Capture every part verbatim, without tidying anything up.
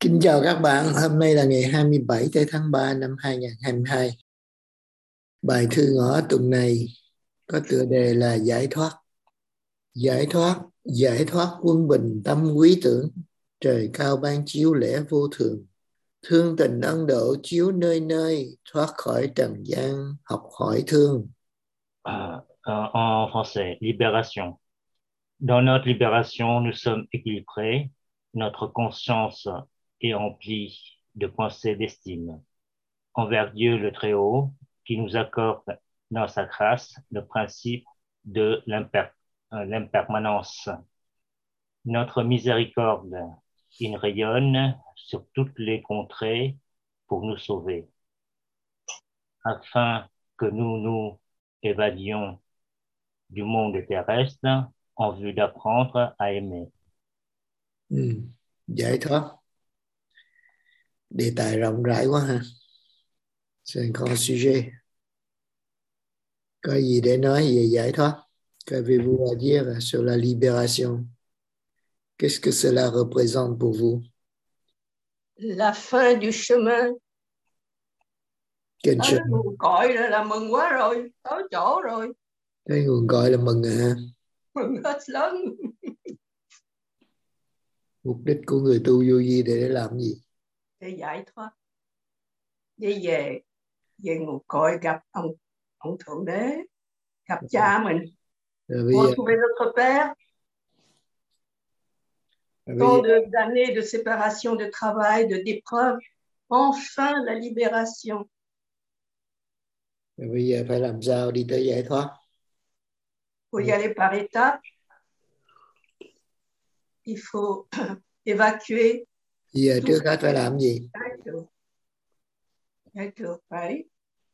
Kính chào các bạn, hôm nay là ngày hai mươi bảy tháng ba năm hai nghìn không trăm hai mươi hai. Bài thư ngõ tuần này có tựa đề là Giải thoát. Giải thoát, giải thoát quân bình tâm quý tưởng, trời cao ban chiếu lẽ vô thường. Thương tình ân độ chiếu nơi nơi, thoát khỏi trần gian, học hỏi thương. Euh, en français, libération. Dans notre libération, nous sommes équilibrés, notre conscience est remplie de pensées d'estime envers Dieu le Très-Haut, qui nous accorde dans sa grâce le principe de l'imper- euh, l'impermanence. Notre miséricorde, il rayonne sur toutes les contrées pour nous sauver, afin que nous nous évadions du monde terrestre en vue d'apprendre à aimer. Ừ. Giải thoát, đề tài rộng rãi quá ha. C'est un grand sujet. Có gì để nói về giải thoát? Qu'avez-vous à dire sur la libération? Qu'est-ce que cela représente pour vous? La fin du chemin. Trên Tới chemin. nguồn cội là, là mừng quá rồi, tới chỗ rồi. Cái nguồn gọi là mừng à. Mừng hết lớn. Mục đích của người tu vô vi để, để làm gì? Để giải thoát. Đi về, về nguồn cội gặp ông, ông Thượng Đế, gặp cha mình. Rồi bây giờ, Retrouver notre Père. Tant de d'années de séparation, de travail, de d'épreuves. Enfin la libération. rồi bây giờ phải làm sao đi tới giải thoát? Il faut y aller par étapes. Il faut évacuer. Bây giờ trước hết phải làm gì? Giải được phải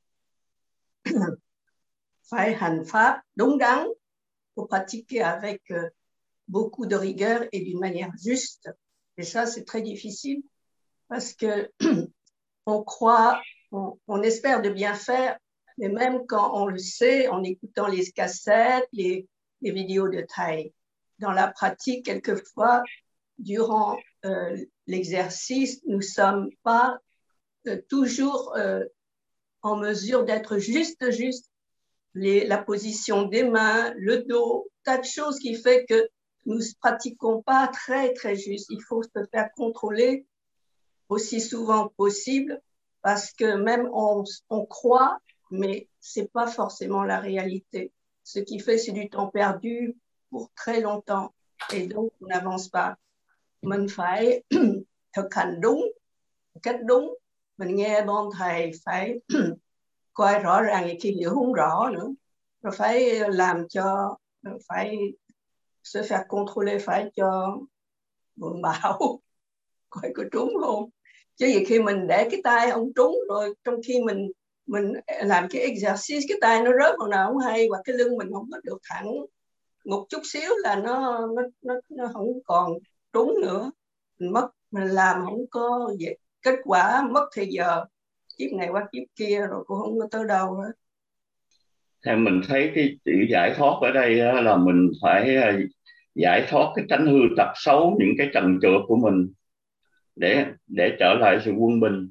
phải hành pháp đúng đắn, faut pratiquer avec euh, beaucoup de rigueur et d'une manière juste. Et ça, c'est très difficile parce que on croit, on, on espère de bien faire, mais même quand on le sait, en écoutant les cassettes, les, les vidéos de Thai, dans la pratique, quelquefois, durant euh, l'exercice, nous ne sommes pas euh, toujours euh, en mesure d'être juste, juste. Les, la position des mains, le dos, tas de choses qui fait que nous ne pratiquons pas très, très juste. Il faut se faire contrôler aussi souvent possible parce que même on, on croit, mais ce n'est pas forcément la réalité. Ce qui fait, c'est du temps perdu pour très longtemps et donc on n'avance pas. Mình phải thực hành đúng, cách đúng. Mình nghe bon thầy phải coi rõ ràng khi hiểu không rõ nữa. Rồi phải làm cho, phải se faire contrôler, phải cho vượng bảo coi có trúng không. Chứ vì khi mình để cái tay ông trúng rồi, trong khi mình mình làm cái exercise, cái tay nó rớt vào nào không hay, hoặc cái lưng mình không có được thẳng một chút xíu là nó nó nó, nó không còn trúng nữa. Mình mất, mình làm không có kết quả, mất thời giờ, kiếp này qua kiếp kia rồi cũng không có tới đâu hết. Theo mình thấy cái chữ giải thoát ở đây là mình phải giải thoát cái tánh hư tật xấu, những cái trần trượt của mình để để trở lại sự quân bình.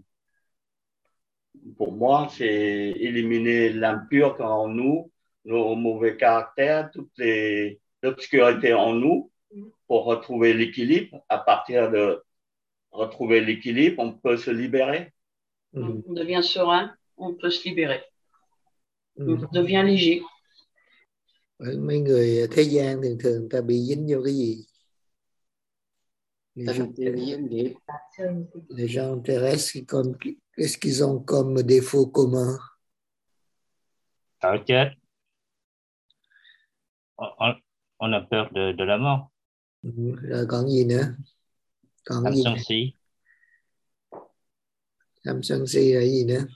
Pour moi, c'est éliminer l'impur en nous, nos mauvais caractères, toutes les obscurités en nous, pour retrouver l'équilibre. À partir de retrouver l'équilibre, on peut se libérer. Ừ. On devient serein, on peut se libérer. Ừ. On devient léger. Mấy người thế gian thường thường người ta bị dính vô cái gì? Les gens, les gens terrestres, comme, qu'est-ce qu'ils ont comme défaut commun? Sợ chết. On, on a peur de, de la mort. Ừ. Rồi còn gì nữa? Còn Tham gì sân nữa? si. Tham sân si là gì nữa?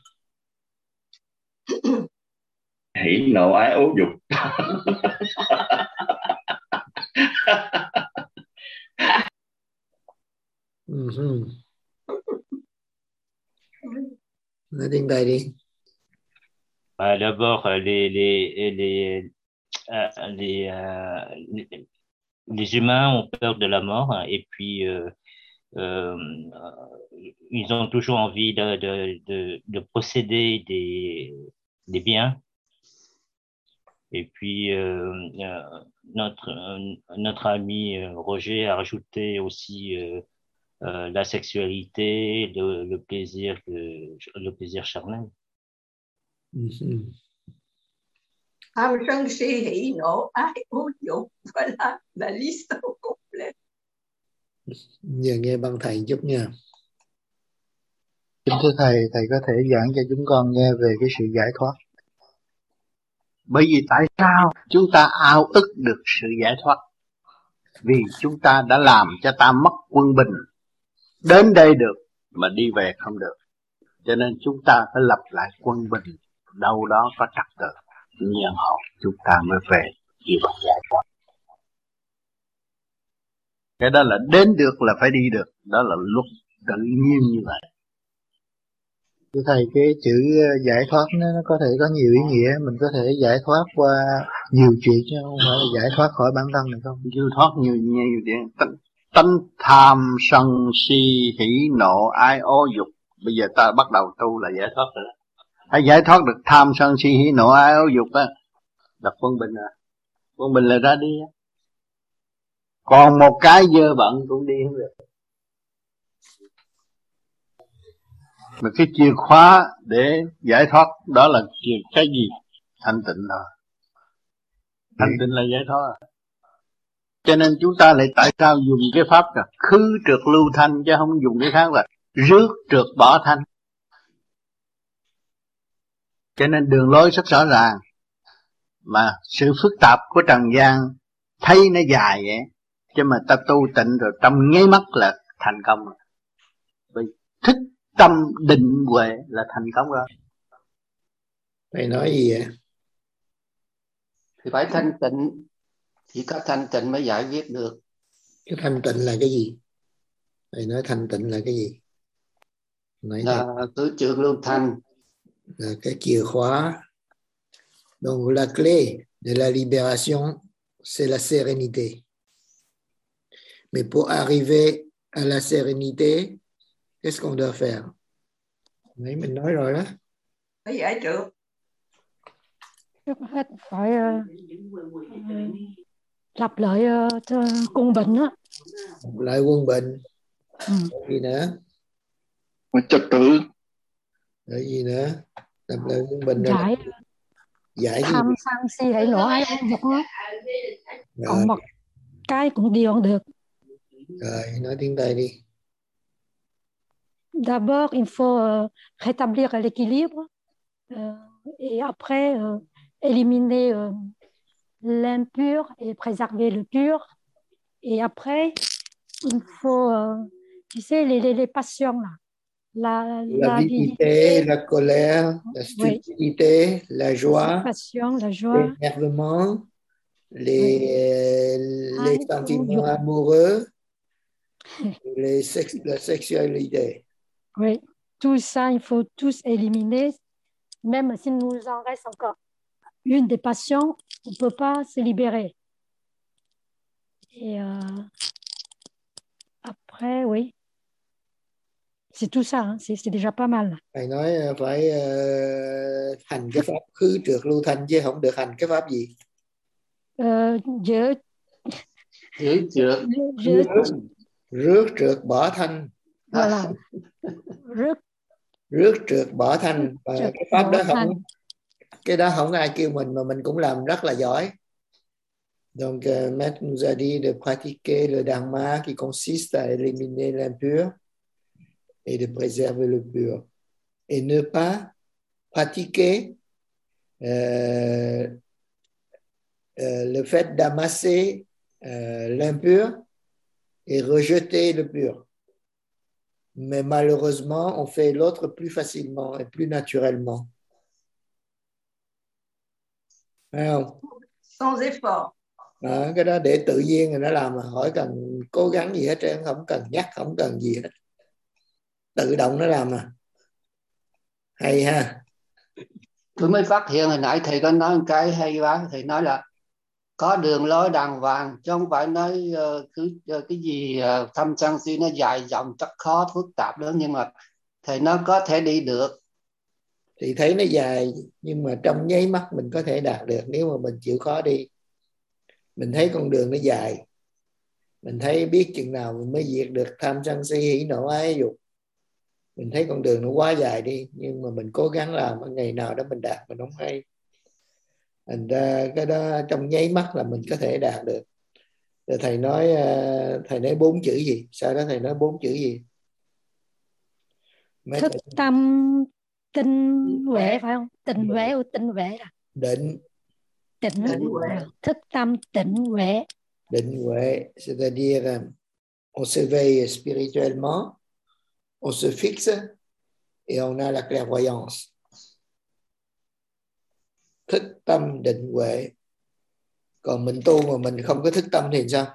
Hỉ nộ ái ố dục. Uh-huh. Nói tiếng Tây đi. Bah, d'abord, les, les, les, euh, les, euh, les, les humains ont peur de la mort, et puis euh, euh, ils ont toujours envie de, de, de, de posséder des, des biens. Et puis, euh, euh, notre, euh, notre ami euh, Roger a rajouté aussi euh, euh, la sexualité, le, le plaisir, le, le plaisir charnel. Mhm. Tham sân si hỉ nộ ái ố dục. Voilà la liste au complet. Giờ nghe băng thầy chút nha. Kính thưa thầy, thầy có thể giảng cho chúng con nghe về cái sự giải thoát. Bởi vì tại sao chúng ta ao ước được sự giải thoát? Vì chúng ta đã làm cho ta mất quân bình. Đến đây được mà đi về không được. Cho nên chúng ta phải lập lại quân bình. Đâu đó có trật tự, nhiên hậu chúng ta mới về chịu bằng giải thoát. Cái đó là đến được là phải đi được. Đó là luật tự nhiên như vậy. Thưa thầy, cái chữ giải thoát nó, nó có thể có nhiều ý nghĩa. Mình có thể giải thoát qua nhiều chuyện chứ không phải là giải thoát khỏi bản thân này không? Giải thoát nhiều nhiều chuyện. Tánh, tánh tham sân si hỉ nộ ái ố dục. Bây giờ ta bắt đầu tu là giải thoát rồi đó. Hãy giải thoát được tham sân si hỉ nộ ái ố dục á, là quân bình à. Quân bình là ra đi á. Còn một cái dơ bẩn cũng đi không được. Mà cái chìa khóa để giải thoát đó là chìa cái gì? Thanh tịnh thôi. Thanh tịnh là giải thoát. Cho nên chúng ta lại tại sao dùng cái pháp là khứ trượt lưu thanh chứ không dùng cái khác là rước trượt bỏ thanh. Cho nên đường lối rất rõ ràng. Mà sự phức tạp của trần gian thấy nó dài vậy, chứ mà ta tu tịnh rồi trong nháy mắt là thành công rồi. Vì thích tâm định huệ là thành công rồi. Thầy nói gì vậy? Thì phải thanh tịnh, chỉ có thanh tịnh mới giải quyết được. Cái thanh tịnh là cái gì? Thầy nói thanh tịnh là cái gì? Nói Là tứ trường lưu thanh. Là cái chìa khóa. Donc la clé de la libération, c'est la sérénité. Mais pour arriver à la sérénité, qu'est-ce qu'on doit faire? Nãy mình nói rồi đó. Phải giải trượt. Trước hết phải uh, uh, lập lại uh, quân bình á. Lập lại quân bình. Ừ. Rồi gì nữa? Trật tự. Rồi gì nữa? Lập lại quân bình. Giải. Giải tham sân si hỉ nộ ái ố dục á. Còn một cái cũng đi không được. Rồi nói tiếng Tây đi. D'abord il faut uh, rétablir l'équilibre uh, et après uh, éliminer uh, l'impur et préserver le pur. Et après il faut uh, tu sais les, les, les passions là. La, La, la vivité, la colère, la stupidité, oui. La joie, la passion, la joie, l'énervement, les, oui. les ah, sentiments oui. amoureux, les sex, la sexualité. Oui, tout ça, il faut tous éliminer. Même s'il nous en reste encore une des passions, on ne peut pas se libérer. Et euh, après, oui. C'est tout ça, hein. c'est, c'est déjà pas mal. Thầy nói phải uh, hành cái pháp khứ trượt lưu thanh chứ không được hành cái pháp gì? Uh, je... Rước trượt. Je... Rước trượt bỏ thanh. Voilà. Rước. Rước trượt bỏ thanh. Và cái pháp đó không, cái đó không ai kêu mình mà mình cũng làm rất là giỏi. Donc, uh, Maître nous a dit de pratiquer le dharma qui consiste à éliminer l'impur et de préserver le pur. Et ne pas pratiquer euh, euh, le fait d'amasser euh, l'impur et rejeter le pur. Mais malheureusement, on fait l'autre plus facilement et plus naturellement. Phải không? Sans effort. Đó, cái đó để tự nhiên người nó làm mà khỏi cần cố gắng gì hết trơn, không cần nhắc, không cần gì hết. Tự động nó làm à. Hay ha. Tôi mới phát hiện hồi nãy thầy có nói một cái hay quá. Thầy nói là có đường lối đàng hoàng, chứ không phải nói uh, cứ uh, cái gì uh, thăm sang si nó dài dòng chắc khó phức tạp đó, nhưng mà thầy nó có thể đi được. Thì thấy nó dài nhưng mà trong nháy mắt mình có thể đạt được nếu mà mình chịu khó đi. Mình thấy con đường nó dài, mình thấy biết chừng nào mình mới diệt được tham sân si hỉ nộ ái dục. Mình thấy con đường nó quá dài đi, nhưng mà mình cố gắng làm, ngày nào đó mình đạt mình không hay. Thành ra cái đó trong nháy mắt là mình có thể đạt được. Rồi thầy nói thầy nói bốn chữ gì? Sau đó thầy nói bốn chữ gì? Mấy Thức thầy... tâm tinh huệ phải không? Tịnh huệ, tinh huệ là định. Tịnh, Định huệ. thức tâm tịnh huệ. Định huệ, c'est-à-dire on s'éveille spirituellement, on se fixe et on a la clairvoyance. Thức tâm định huệ. Còn mình tu mà mình không có thức tâm thì sao?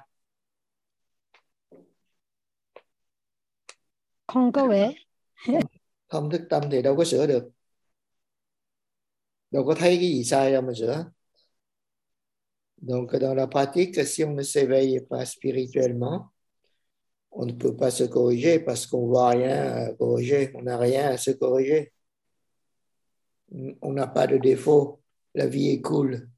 Không có huệ. Không, không thức tâm thì đâu có sửa được. Đâu có thấy cái gì sai đâu mà sửa. Donc dans la pratique, si on ne s'éveille pas spirituellement, on ne peut pas se corriger parce qu'on voit rien à corriger, on n'a rien à se corriger. On n'a pas de défaut, la vie est cool.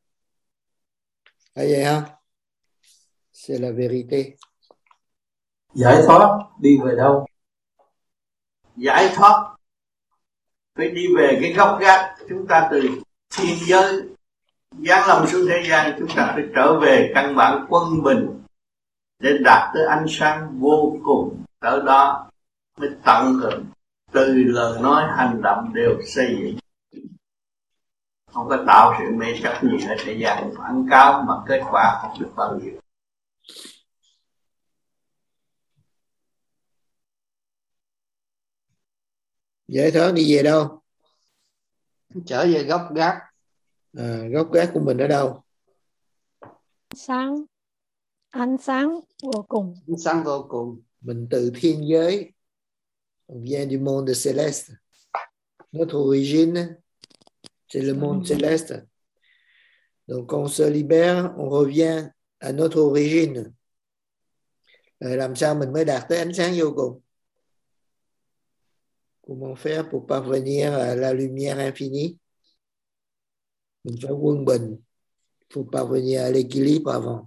Thấy vậy không? C'est la vérité. Giải thoát đi về đâu? Giải thoát phải đi về cái gốc gác. Chúng ta từ thiên giới giáng lâm xuống thế gian, chúng ta phải trở về căn bản quân bình để đạt tới ánh sáng vô cùng. Tới đó mới tận hưởng, từ lời nói hành động đều xây dựng, không có tạo sự mê chấp gì ở thế gian, phản cáo mà kết quả không được bao nhiêu. Giải thoát đi về đâu? Trở về gốc gác. À, gốc gác của mình ở đâu? Sáng, ánh sáng vô cùng. Ánh sáng vô cùng. Mình từ thiên giới, on vient du monde céleste. Notre origine, c'est le monde céleste. Donc quand on se libère, on revient à notre origine. Rồi làm sao mình mới đạt tới ánh sáng vô cùng? Comment faire pour parvenir à la lumière infinie? Mình phải quân bình. Il faut parvenir à l'équilibre avant.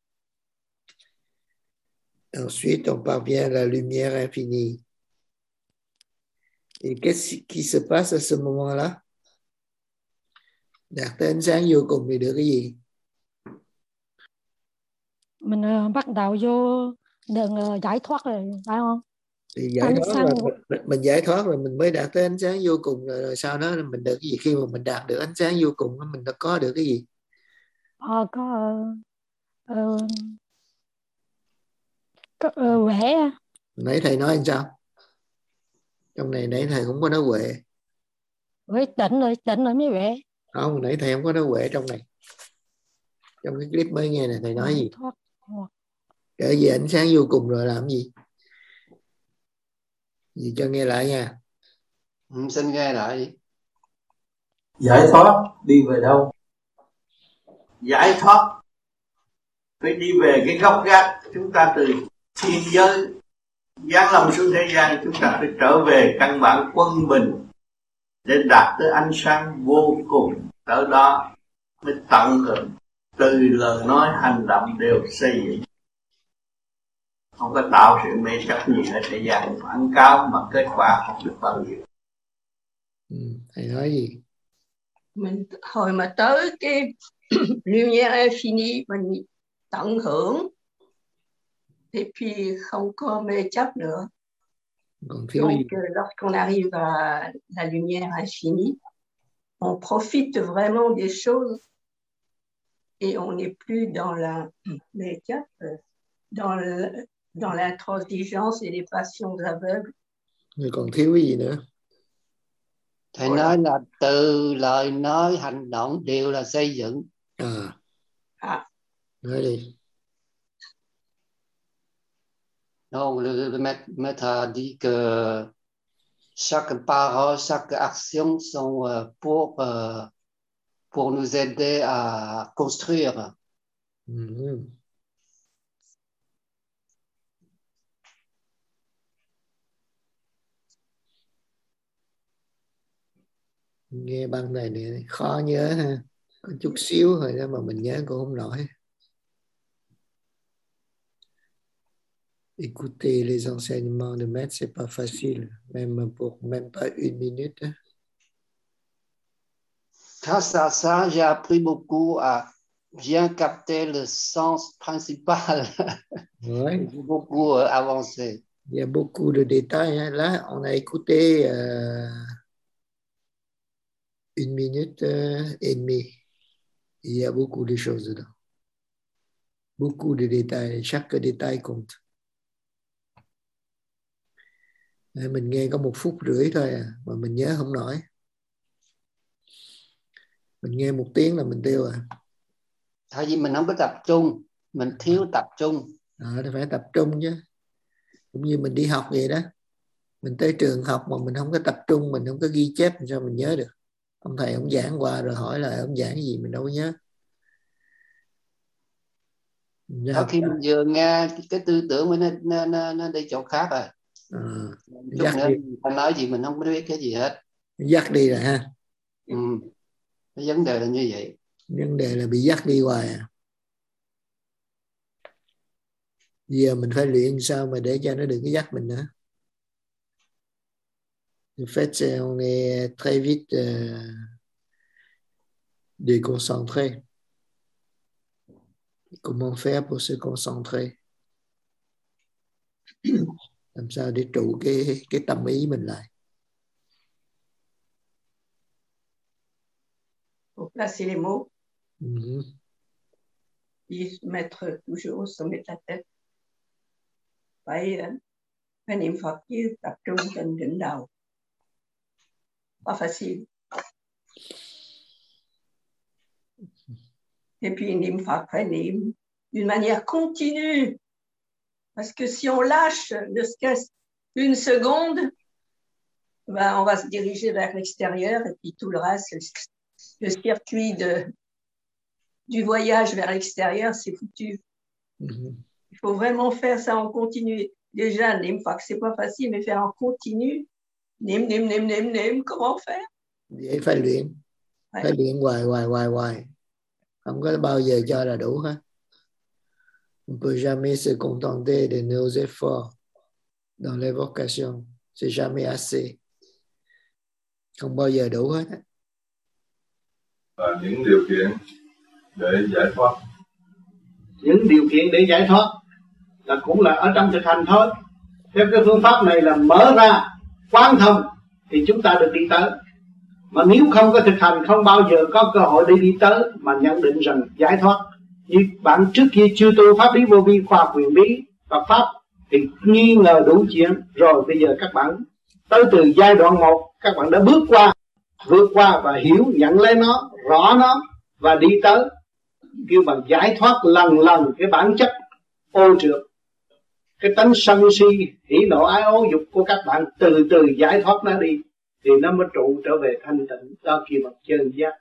Ensuite, on parvient à la lumière infinie. Et qu'est-ce qui se passe à ce moment-là? Đạt tới ánh sáng vô cùng thì được cái gì? Mình uh, bắt đầu vô đường uh, giải thoát rồi, phải không? Thì giải Ánh thoát sáng... là mình, mình giải thoát rồi mình mới đạt tới ánh sáng vô cùng, rồi, rồi sau đó mình được cái gì? Khi mà mình đạt được ánh sáng vô cùng mình đã có được cái gì? Ờ, có uh, uh, có uh, huệ. Nãy thầy nói làm sao? Trong này nãy thầy không có nói huệ. Huệ tịnh rồi, tịnh rồi mới huệ. Không, nãy thầy không có nói huệ trong này. Trong cái clip mới nghe này thầy nói gì? Thoát. Kể về ánh sáng vô cùng rồi làm gì? Gì cho nghe lại nha. Ừ, xin nghe lại. Giải thoát đi về đâu? Giải thoát phải đi về cái gốc gác. Chúng ta từ thiên giới giáng lâm xuống thế gian, chúng ta phải trở về căn bản quân bình để đạt tới ánh sáng vô cùng. Tới đó mới tận hưởng, từ lời nói hành động đều xây dựng, không có tạo sự mê chấp gì ở thế gian, phản cáo mà kết quả không được bao nhiêu. Ừ, thầy nói gì? Mình hồi mà tới cái lumière infinie mình tận hưởng et puis không có mê chấp nữa. Còn thiếu Donc gì? lorsqu'on arrive à la lumière infinie, on profite vraiment des choses et on n'est plus dans la mê chấp, dans le, dans l'intransigeance et les passions aveugles. Rồi còn thiếu cái gì nữa? Thầy nói là từ lời nói hành động đều là xây dựng. À, à. Nói đi. Non, le maître dit que chaque parole, chaque action sont pour, pour nous aider à construire Ừ. Nghe băng này này khó nhớ ha, có chút xíu thôi đó mà mình nhớ cũng không nổi. Écouter les enseignements de maître c'est pas facile, même pour même pas une minute. Grâce à ça, j'ai appris beaucoup à bien capter le sens principal. Ouais. J'ai beaucoup euh, avancé. Il y a beaucoup de détails, hein. Là, on a écouté euh, une minute euh, et demie. Il y a beaucoup de choses dedans. Beaucoup de détails. Chaque détail compte. Mình nghe có một phút rưỡi thôi à, mà mình nhớ không nổi. Mình nghe một tiếng là mình tiêu à. Tại vì mình không có tập trung, mình thiếu tập trung. À, phải tập trung chứ. Cũng như mình đi học vậy đó. Mình tới trường học mà mình không có tập trung, mình không có ghi chép, sao mình nhớ được? Ông thầy ông giảng qua rồi hỏi lại ông giảng gì mình đâu có nhớ. Có khi mình vừa nghe cái tư tưởng nó, nó, nó, nó đi chỗ khác rồi. À, chút nữa ta nói gì mình không có biết cái gì hết. Dắt đi rồi ha. Ừ. Cái vấn đề là như vậy. Vấn đề là bị dắt đi hoài à. Giờ mình phải luyện sao mà để cho nó đừng có dắt mình nữa. En fait, on est très vite euh, déconcentré. Comment faire pour se concentrer? Làm sao để trụ cái cái tâm ý mình lại? Pour placer les mots, Mm-hmm. et mettre toujours au sommet de la tête. Phải phải niệm Phật chứ tập trung trên đỉnh đầu. Pas facile. Et puis niệm Phật phải niệm d'une manière continue. Parce que si on lâche ne serait-ce une seconde, ben on va se diriger vers l'extérieur et puis tout le reste, le circuit de, du voyage vers l'extérieur, c'est foutu. Mm-hmm. Il faut vraiment faire ça en continu. Déjà, niệm Phật, c'est pas facile, mais faire en continu. Niệm, niệm, niệm, niệm, niệm, comment faire? Vậy phải luyện. Ouais. Phải luyện hoài, hoài, hoài, hoài. Không có bao giờ cho là đủ hết. On ne peut jamais se contenter de nos efforts dans l'évocation. C'est jamais assez. Không bao giờ đủ hết. Và những điều kiện để giải thoát. Những điều kiện để giải thoát là cũng là ở trong thực hành thôi. Theo cái phương pháp này là mở ra, quán thông thì chúng ta được đi tới. Mà nếu không có thực hành không bao giờ có cơ hội để đi tới mà nhận định rằng giải thoát. Như bạn trước kia chưa tu pháp lý vô vi, khoa học huyền bí và pháp thì nghi ngờ đủ chuyện, rồi bây giờ các bạn tới từ giai đoạn một các bạn đã bước qua, vượt qua và hiểu, nhận lấy nó, rõ nó và đi tới. Kêu bằng giải thoát lần lần cái bản chất ô trượt, cái tánh sân si, hỉ nộ ái ố dục của các bạn từ từ giải thoát nó đi thì nó mới trụ trở về thanh tịnh. Đó kia bằng chân giác,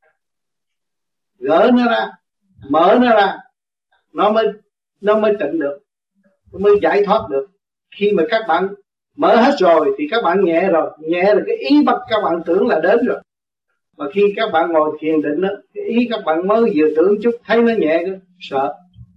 gỡ nó ra, mở nó ra, nó mới nó mới tịnh được, nó mới giải thoát được. Khi mà các bạn mở hết rồi thì các bạn nhẹ rồi, nhẹ là cái ý bắt các bạn tưởng là đến rồi. Mà khi các bạn ngồi thiền định đó, cái ý các bạn mới vừa tưởng chút thấy nó nhẹ cơ, sợ.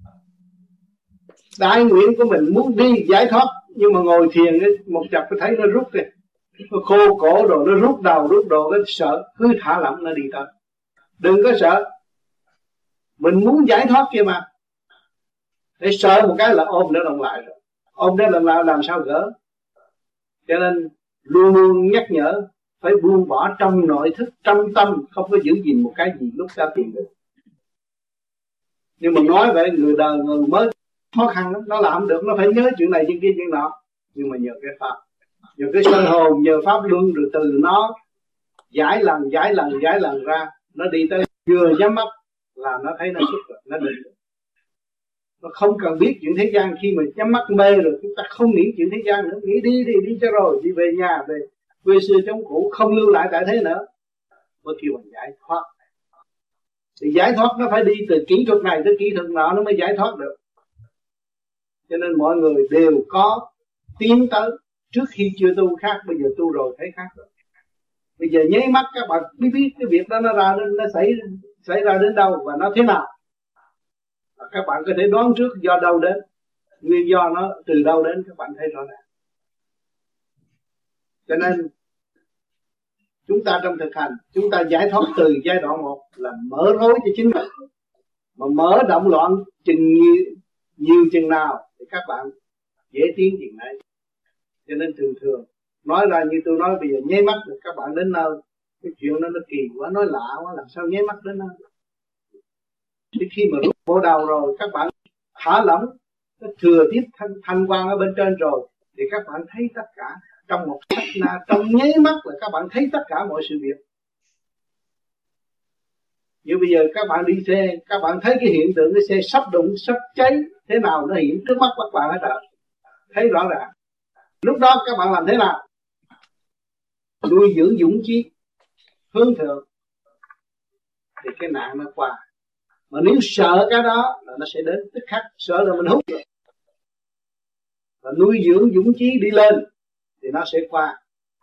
Đại nguyện của mình muốn đi giải thoát, nhưng mà ngồi thiền ấy, một chập thấy nó rút kìa, nó khô cổ rồi nó rút đầu rút đồ, cái sợ, cứ thả lỏng nó đi tới. Đừng có sợ, mình muốn giải thoát kia mà. Để sợ một cái là ôm nó đồng lại rồi, ôm nó đồng lại làm sao gỡ. Cho nên luôn luôn nhắc nhở phải buông bỏ trong nội thức, trong tâm, không có giữ gìn một cái gì lúc ta tìm được. Nhưng mà nói vậy người đời người mới khó khăn lắm, nó làm được, nó phải nhớ chuyện này chuyện kia chuyện nọ. Nhưng mà nhờ cái pháp, nhờ cái sân hồn, nhờ pháp luân, rồi từ nó giải lần giải lần giải lần ra, nó đi tới vừa nhắm mắt là nó thấy nó xuất rồi, nó định được. Nó không cần biết chuyện thế gian. Khi mình nhắm mắt mê rồi chúng ta không nghĩ chuyện thế gian nữa, nghĩ đi đi đi cho rồi, đi về nhà, về quê xưa chống cũ, không lưu lại tại thế nữa. Mới kêu bằng giải thoát. Thì giải thoát nó phải đi từ kỹ thuật này tới kỹ thuật nọ nó mới giải thoát được. Cho nên mọi người đều có tiến tới. Trước khi chưa tu khác, bây giờ tu rồi thấy khác rồi. Bây giờ nháy mắt các bạn biết biết cái việc đó nó ra nó xảy xảy ra đến đâu và nó thế nào. Các bạn có thể đoán trước do đâu đến, nguyên do nó từ đâu đến, các bạn thấy rõ ràng. Cho nên chúng ta trong thực hành, chúng ta giải thoát từ giai đoạn một là mở rối cho chính mình. Mà mở động loạn chừng nhiều, nhiều chừng nào thì các bạn dễ tiến chừng đấy. Cho nên thường thường nói ra như tôi nói bây giờ nháy mắt được các bạn đến nơi. Cái chuyện đó nó kỳ quá, nói lạ quá, làm sao nháy mắt đến nơi. Thì khi mà rút vô đầu rồi các bạn thả lỏng, nó thừa tiếp thanh, thanh quang ở bên trên rồi thì các bạn thấy tất cả trong một sát na, trong nháy mắt là các bạn thấy tất cả mọi sự việc. Như bây giờ các bạn đi xe, các bạn thấy cái hiện tượng cái xe sắp đụng, sắp cháy thế nào nó hiện trước mắt các bạn hết rồi, thấy rõ ràng. Lúc đó các bạn làm thế nào? Nuôi dưỡng dũng chí, hướng thượng thì cái nạn nó qua. Mà nếu sợ cái đó là nó sẽ đến tức khắc, sợ là mình hút rồi. Và nuôi dưỡng dũng chí đi lên thì nó sẽ qua.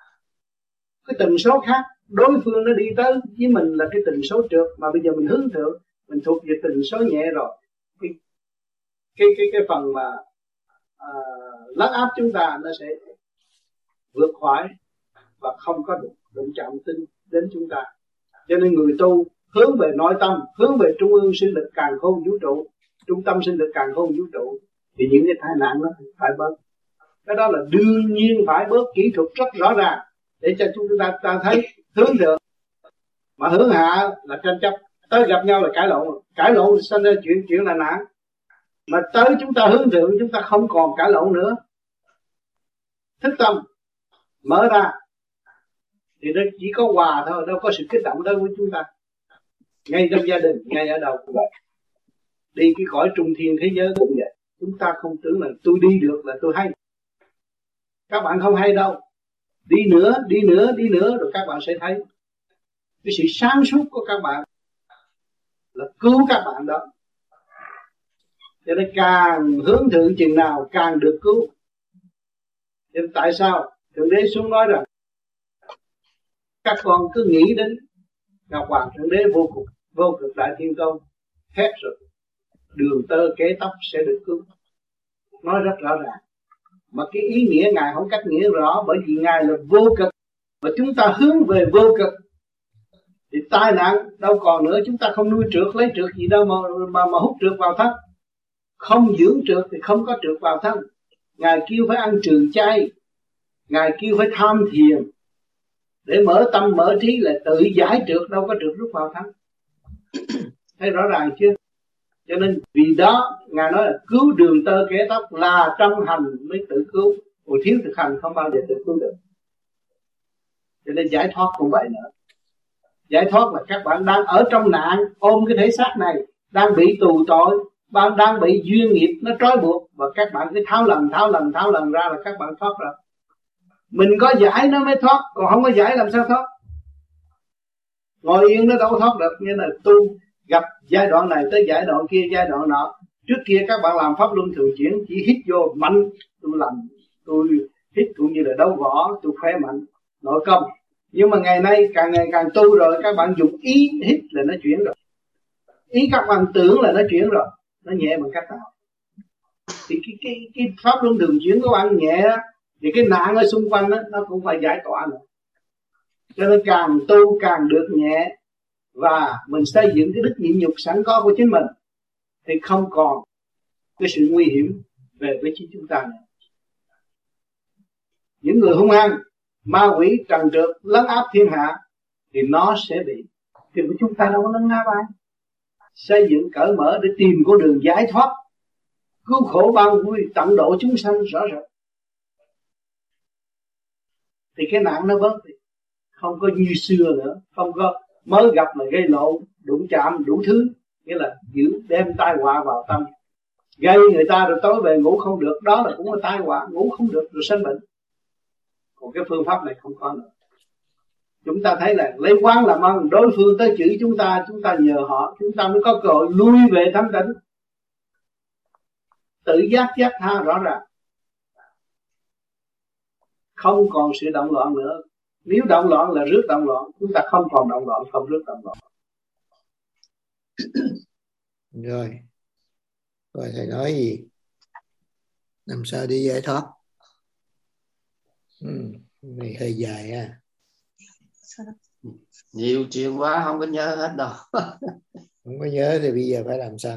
Cái tần số khác, đối phương nó đi tới với mình là cái tần số trượt, mà bây giờ mình hướng thượng, mình thuộc về tần số nhẹ rồi. Cái cái cái, cái phần mà à, lấn áp chúng ta nó sẽ vượt khỏi và không có đụng, đụng chạm tinh đến chúng ta. Cho nên người tu hướng về nội tâm, hướng về trung ương sinh lực càn khôn vũ trụ, trung tâm sinh lực càn khôn vũ trụ, thì những cái tai nạn nó phải bớt. Cái đó là đương nhiên phải bớt, kỹ thuật rất rõ ràng để cho chúng ta, ta thấy hướng thượng. Mà hướng hạ là tranh chấp, tới gặp nhau là cãi lộn, cãi lộn sinh ra chuyện chuyện là nạn. Mà tới chúng ta hướng thượng, chúng ta không còn cãi lộn nữa. Thức tâm mở ra thì nó chỉ có hòa thôi, đâu có sự kích động đâu với chúng ta. Ngay trong gia đình, ngay ở đâu cũng vậy. Đi cái cõi trung thiên thế giới cũng vậy. Chúng ta không tưởng là tôi đi được là tôi hay. Các bạn không hay đâu. Đi nữa, đi nữa, đi nữa rồi các bạn sẽ thấy cái sự sáng suốt của các bạn là cứu các bạn đó. Cho nên càng hướng thượng chừng nào càng được cứu. Cho nên tại sao Thượng Đế xuống nói rằng các con cứ nghĩ đến Ngọc Hoàng Thượng Đế vô cùng, vô cực đại thiên tôn, hết rồi đường tơ kế tóc sẽ được cứu. Nói rất rõ ràng. Mà cái ý nghĩa Ngài không cách nghĩa rõ, bởi vì Ngài là vô cực. Và chúng ta hướng về vô cực thì tai nạn đâu còn nữa. Chúng ta không nuôi trượt, lấy trượt gì đâu mà, mà, mà hút trượt vào thân. Không dưỡng trượt thì không có trượt vào thân. Ngài kêu phải ăn trường chay, Ngài kêu phải tham thiền để mở tâm mở trí, là tự giải trượt, đâu có trượt rút vào thân. Thấy rõ ràng chưa? Cho nên vì đó Ngài nói là cứu đường tơ kế tóc, là trong hành mới tự cứu, còn thiếu thực hành không bao giờ tự cứu được. Cho nên giải thoát cũng vậy nữa. Giải thoát là các bạn đang ở trong nạn, ôm cái thể xác này, đang bị tù tội, bạn đang bị duyên nghiệp nó trói buộc, và các bạn cứ tháo lần tháo lần tháo lần ra là các bạn thoát rồi. Mình có giải nó mới thoát, còn không có giải làm sao thoát. Ngồi yên nó đâu thoát được. Như là tu gặp giai đoạn này tới giai đoạn kia, giai đoạn nọ. Trước kia các bạn làm pháp luân thường chuyển, chỉ hít vô mạnh, tôi làm, tôi hít cũng như là đấu võ, tôi khỏe mạnh, nội công. Nhưng mà ngày nay càng ngày càng tu rồi, các bạn dùng ý hít là nó chuyển rồi. Ý các bạn tưởng là nó chuyển rồi. Nó nhẹ bằng cách nào? Thì cái, cái, cái pháp luân thường chuyển của bạn nhẹ đó, thì cái nạn ở xung quanh đó, nó cũng phải giải tỏa nữa. Cho nên càng tu càng được nhẹ, và mình xây dựng cái đức nhịn nhục sẵn có của chính mình, thì không còn cái sự nguy hiểm về với chính chúng ta nữa. Những người hung hăng, ma quỷ trần trượt lấn áp thiên hạ thì nó sẽ bị. Thì chúng ta đâu có lấn áp ai. Xây dựng cởi mở để tìm con đường giải thoát, cứu khổ ban vui, tận độ chúng sanh rõ rệt. Thì cái nạn nó bớt đi, không có như xưa nữa, không có mới gặp là gây lộn, đụng chạm đủ thứ, nghĩa là giữ đem tai họa vào tâm, gây người ta rồi tối về ngủ không được, đó là cũng là tai họa, ngủ không được rồi sanh bệnh. Còn cái phương pháp này không có nữa. Chúng ta thấy là lấy quán làm ăn, đối phương tới chửi chúng ta, chúng ta nhờ họ, chúng ta mới có cơ hội lui về thanh tịnh. Tự giác giác tha rõ ràng, không còn sự động loạn nữa. Nếu động loạn là rước động loạn, chúng ta không còn động loạn, không rước động loạn. Rồi, rồi thầy nói gì? Làm sao đi giải thoát? Ừ, này hơi dài ha. Nhiều chuyện quá không có nhớ hết đâu. Không có nhớ thì bây giờ phải làm sao?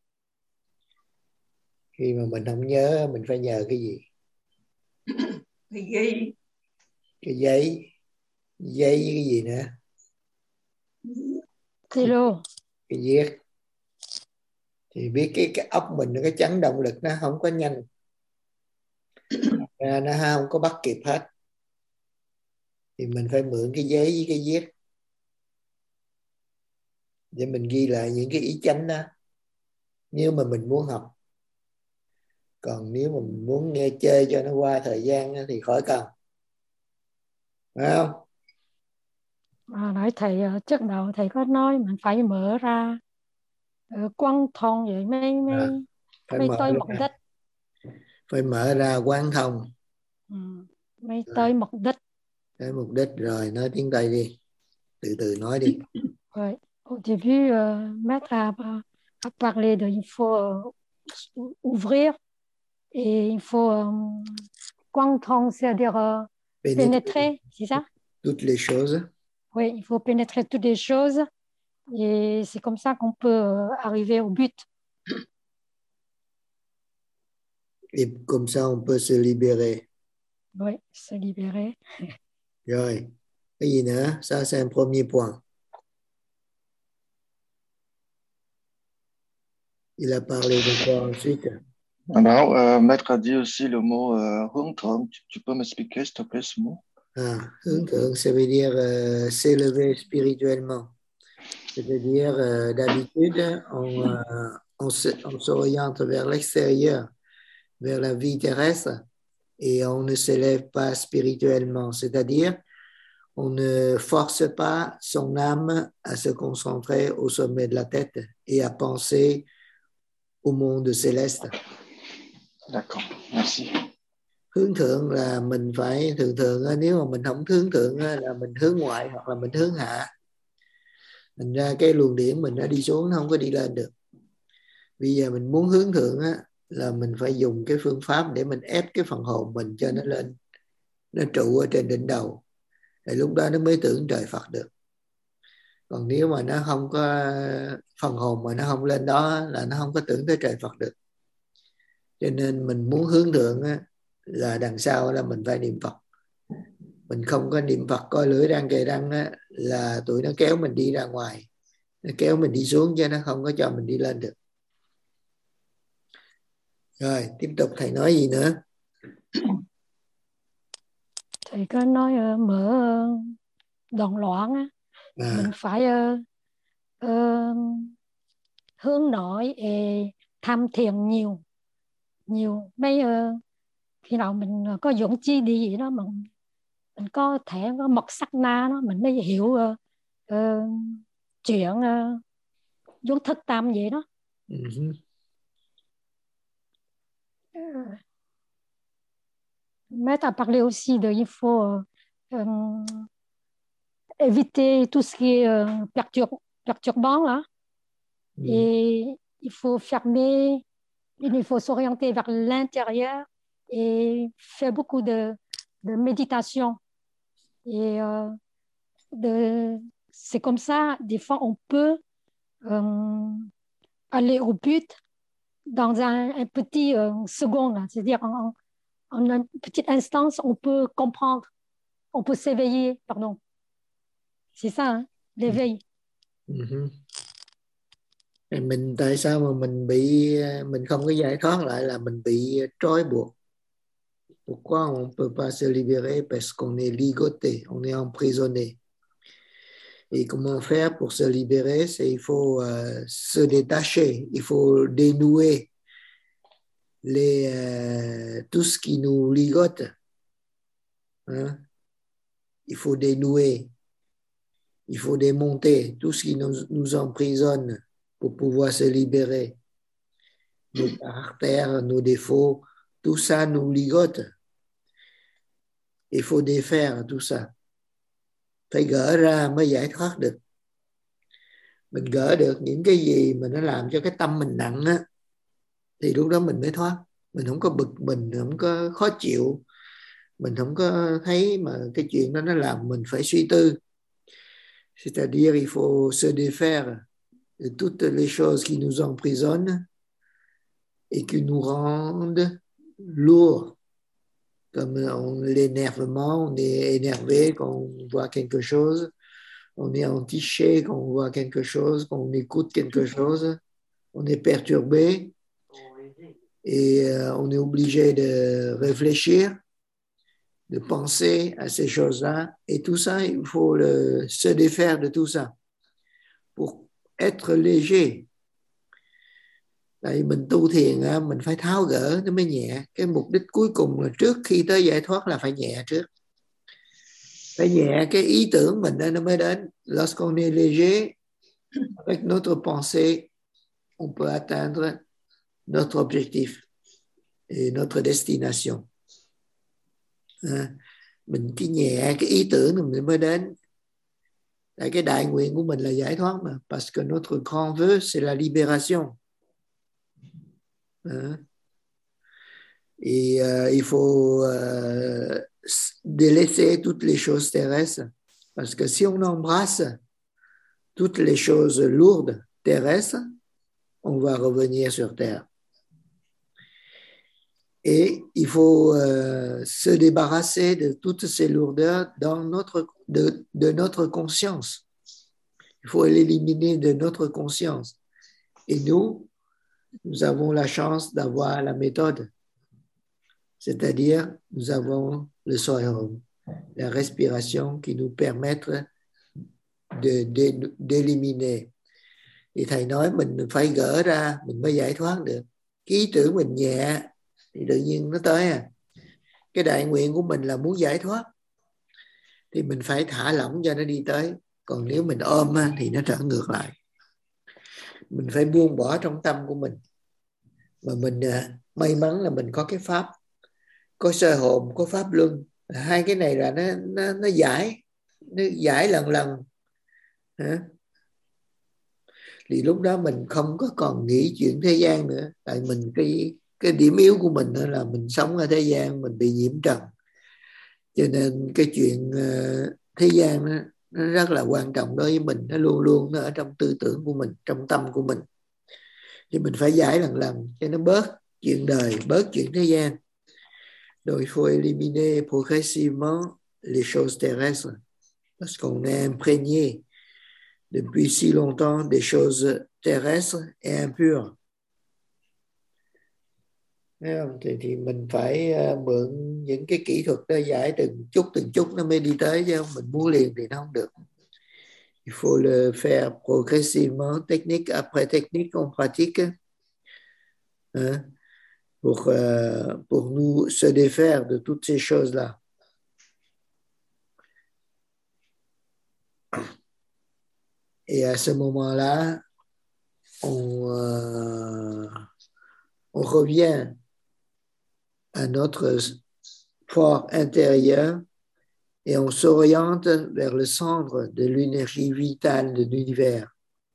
Khi mà mình không nhớ, mình phải nhờ cái gì? Cái ghi. Cái giấy. Giấy với cái gì nữa? Stylo. Cái viết. Thì biết cái, cái óc mình, cái chấn động lực nó không có nhanh, ra nó không có bắt kịp hết, thì mình phải mượn cái giấy với cái viết để mình ghi lại những cái ý chánh đó, nếu mà mình muốn học. Còn nếu mà mình muốn nghe chơi cho nó qua thời gian thì khỏi cần, phải không? À, nãy thầy trước đầu thầy có nói mình phải mở ra quán thông vậy mới mới à, phải mới mở tới ra, mục đích. phải mở ra quán thông. Ừ, mới tới mục đích. Tới mục đích rồi, nói tiếng Tây đi, từ từ nói đi. Ouais. Au début, euh, Maître a, a parlé de il faut euh, ouvrir et il faut euh, quantum, c'est-à-dire euh, Pénétrer pénétrer, c'est ça? toutes les choses. Oui, il faut pénétrer toutes les choses et c'est comme ça qu'on peut euh, arriver au but. Et comme ça, on peut se libérer. Oui, se libérer. Rồi, cái gì nữa? Ça, c'est un premier point. Il a parlé de quoi ensuite? Alors, euh, Maître a dit aussi le mot euh, hướng thượng. Tu, tu peux m'expliquer, s'il te plaît, ce mot? Ah, hướng thượng, ça veut dire euh, s'élever spirituellement. C'est-à-dire, euh, d'habitude, on, euh, on, se, on s'oriente vers l'extérieur, vers la vie terrestre, et on ne s'élève pas spirituellement. C'est-à-dire, on ne force pas son âme à se concentrer au sommet de la tête et à penser au monde céleste. D'accord, merci. Hướng thượng là mình phải, thường thường nếu mà mình không hướng thượng là mình hướng ngoại hoặc là mình hướng hạ. Thành ra cái luồng điển mình nó đi xuống, nó không có đi lên được. Bây giờ mình muốn hướng thượng á, là mình phải dùng cái phương pháp để mình ép cái phần hồn mình cho nó lên, nó trụ ở trên đỉnh đầu, thì lúc đó nó mới tưởng trời Phật được. Còn nếu mà nó không có phần hồn mà nó không lên đó là nó không có tưởng tới trời Phật được. Cho nên mình muốn hướng thượng á, là đằng sau là mình phải niệm Phật. Mình không có niệm Phật coi lưỡi răng kề răng á, là tụi nó kéo mình đi ra ngoài, nó kéo mình đi xuống chứ nó không có cho mình đi lên được. Rồi tiếp tục thầy nói gì nữa? Thầy có nói uh, mở uh, đoạn loạn á, à. Mình phải uh, uh, hướng nội e tham thiền nhiều nhiều mấy uh, khi nào mình có dũng chi đi gì đó, mình mình có thể có mật sắc na đó, mình mới hiểu uh, uh, chuyện uh, vốn thức tâm vậy đó. Uh-huh. uh, Maître a parlé aussi de il faut euh, éviter tout ce qui est euh, pertur perturbant là. Mm. Et il faut fermer, il faut s'orienter vers l'intérieur et faire beaucoup de, de méditation. Et euh, de, c'est comme ça, des fois, on peut euh, aller au but dans un, un petit euh, second, là. C'est-à-dire en, en une petite instance, on peut comprendre, on peut s'éveiller, pardon. C'est ça, hein, l'éveil. Mm-hmm. Mình tại sao mà mình bị mình không có giải thoát lại là mình bị trói buộc. Pourquoi on ne peut pas se libérer? Parce qu'on est ligoté, on est emprisonné. Et comment faire pour se libérer? C'est il faut euh, se détacher, il faut dénouer les, euh, tout ce qui nous ligote. Hein? Il faut dénouer Il faut démonter tout ce qui nous, nous emprisonne pour pouvoir se libérer. Nos caractères, nos défauts, tout ça nous ligote. Il faut défaire tout ça. Phải gỡ ra mới giải thoát được. Mình gỡ được những cái gì mà nó làm cho cái tâm mình nặng á, thì lúc đó mình mới thoát. Mình không có bực mình, không có khó chịu, mình không có thấy mà cái chuyện đó nó làm mình phải suy tư. C'est-à-dire il faut se défaire de toutes les choses qui nous emprisonnent et qui nous rendent lourds. Comme l'énervement, on est énervé quand on voit quelque chose, on est entiché quand on voit quelque chose, quand on écoute quelque chose, on est perturbé et euh, on est obligé de réfléchir, de penser à ces choses-là. Et tout ça, il faut le, se défaire de tout ça pour être léger. Tại mình tu thiền mình phải tháo gỡ nó mới nhẹ. Cái mục đích cuối cùng là trước khi tới giải thoát là phải nhẹ trước. Phải nhẹ cái ý tưởng mình nó mới đến. Lorsqu'on est léger, avec notre pensée, on peut atteindre notre objectif et notre destination. À, mình cái nhẹ cái ý tưởng mình mới đến. Tại cái đại nguyện của mình là giải thoát mà. Parce que notre grand vœu, c'est la libération. Hein? Et euh, il faut euh, délaisser toutes les choses terrestres, parce que si on embrasse toutes les choses lourdes terrestres, on va revenir sur terre. Et il faut euh, se débarrasser de toutes ces lourdeurs dans notre, de, de notre conscience. Il faut l'éliminer de notre conscience. Et nous, nous avons la chance d'avoir la méthode, c'est-à-dire nous avons le Soham, la respiration qui nous permettent de, de, d'éliminer. Thì thầy nói mình phải gỡ ra, mình mới giải thoát được. Cái ý tưởng mình nhẹ thì tự nhiên nó tới à. Cái đại nguyện của mình là muốn giải thoát, thì mình phải thả lỏng cho nó đi tới. Còn nếu mình ôm thì nó trở ngược lại. Mình phải buông bỏ trong tâm của mình. Mà mình may mắn là mình có cái pháp, có sơ hồn, có pháp luân. Hai cái này là nó, nó, nó giải, nó giải lần lần. Hả? Thì lúc đó mình không có còn nghĩ chuyện thế gian nữa. Tại mình cái, cái điểm yếu của mình là mình sống ở thế gian, mình bị nhiễm trần. Cho nên cái chuyện thế gian nó, nó rất là quan trọng đối với mình. Nó luôn luôn nó ở trong tư tưởng của mình, trong tâm của mình. Thì mình phải giải lần lần cho nó bớt chuyện đời, bớt chuyện thế gian. Donc il faut éliminer progressivement les choses terrestres parce qu'on est imprégné depuis si longtemps des choses terrestres et impures. Thì, thì mình phải mượn những cái kỹ thuật đó giải từng chút từng chút nó mới đi tới, chứ không mình muốn liền thì nó không được. Il faut le faire progressivement, technique après technique, on pratique hein, pour, euh, pour nous se défaire de toutes ces choses-là. Et à ce moment-là, on, euh, on revient à notre fort intérieur et on s'oriente vers le centre de l'énergie vitale de l'univers.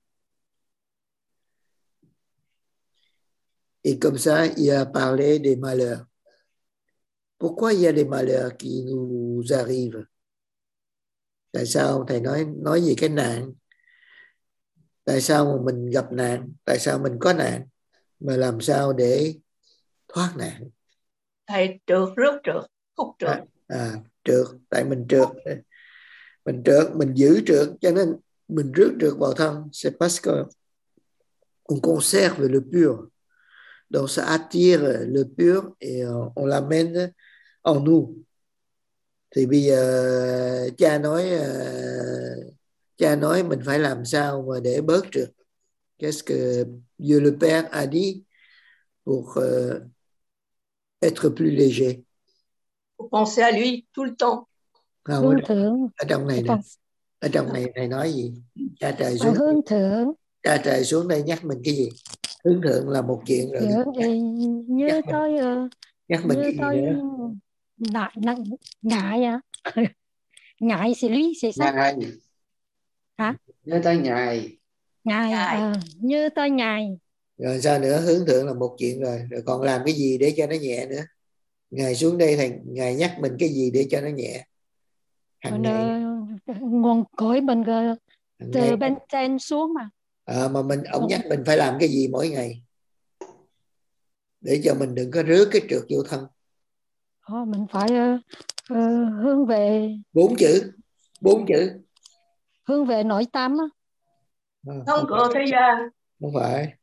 Et comme ça, il a parlé des malheurs. Pourquoi il y a des malheurs qui nous arrivent? Tại sao thầy nói nói về cái nạn? Tại sao mà mình gặp nạn? Tại sao mình có nạn? Mà làm sao để thoát nạn? Thầy trượt, rớt trượt, khúc trượt. À, à, trượt, tại mình trượt. Mình trượt, mình giữ trượt, cho nên mình rước trượt vào thân. C'est parce que on conserve le pur. Donc ça attire le pur et on l'amène en nous. Thì bây giờ cha nói cha nói mình phải làm sao mà để bớt trượt. Qu'est-ce que Dieu le Père a dit pour euh, être plus léger? Faut penser à lui tout le temps. Không, ở, ở trong này nè. Ở trong này thầy nói gì? Cha trời Phải xuống hướng thượng. cha trời xuống đây nhắc mình cái gì? Hướng thượng là một chuyện rồi. Thượng thì nhớ Nhắc mình, tới uh, nhắc mình nhớ cái gì tới nữa? ngại nặng ngại à. Ngại c'est lui c'est ça. Ngài. Hả? Nhớ tới Ngài. Ngài à, nhớ tới Ngài. Rồi sao nữa? Hướng thượng là một chuyện rồi. Rồi còn làm cái gì để cho nó nhẹ nữa? Ngài xuống đây thầy, Ngài nhắc mình cái gì để cho nó nhẹ? Hàng ngày, Nguồn cội mình hàng từ ngày. bên trên xuống mà. À, mà mình ông nhắc mình phải làm cái gì mỗi ngày để cho mình đừng có rước cái trượt vô thân. Ờ, mình phải uh, uh, hướng về Bốn chữ, bốn chữ. hướng về nội tâm á. À, Không có thời gian. Không phải.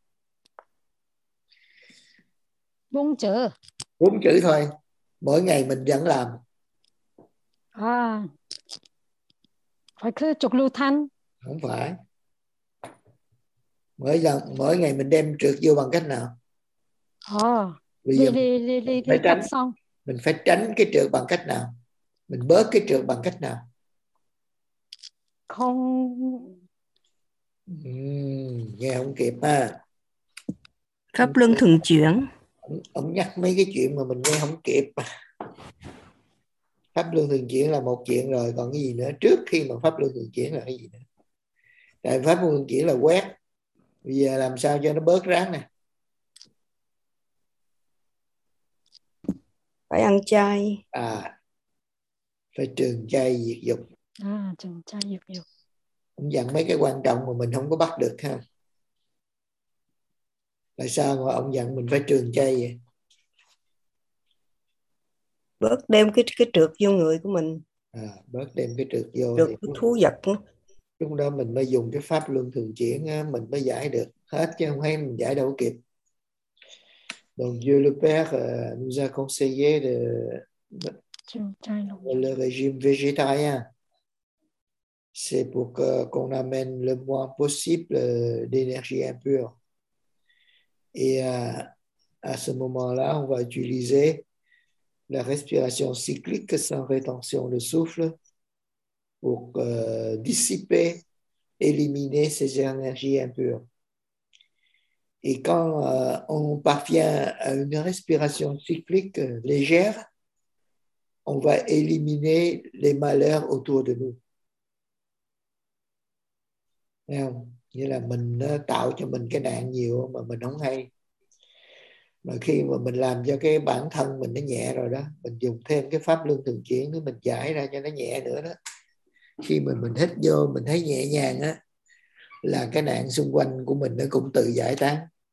Bốn chữ. Bốn chữ thôi. Mỗi ngày mình vẫn làm. À, phải cứ trục lưu thanh. Không phải. Mỗi lần mỗi ngày mình đem trượt vô bằng cách nào? Ờ, Bây đi giờ đi đi đi phải đi tránh. cắt xong. Mình phải tránh cái trượt bằng cách nào? Mình bớt cái trượt bằng cách nào? Không. Uhm, nghe không kịp ha. Pháp luân thường chuyển. Ông, ông nhắc mấy cái chuyện mà mình nghe không kịp. Pháp luân thường chuyển là một chuyện rồi, còn cái gì nữa? Trước khi mà pháp luân thường chuyển là cái gì nữa? Tại pháp luân thường chuyển là quét. Bây giờ làm sao cho nó bớt ráng nè? Phải ăn chay. À, phải trường chay diệt dục. À, trường chay diệt dục. Ông dặn mấy cái quan trọng mà mình không có bắt được ha. Tại sao mà ông dặn mình phải trường chay vậy? Bớt đem cái cái trượt vô người của mình. À, bớt đem cái trượt vô. Trượt thì thú vật. Lúc đó mình mới dùng cái pháp luân thường chuyển á, mình mới giải được hết, chứ không hay mình giải đâu kịp. Donc Dieu le Père euh, nous a conseillé de, de, de le régime végétarien. C'est pour que, qu'on amène le moins possible euh, d'énergie impure. Et euh, à ce moment-là, on va utiliser la respiration cyclique sans rétention de souffle pour euh, dissiper, éliminer ces énergies impures. Et quand euh, on parvient à une respiration cyclique euh, légère, on va éliminer les malheurs autour de nous. Thấy không? Nghĩa là mình uh, tạo cho mình cái nạn nhiều mà mình không hay. Mà khi mà mình làm cho cái bản thân mình nó nhẹ rồi đó, mình dùng thêm cái pháp luân thường chuyển để mình giải ra cho nó nhẹ nữa đó. Khi mà mình hít vô mình thấy nhẹ nhàng á, là cái nạn xung quanh của mình nó cũng tự giải tán.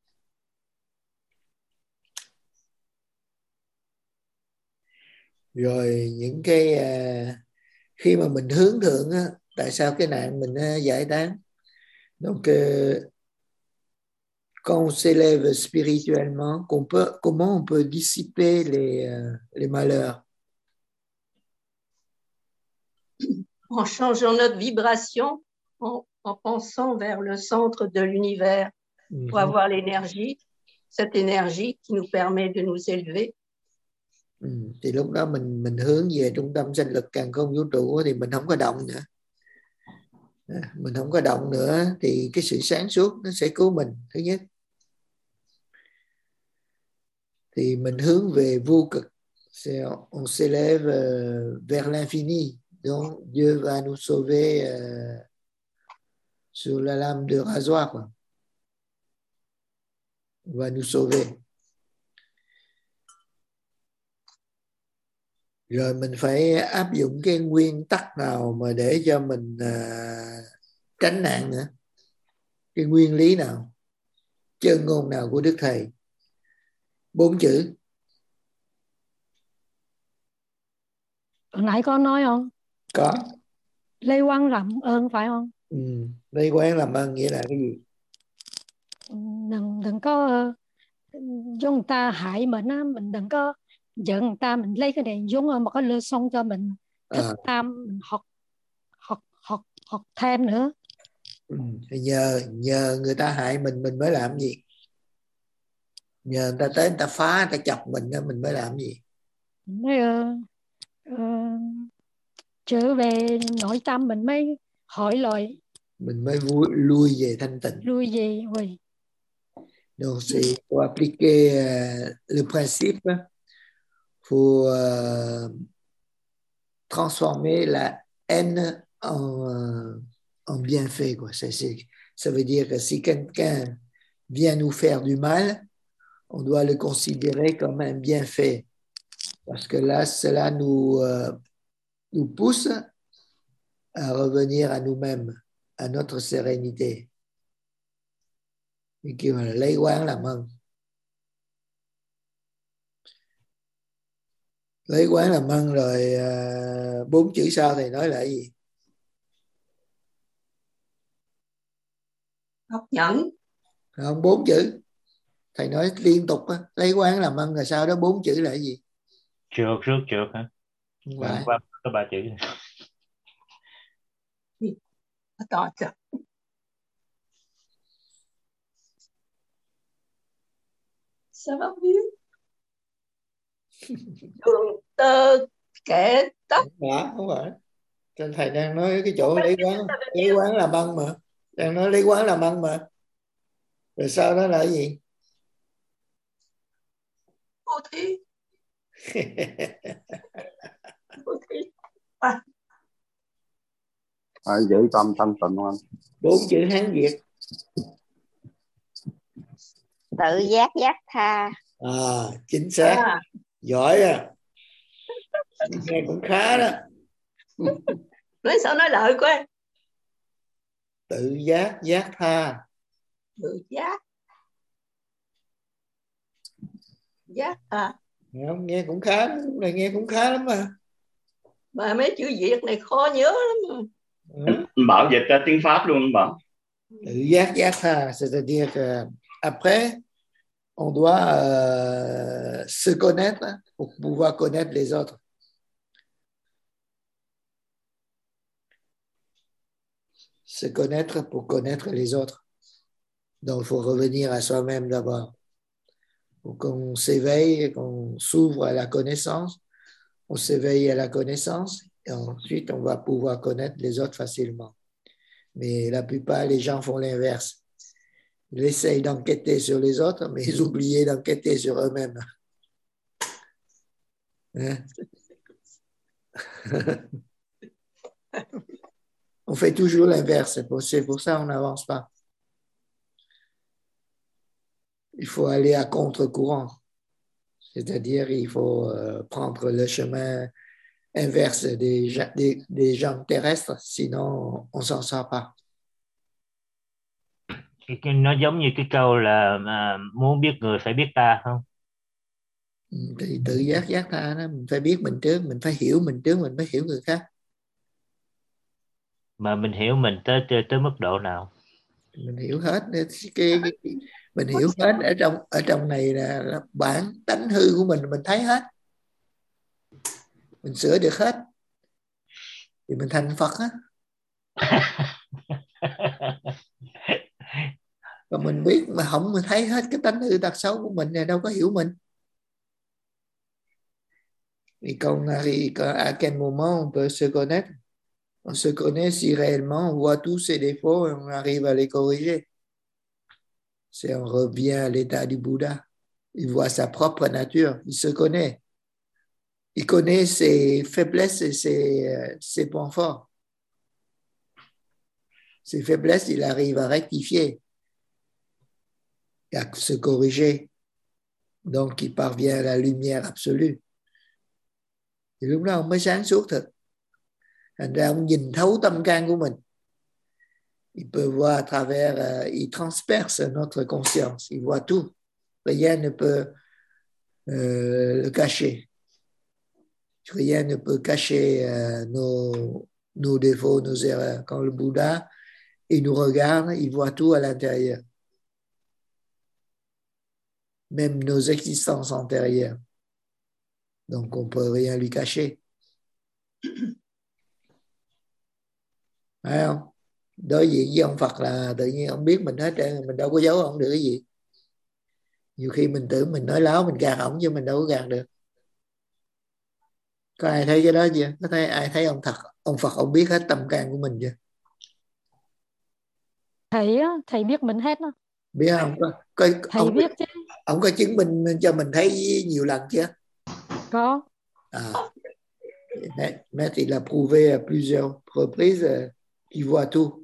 Rồi những cái uh, khi mà mình hướng thượng á, tại sao cái nạn mình uh, giải tán? Donc uh, quand on s'élève spirituellement, qu'on peut, comment on peut dissiper les, uh, les malheurs? En changeant notre vibration, en, en pensant vers le centre de l'univers mm-hmm. pour avoir l'énergie, cette énergie qui nous permet de nous élever. Ừ, thì lúc đó mình mình hướng về trung tâm sinh lực càn khôn vũ trụ thì mình không có động nữa, à, mình không có động nữa thì cái sự sáng suốt nó sẽ cứu mình. Thứ nhất thì mình hướng về vô cực, on s'élève vers l'infini, donc Dieu va nous sauver euh, sur la lame de rasoir, quoi. Va nous sauver. Rồi mình phải áp dụng cái nguyên tắc nào mà để cho mình uh, tránh nạn nữa? Cái nguyên lý nào? Chân ngôn nào của Đức Thầy? Bốn chữ. Hồi nãy có nói không? Có. Lây quán làm ơn phải không? Ừ. Lây quán làm ơn nghĩa là cái gì? Đừng, đừng có cho người ta hại mình á, mình đừng có giận người ta, mình lấy cái này giống một cái lơ xong cho mình thích à. Tam mình học học học học thêm nữa. Ừ. nhờ nhờ người ta hại mình mình mới làm gì? Nhờ người ta tới người ta phá, người ta chọc mình đó, mình mới làm gì? Mới uh, uh, trở về nội tâm mình mới hỏi lại, mình mới vui, lui về thanh tịnh. lui về, oui. Donc c'est pour appliquer euh, le principe, faut euh, transformer la haine en, euh, en bienfait, quoi. C'est, c'est, ça veut dire que si quelqu'un vient nous faire du mal, on doit le considérer comme un bienfait. Parce que là, cela nous, euh, nous pousse à revenir à nous-mêmes, à notre sérénité. Như kiểu là lấy quán làm ân. Lấy quán làm ân rồi uh, bốn chữ sau thầy nói là cái gì? Học nhẫn. Không, bốn chữ. Thầy nói liên tục á, lấy quán làm ân, rồi sau đó bốn chữ là cái gì? Trượt, rước trượt hả? Không Hôm phải. qua có ba chữ. Attends, attends. Ça va mieux. Đường tơ kẻ tóc. Không phải, không phải. Trên thầy đang nói cái chỗ lấy quán, lấy quán làm ân mà. Đang nói lấy quán làm ân mà. Rồi sau đó là cái gì? Vô thí. Vô thí. À. À, giữ tâm thanh tịnh không? Bốn chữ Hán Việt. Tự giác giác tha. À, chính xác. À. Giỏi à. Nghe cũng khá đó. Nói sao nói lợi quá. Tự giác giác tha. Tự giác giác à. Không, nghe cũng khá, này nghe cũng khá lắm mà. Mà mấy chữ Việt này khó nhớ lắm mà. Ừ. Bảo dịch ra tiếng Pháp luôn Bảo. Tự giác giác tha, c'est-à-dire que après on doit euh, se connaître pour pouvoir connaître les autres. Se connaître pour connaître les autres. Donc, il faut revenir à soi-même d'abord. Pour qu'on s'éveille, qu'on s'ouvre à la connaissance, on s'éveille à la connaissance et ensuite on va pouvoir connaître les autres facilement. Mais la plupart des gens font l'inverse. Ils essayent d'enquêter sur les autres, mais ils oublient d'enquêter sur eux-mêmes. Hein? On fait toujours l'inverse, c'est pour ça qu'on n'avance pas. Il faut aller à contre-courant, c'est-à-dire il faut euh, prendre le chemin inverse des, des, des gens terrestres, sinon on ne s'en sort pas. Nó giống như cái câu là mà muốn biết người phải biết ta không? Thì tự giác giác tha đó, mình phải biết mình trước, mình phải hiểu mình trước, mình mới hiểu người khác. Mà mình hiểu mình tới tới, tới mức độ nào? Mình hiểu hết cái, cái, cái mình hiểu hết ở trong ở trong này là, là bản tánh hư của mình mình thấy hết, mình sửa được hết thì mình thành Phật á. Còn mình biết mà không mình thấy hết cái tánh hư tật xấu của mình này đâu có hiểu mình. Et quand on arrive, à quel moment on peut se connaître? On se connaît si réellement on voit tous ses défauts et on arrive à les corriger. C'est on revient à l'état du Bouddha. Il voit sa propre nature, il se connaît. Il connaît ses faiblesses et ses, ses points forts. Ses faiblesses, il arrive à rectifier et à se corriger. Donc, il parvient à la lumière absolue. Thì lúc đó ông mới sáng suốt thật. Thành ra ông nhìn thấu tâm can của mình. Il peut voir à travers, euh, il transperce notre conscience. Il voit tout. Rien ne peut euh, le cacher. Rien ne peut cacher euh, nos, nos défauts, nos erreurs. Quand le Bouddha, il nous regarde, il voit tout à l'intérieur. Même nos existences antérieures. Donc, on ne peut rien lui cacher. Phải không? Đối diện với ông Phật là tự nhiên ông biết mình hết trơn, mình đâu có giấu ông được cái gì. Nhiều khi mình tưởng mình nói láo, mình gạt ổng chứ mình đâu có gạt được. Có ai thấy cái đó chưa? Có thấy ai thấy ông thật, ông Phật ông biết hết tâm can của mình chưa? Thầy á, thầy biết mình hết đó. Biết không? Có, có, Thầy ông, biết chứ. ông có chứng minh cho mình thấy nhiều lần chưa? Có. À, mais il a prouvé à plusieurs reprises qu'il voit tout.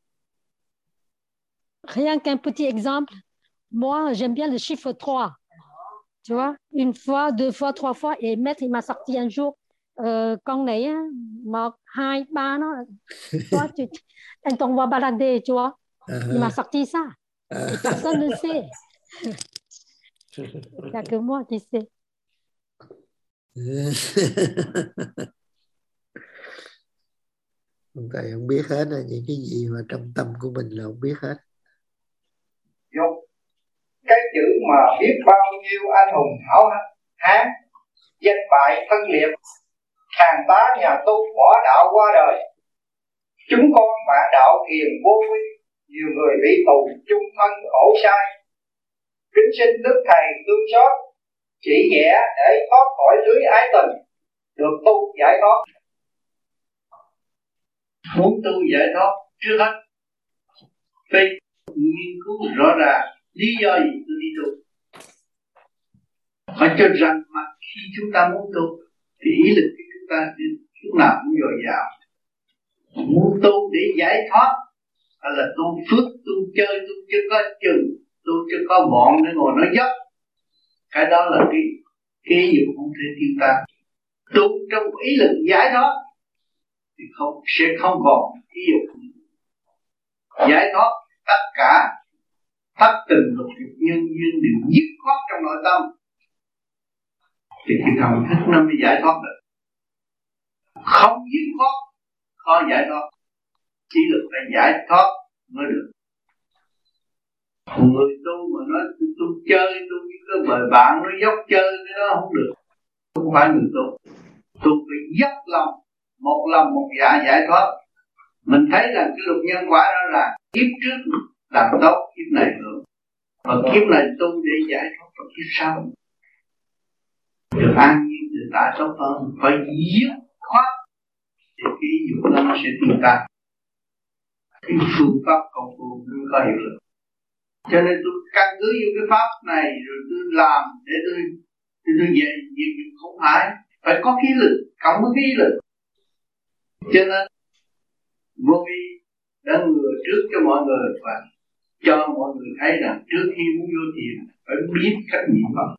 Rien qu'un petit exemple. Moi, j'aime bien le chiffre trois. Tu vois, une fois, deux fois, trois fois. Et maître, il m'a sorti un jour, euh, con này, một, hai, ba, nó, toi, tu, anh t'en va balader, tu vois. Uh-huh. Il m'a sorti ça. Uh-huh. Et personne ne sait. Il n'y a que moi qui sais. Thầy không biết hết, là những cái gì mà trong tâm của mình là không biết hết. Dục, cái chữ mà biết bao nhiêu anh hùng hảo hán, danh bại phân liệt, hàng tá nhà tu bỏ đạo qua đời. Chúng con bạn đạo thiền vô vi, nhiều người bị tù chung thân khổ sai. Kính xin Đức Thầy thương xót, chỉ vẽ để thoát khỏi lưới ái tình, được tu giải thoát. Muốn tu giải thoát trước hết phải nghiên cứu rõ ràng lý do gì tôi đi tu. Phải cho rằng mà khi chúng ta muốn tu thì ý lực của chúng ta lúc nào cũng dồi dào. Muốn tu để giải thoát hay là tu phước, tu chơi, tu chưa có chừng, tu chưa có bọn để ngồi nói dốc, cái đó là cái cái ý dục không thể tiêu tan. Tu trong ý lực giải thoát thì không sẽ không còn ý dục. Giải thoát tất cả thất tình lục dục nhân duyên đều dứt khoát trong nội tâm, thì cái thần thức nó mới giải thoát được. Không dứt khoát khó giải thoát, chỉ lực phải giải thoát mới được. Người tu mà nói tu, tu chơi, tu với cái bời bạn nó dốc chơi cái đó không được, không phải người tu. Tu phải dốc lòng, một lòng một dạ giải thoát. Mình thấy rằng cái luật nhân quả đó là kiếp trước làm tốt, kiếp này hưởng, và kiếp này tu để giải thoát vào kiếp sau được an nhiên tự tại tốt hơn. Phải dứt khoát thì cái dục đó nó sẽ tiêu tan. Cái phương pháp công phu nó có hiệu lực. Cho nên tôi căn cứ vô cái pháp này rồi tôi làm để tôi thì tôi về việc không phải phải có khí lực cộng với khí lực. Cho nên vô vi đã ngừa trước cho mọi người và cho mọi người thấy rằng trước khi muốn vô thiền phải biết cách niệm Phật.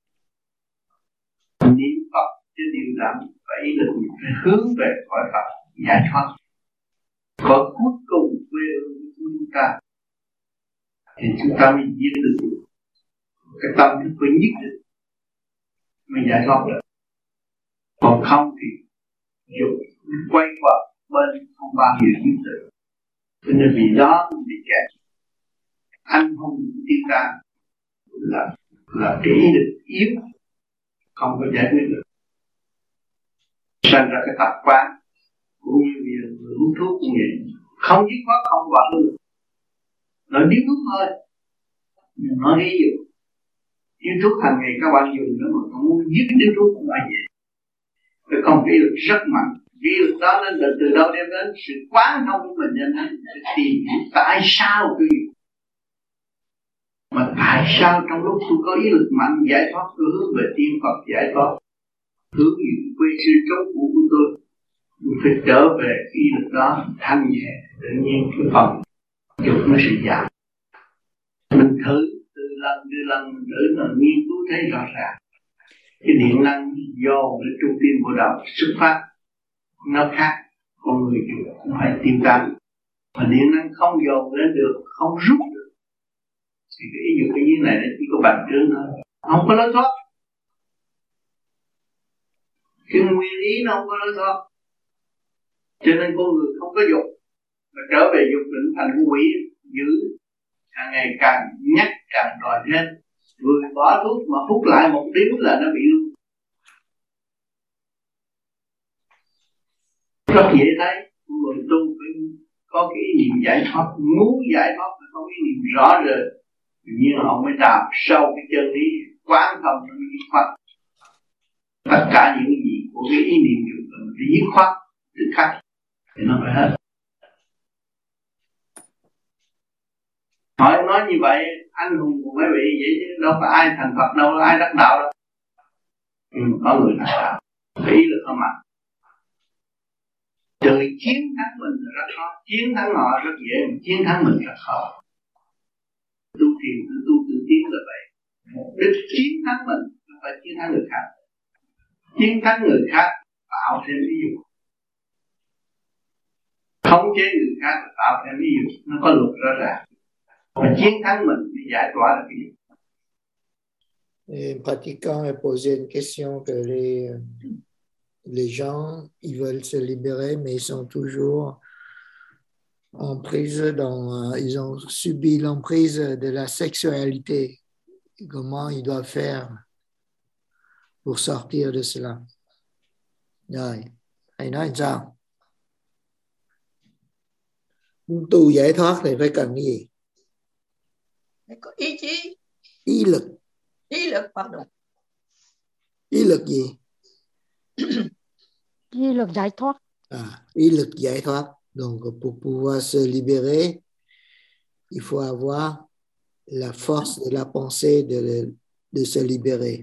Niệm Phật chứ điều đẳng phải ý lực phải hướng về cõi Phật giải thoát. Và cuối cùng quê hương của chúng ta thì chúng ta mới diễn được cái tâm thức phải nhất định mới giải thoát được. Còn không thì dục quay qua bên không bao giờ diễn được. Cho nên vì đó mình bị kẹt. Anh hùng tiên ta là là cái ý định yếu, không có giải quyết được. Sinh ra cái tập quán cũng như bây giờ người hút thuốc cũng vậy, không dứt khoát không quản được. Nó điếu thuốc thôi, nó đi dùng điếu thuốc hàng ngày các bạn dùng nữa mà không muốn dứt điếu thuốc không phải vậy. Phải không cái lực rất mạnh. Cái lực đó nên là từ đâu đem đến sự quán thông của mình, nên phải tìm hiểu tại sao tôi dùng. Mà tại sao trong lúc tôi có ý lực mạnh giải thoát, tôi hướng về tiên Phật giải thoát, hướng về quê sư chống vũ của tôi, tôi phải trở về cái ý lực đó thanh nhẹ, tự nhiên cái phần dục nó sẽ giảm. Mình thử từ lần từ lần mình thử là nghiên cứu thấy rõ ràng cái điện năng dồn lên trung tim bộ đầu xuất phát nó khác, con người cũng phải tiêu tan. Mà điện năng không dồn lên được, không rút được thì cái ý dục cái dưới này nó chỉ có bành trướng thôi, không có lối thoát. Cái nguyên ý nó không có lối thoát. Cho nên con người không có dục, mà trở về dục định thành quỷ dữ, càng ngày càng nhắc càng đòi thêm. Người bỏ thuốc mà hút lại một điếu là nó bị luôn. Rất dễ thấy, người tu phải có cái ý niệm giải thoát, muốn giải thoát phải có ý niệm rõ rệt. Tự nhiên họ mới đào sâu cái chân lý quán thông nó mới dứt khoát. Tất cả những cái gì của cái ý niệm dục là phải dứt khoát tự khắc thì nó phải hết. Hỏi nói như vậy anh hùng của mấy vị vậy chứ đâu phải ai thành Phật đâu, ai đắc đạo đâu. Ừ, có người đắc đạo, ý lực không mạnh. Từ chiến thắng mình là rất khó, chiến thắng họ rất dễ, chiến thắng mình rất khó. Tu thiền tự tu tự tiến là vậy. Để chiến thắng mình không phải chiến thắng người khác. Chiến thắng người khác tạo thêm ví dụ, khống chế người khác tạo thêm ví dụ, nó có luật rõ ràng. Và chiến thắng mình thì giải tỏa là ví dụ. Et pratiquant a posé une question que les, les gens, ils veulent se libérer, mais ils sont toujours en prise dans, ils ont subi l'emprise de la sexualité. Comment ils doivent faire pour sortir de cela? Rồi, thầy nói làm sao? Muốn tu giải thoát thì phải cần cái gì? Phải có ý chí. Ý lực. Ý lực, pardon. Ý lực gì? Ý lực giải thoát. À, ý lực giải thoát. Donc, pour pouvoir se libérer, il faut avoir la force de la pensée de, de se libérer.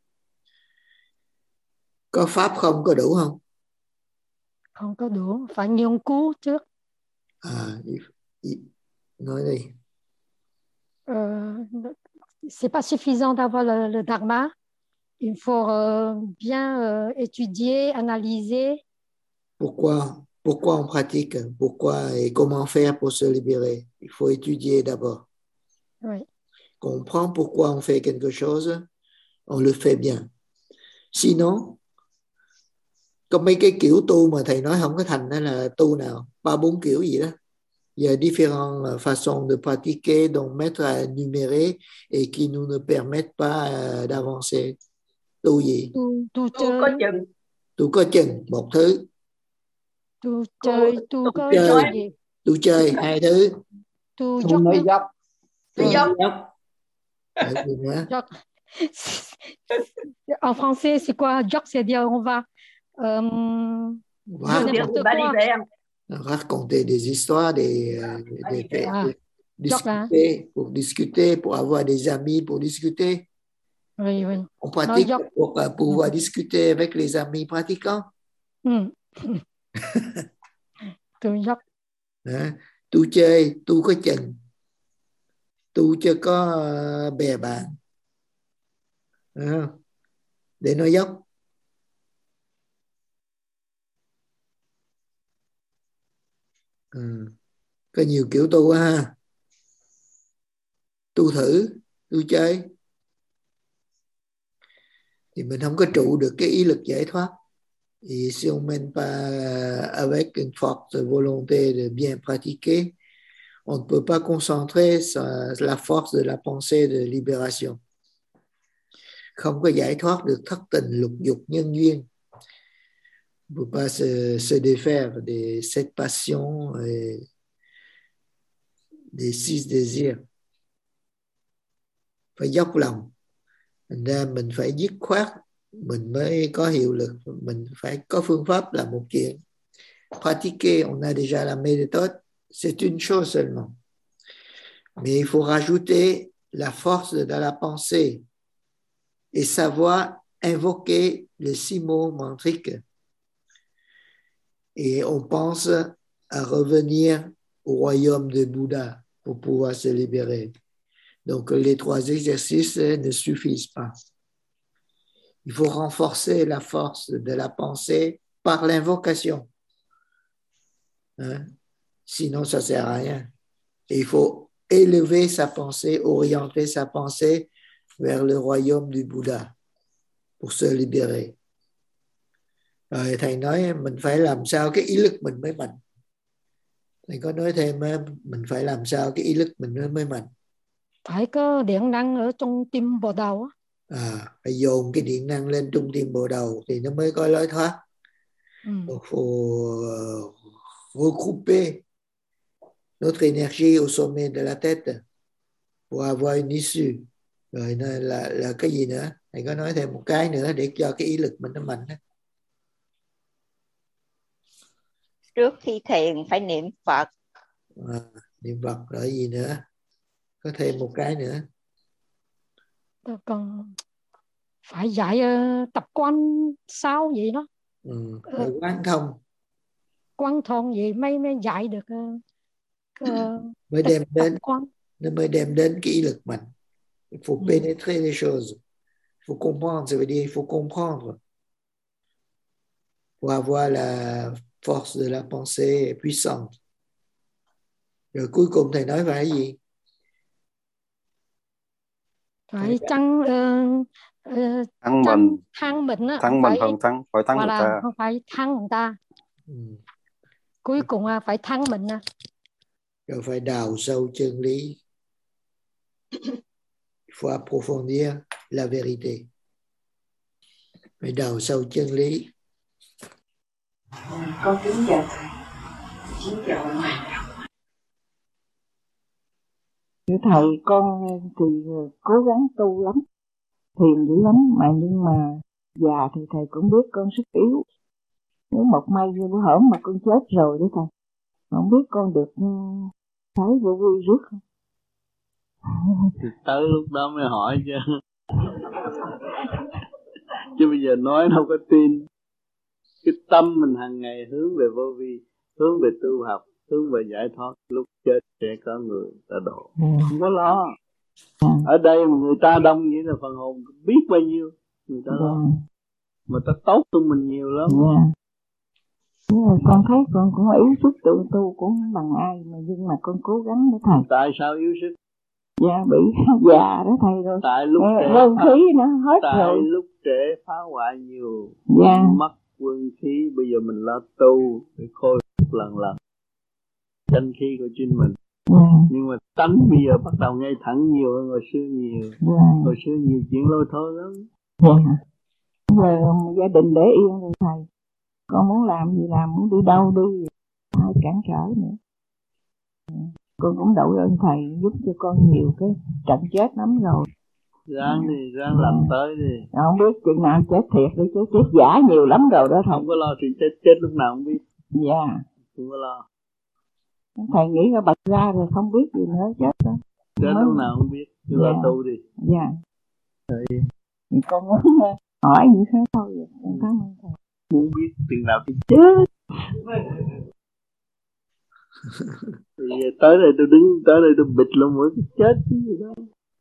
Có pháp không, có đủ không? Không có đủ, phải nghiên cứu trước. À, nói đi. Euh, c'est pas suffisant d'avoir le, le dharma. Il faut euh, bien euh, étudier, analyser. Pourquoi, pourquoi on pratique? Pourquoi et comment faire pour se libérer? Il faut étudier d'abord. Oui. Comprendre pourquoi on fait quelque chose, on le fait bien. Sinon, có mấy cái kiểu tu mà thầy nói không có thành đó là tu nào? Ba bốn kiểu gì đó. Il y a différentes façons de pratiquer, donc mettre à énumérer et qui nous ne permettent pas uh, d'avancer. Tu gì? Tu, tu Tu chơi. có chừng. Tu có chừng, một thứ. Tu chơi, tu, tu có chơi. gì? Tu chơi, hai thứ. Tu tu nói dốc. Tu nói dốc. Ở gì nữa? En français, c'est quoi? Joc, c'est dire on va euh, dire n'importe quoi. Raconter des histoires, des, des, des Ah, discuter, hein? Pour discuter, pour avoir des amis, pour discuter. Oui, oui. On pratique non, pour uh, pouvoir mm. discuter avec les amis pratiquants. Mm. Tu joc. À, tu chơi, tu có chừng. Tu chưa có uh, bè bạn. À, để nói dốc. Ừ. Có nhiều kiểu tu ha. Tu thử, tu chơi. Thì mình không có trụ được cái ý lực giải thoát. Et si on ne mène pas avec une forte volonté de bien pratiquer, on ne peut pas concentrer sa, la force de la pensée de libération. Không có giải thoát được thất tình lục dục nhân duyên. On ne peut pas se, se défaire de cette passion et des six désirs. Phải dốc lòng. Thành ra mình phải dứt khoát, mình mới có hiệu lực. Mình phải có phương pháp là một chuyện. Pratiquer, on a déjà la méthode, c'est une chose seulement. Mais il faut rajouter la force de la pensée et savoir invoquer les six mots mantriques. Et on pense à revenir au royaume de Bouddha pour pouvoir se libérer. Donc les trois exercices ne suffisent pas. Il faut renforcer la force de la pensée par l'invocation. Hein? Sinon, ça ne sert à rien. Et il faut élever sa pensée, orienter sa pensée vers le royaume du Bouddha pour se libérer. Rồi thầy nói mình phải làm sao cái ý lực mình mới mạnh. Thầy có nói thêm mình phải làm sao cái ý lực mình mới mạnh. Phải có điện năng ở trong tim bộ đầu. À, phải dồn cái điện năng lên trung tim bộ đầu thì nó mới có lối thoát. Ừ. Il faut uh, regrouper notre énergie au sommet de la tête pour avoir une issue. Rồi là, là cái gì nữa? Thầy có nói thêm một cái nữa để cho cái ý lực mình nó mạnh đó. Trước khi thiền phải niệm Phật. À, niệm Phật rồi gì nữa? Có thêm một cái nữa. Còn phải dạy uh, tập quan sao vậy đó. Ừ, phải quán thông. Quán thông gì mới mới dạy được uh, uh, mới đem đến quan. Nó mới đem đến cái ý lực mạnh. Il faut ừ. pénétrer les choses. Il faut comprendre, ça veut dire il faut comprendre. Pour avoir la force de la pensée puissante. Rồi cuối cùng thầy nói phải gì? Phải chăng uh, uh, thăng mình thăng mình á, thăng mình phải không thăng phải thăng người ta. Không phải thăng người ta. Ừ. Cuối cùng uh, phải thăng mình á. Rồi phải đào sâu chân lý. Il faut approfondir la vérité. Phải đào sâu chân lý. Con kính chào thầy. Kính chào thầy. Thầy, con thì cố gắng tu lắm, thiền dữ lắm, mà nhưng mà già thì thầy cũng biết con sức yếu. Nếu một may như bữa hổm mà con chết rồi đó thầy, không biết con được thấy vô vi rước không? Thì tới lúc đó mới hỏi chứ. Chứ bây giờ nói đâu có tin. Cái tâm mình hàng ngày hướng về vô vi, hướng về tu học, hướng về giải thoát, lúc chết sẽ có người ta độ. Ừ. Không có lo. Ừ. Ở đây mà người ta đông vậy là phần hồn biết bao nhiêu người ta lo. Ừ. Mà ta tốt hơn mình nhiều lắm. Yeah. Nhưng con thấy con cũng yếu sức tự tu cũng không bằng ai, mà nhưng mà con cố gắng đó thầy. Tại sao yếu sức? Dạ bị già đó thầy rồi. Tại lúc trẻ quân khí nó hết tại rồi. Tại lúc trẻ phá hoại nhiều. Dạ. Mất quân khí, bây giờ mình lo tu để khôi phục lần lần chân khí của chính mình. Yeah. Nhưng mà tánh bây giờ bắt đầu ngay thẳng nhiều hơn hồi xưa nhiều. Yeah. Hồi xưa nhiều chuyện lôi thôi lắm. Yeah. Giờ gia đình để yên rồi thầy. Con muốn làm gì làm, muốn đi đâu đi, ai cản trở nữa. Con cũng đội ơn thầy giúp cho con nhiều cái trận chết lắm rồi. Ráng đi, ráng làm tới đi. Không biết chừng nào chết thiệt đi, chứ chết giả nhiều lắm rồi đó thầy. Không có lo chuyện chết, chết lúc nào không biết. Dạ. Yeah. Không có lo. Thầy nghĩ ra bật ra rồi không biết gì nữa, chết đó. Chết lúc nào không biết, cứ yeah. lo tu đi. Dạ. Yeah. Thì con muốn hỏi như thế thôi vậy. Con cảm ơn thầy. Muốn biết chừng nào thì chết. Thì tới đây tôi đứng, tới đây tôi bịt lỗ mũi cái chết chứ gì đó.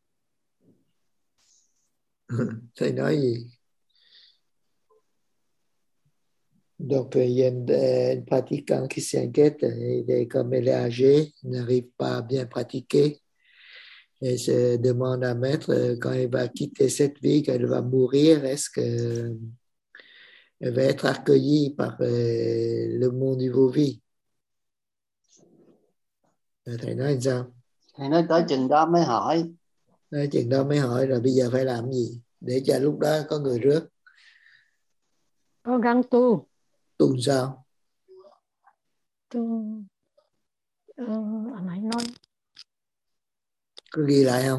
Thầy nói gì? Donc, il y a une, une pratiquante qui s'inquiète, et comme elle est âgée, n'arrive pas à bien pratiquer, et se demande à Maître, quand elle va quitter cette vie, qu'elle va mourir, est-ce qu'elle va être accueillie par le monde du vô vi? Thầy nói sao? Thầy nói tới chừng đó mới hỏi. Nói chừng đó mới hỏi, rồi bây giờ phải làm gì? Để cho lúc đó có người rước. Cố gắng tu. Tu sao? Tu... Ừ, anh ấy nói. Có ghi lại không?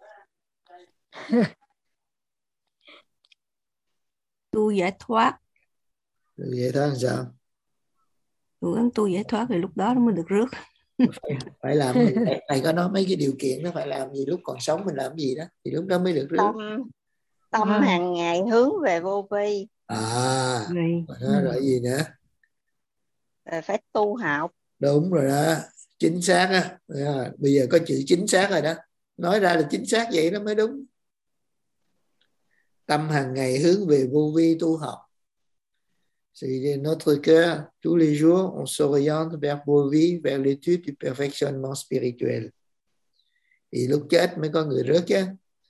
Tu giải thoát. Tu giải thoát làm sao? Cố gắng tu giải thoát thì lúc đó nó mới được rước. Phải, phải làm gì? Thầy có nói mấy cái điều kiện nó phải làm gì lúc còn sống mình làm gì đó thì lúc đó mới được rước. Tâm, tâm à. hàng ngày hướng về vô vi. À, đó rồi gì nữa? Rồi phải tu học. Đúng rồi đó, chính xác á. À, bây giờ có chữ chính xác rồi đó. Nói ra là chính xác vậy đó mới đúng. Tâm hàng ngày hướng về vô vi tu học. C'est notre cœur, tous les jours, on s'oriente vers vô vi, vers l'étude du perfectionnement spirituel. Thì lúc chết mới có người rước chứ.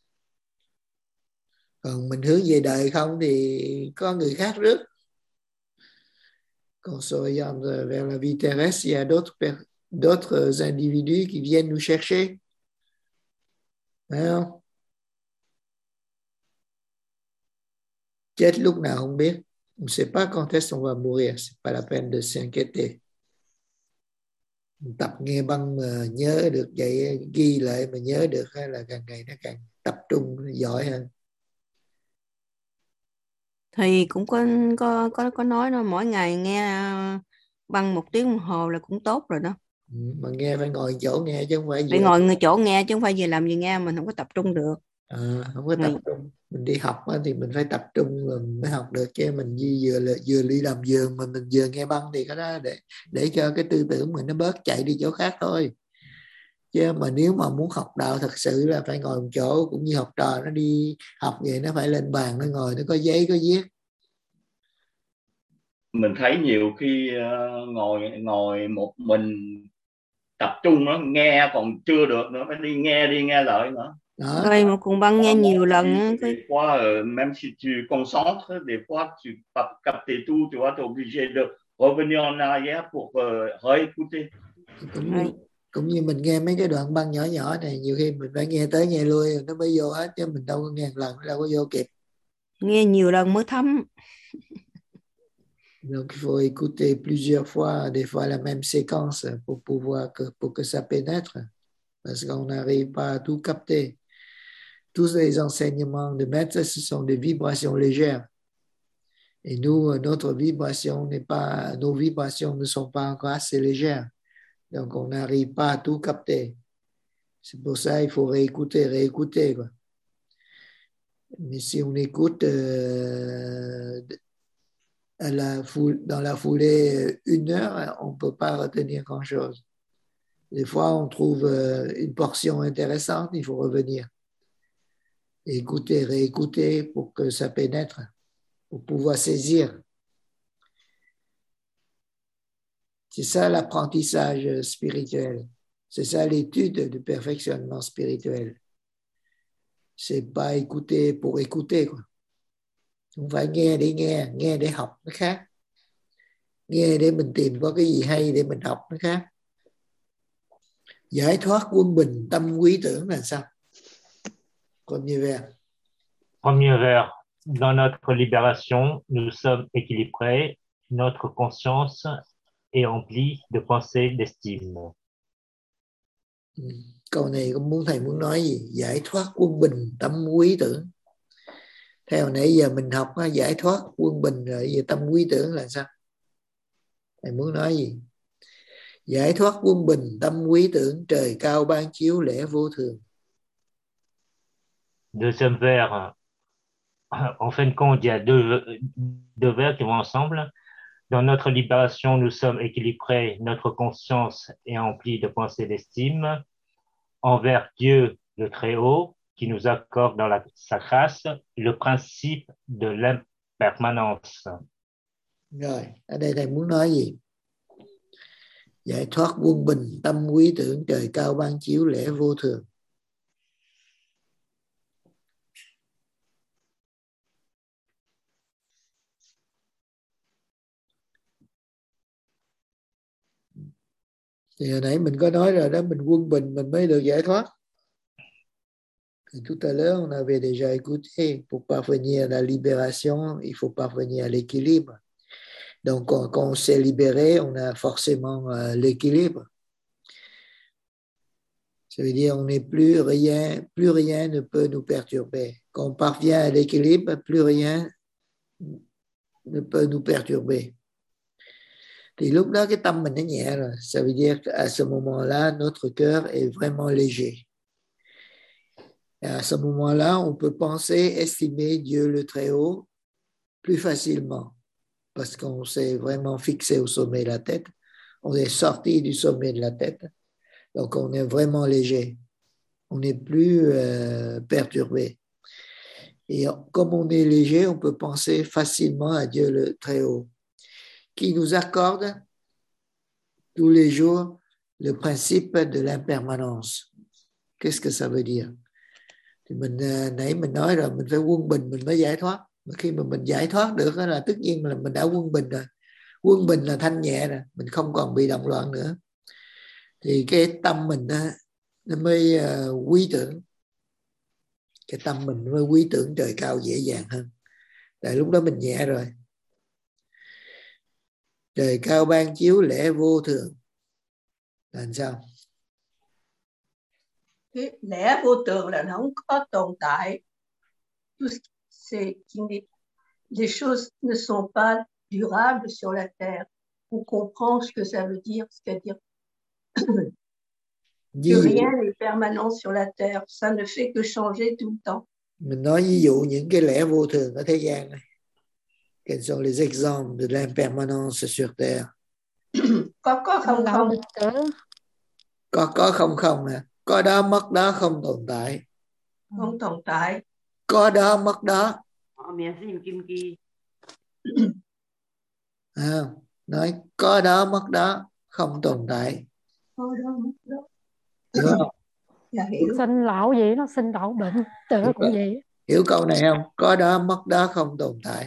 Còn mình hướng về đời không thì có người khác rước. Quand on s'oriente vers la vie terrestre, il y a d'autres, d'autres individus qui viennent nous chercher. Phải không? Chết lúc nào không biết. On ne sait pas quand est-ce qu'on va mourir. C'est pas la peine de s'inquiéter. Tập nghe băng mà nhớ được vậy, ghi lại mà nhớ được là càng ngày nó càng tập trung, nó giỏi hơn. Thì cũng có có có có nói nó mỗi ngày nghe băng một tiếng đồng hồ là cũng tốt rồi đó. Mà nghe phải ngồi chỗ nghe chứ không phải Phải vừa ngồi người chỗ nghe chứ không phải vừa làm vừa nghe, mình không có tập trung được. à, không có tập Người... trung. Mình đi học á, thì mình phải tập trung rồi mới học được, chứ mình vừa vừa vừa đi làm vườn mà mình vừa nghe băng thì cái đó để để cho cái tư tưởng mình nó bớt chạy đi chỗ khác thôi. Chứ mà nếu mà muốn học đạo thật sự là phải ngồi một chỗ, cũng như học trò nó đi học vậy, nó phải lên bàn nó ngồi, nó có giấy có viết. Mình thấy nhiều khi uh, ngồi ngồi một mình tập trung nó nghe còn chưa được nữa, phải đi nghe đi nghe lại nữa. Rồi mà cùng băng nghe nhiều lần á. Des fois, euh, même si tu concentres, des fois tu pas capter tout, tu vois, tu es obligé de revenir en arrière pour uh, réécouter. Cũng như, cũng như mình nghe mấy cái đoạn băng nhỏ nhỏ này, nhiều khi mình phải nghe tới nghe lui nó mới vô hết, chứ mình đâu có nghe lần đâu có vô kịp. Nghe nhiều lần mới thấm. Donc il faut écouter plusieurs fois, des fois la même séquence pour pouvoir que, pour que ça pénètre, parce qu'on n'arrive pas à tout capter. Tous les enseignements de maître, ce sont des vibrations légères. Et nous, notre vibration n'est pas, nos vibrations ne sont pas encore assez légères. Donc on n'arrive pas à tout capter. C'est pour ça qu'il faut réécouter, réécouter, quoi. Mais si on écoute euh, à la foule, dans la foulée une heure, on ne peut pas retenir grand-chose. Des fois, on trouve une portion intéressante, il faut revenir. Écouter, réécouter pour que ça pénètre, pour pouvoir saisir. C'est ça l'apprentissage spirituel. C'est ça l'étude du perfectionnement spirituel. C'est pas écouter pour écouter, quoi. Không phải nghe để nghe, nghe để học nó khác. Nghe để mình tìm có cái gì hay để mình học nó khác. Giải thoát quân bình tâm quý tưởng là sao? Premier vers. Premier vers. Dans notre libération, nous sommes équilibrés, notre conscience est remplie de pensées d'estime. Ừ. Câu này cũng muốn thầy muốn nói gì? Giải thoát quân bình tâm quý tưởng. Theo nãy giờ mình học giải thoát quân bình rồi, giờ tâm quý tưởng là sao? Thầy muốn nói gì? Giải thoát quân bình tâm quý tưởng, trời cao ban chiếu lẽ vô thường. Deuxième vers. En fin de compte, il y a deux, deux vers qui vont ensemble. Dans notre libération, nous sommes équilibrés, notre conscience est remplie de pensées d'estime envers Dieu le Très-Haut, qui nous accorde dans la, sa grâce le principe de l'impermanence. Rồi, ở đây thầy muốn nói gì? Giải thoát quân bình, tâm quý tưởng, trời cao ban chiếu lẽ vô thường. Thì hồi nãy mình có nói rồi đó, mình quân bình mình mới được giải thoát. Et tout à l'heure, on avait déjà écouté, pour parvenir à la libération, il faut parvenir à l'équilibre. Donc, quand, quand on s'est libéré, on a forcément euh, l'équilibre. Ça veut dire on n'est plus rien, plus rien ne peut nous perturber. Quand on parvient à l'équilibre, plus rien ne peut nous perturber. Thì lúc đó cái tâm mình nó nhẹ rồi. Ça veut dire qu'à ce moment-là, notre cœur est vraiment léger. Et à ce moment-là, on peut penser, estimer Dieu le Très-Haut plus facilement. Parce qu'on s'est vraiment fixé au sommet de la tête. On est sorti du sommet de la tête. Donc, on est vraiment léger. On n'est plus euh, perturbé. Et comme on est léger, on peut penser facilement à Dieu le Très-Haut, qui nous accorde tous les jours le principe de l'impermanence. Qu'est-ce que ça veut dire? Thì mình nãy mình nói rồi, mình phải quân bình mình mới giải thoát. Mà khi mà mình giải thoát được đó là tất nhiên là mình đã quân bình rồi. Quân bình là thanh nhẹ rồi, mình không còn bị động loạn nữa. Thì cái tâm mình đó, nó mới uh, quý tưởng. Cái tâm mình mới quý tưởng trời cao dễ dàng hơn. Tại lúc đó mình nhẹ rồi. Trời cao ban chiếu lẽ vô thường. Là sao? Cái lẽ vô thường là nó không có tồn tại. C'est, les choses ne sont pas durables sur la terre. On comprend ce que ça veut dire, c'est-à-dire Que rien n'est permanent sur la terre, ça ne fait que changer tout le temps. Mình nói ví dụ những cái lẽ vô thường ở thế gian này. Quels sont les exemples de l'impermanence sur terre? Có có không không. Có có không không nè. Có đó mất đó không tồn tại. Không tồn tại. Có đó mất đó. À, nói có đó mất đó không tồn tại. Có đó mất đó. Hiểu không? Dạ, hiểu. Sinh lão vậy, nó sinh lão bệnh tử cũng vậy. Hiểu câu này không? Có đó mất đó không tồn tại.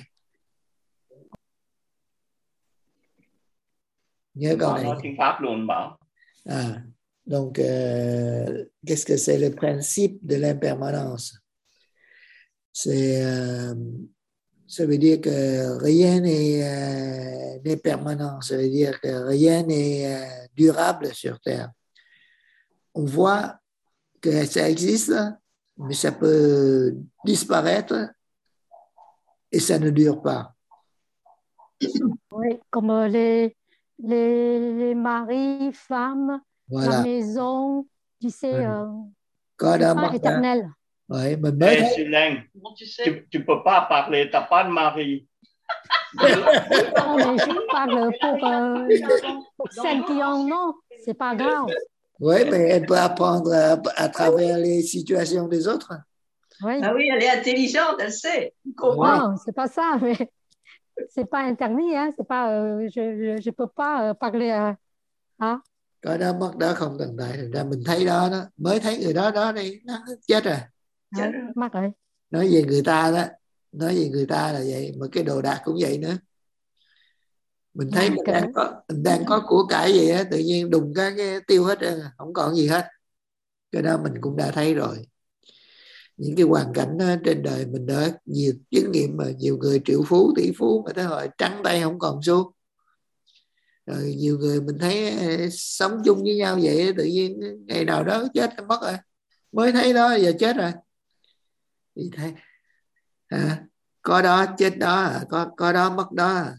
Nhớ câu này. Nói tiếng Pháp luôn bảo. À, donc euh, qu'est-ce que c'est le principe de l'impermanence? C'est euh, ça veut dire que rien n'est euh, n'est permanent, ça veut dire que rien n'est euh, durable sur terre. On voit que ça existe, mais ça peut disparaître et ça ne dure pas. Oui, comme les, les, les maris, femmes, Voilà. la maison, tu sais, euh, Có đó c'est mất pas éternel. Oui, mình mới Hey, thấy. Sylvain, tu, tu peux pas parler, t'as pas de mari. Non, mais je parle pour, euh, pour celles qui en ont, c'est pas grave. Oui, mais elle peut apprendre à, à travers les situations des autres. Oui. Ah oui, elle est intelligente, elle sait. Elle comprend. Non, c'est pas ça, mais c'est pas interdit, hein. C'est pas, euh, je, je, je peux pas euh, parler à. Hein? Có đó mất đó không tồn tại. Thành ra mình thấy đó đó, mới thấy người đó đó đi, nó chết rồi. Đấy, mất rồi. Nói về người ta đó, nói về người ta là vậy, mà cái đồ đạc cũng vậy nữa. Mình thấy mình đang có mình đang có của cải gì á, tự nhiên đùng cái, cái tiêu hết rồi, không còn gì hết. Cái đó mình cũng đã thấy rồi. Những cái hoàn cảnh đó, trên đời mình đã nhiều chứng nghiệm, mà nhiều người triệu phú tỷ phú mà tới hồi trắng tay không còn xu. Rồi nhiều người mình thấy sống chung với nhau vậy, tự nhiên ngày nào đó chết mất rồi, mới thấy đó giờ chết rồi. Thì thấy à, có đó chết đó à, có có đó mất đó à.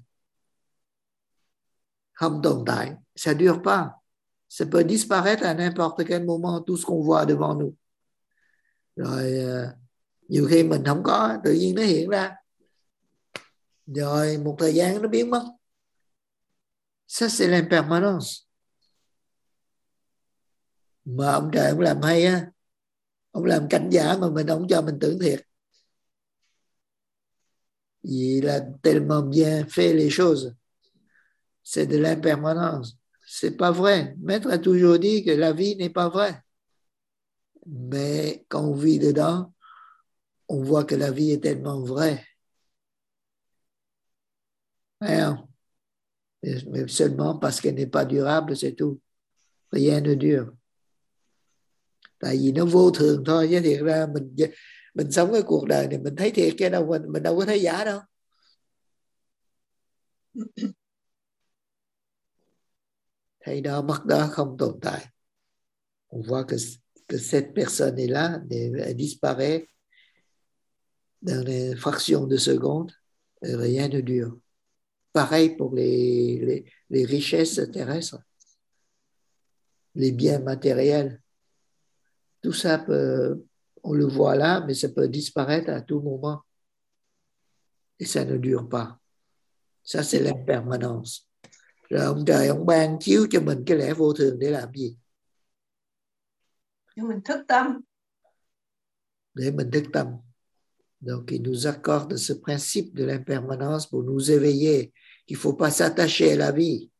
Không tồn tại, ça dure pas, ça peut disparaître à n'importe quel moment, tout ce qu'on voit devant nous. Rồi nhiều khi mình không có, tự nhiên nó hiện ra, rồi một thời gian nó biến mất. Ça c'est l'impermanence. Mà ông trời ông làm hay á, ông làm cảnh giả mà mình không cho mình tưởng thiệt. Il a tellement bien fait les choses. C'est de l'impermanence. C'est pas vrai. Maître a toujours dit que la vie n'est pas vraie. Mais quand on vit dedans, on voit que la vie est tellement vraie. Phải không? Mais seulement parce qu'elle n'est pas durable, c'est tout. Rien ne dure. Tại vì nó vô thường thôi, chứ thiệt ra mình mình sống cái cuộc đời này mình thấy thiệt, chứ đâu mình mình đâu có thấy giả đâu. Thấy đó mất đó không tồn tại. On voit que, que cette personne est là, elle disparaît dans les fractions de secondes, et rien ne dure. Pareil pour les, les, les richesses terrestres, les biens matériels. Tout ça peut, on le voit là, mais ça peut disparaître à tout moment. Et ça ne dure pas. Ça, c'est l'impermanence. Rồi ông trời, ông ban chiếu cho mình cái lẽ vô thường để làm gì? Để mình thức tâm. Để mình thức tâm. Donc, il nous accorde ce principe de l'impermanence pour nous éveiller. Il ne faut pas s'attacher à la vie.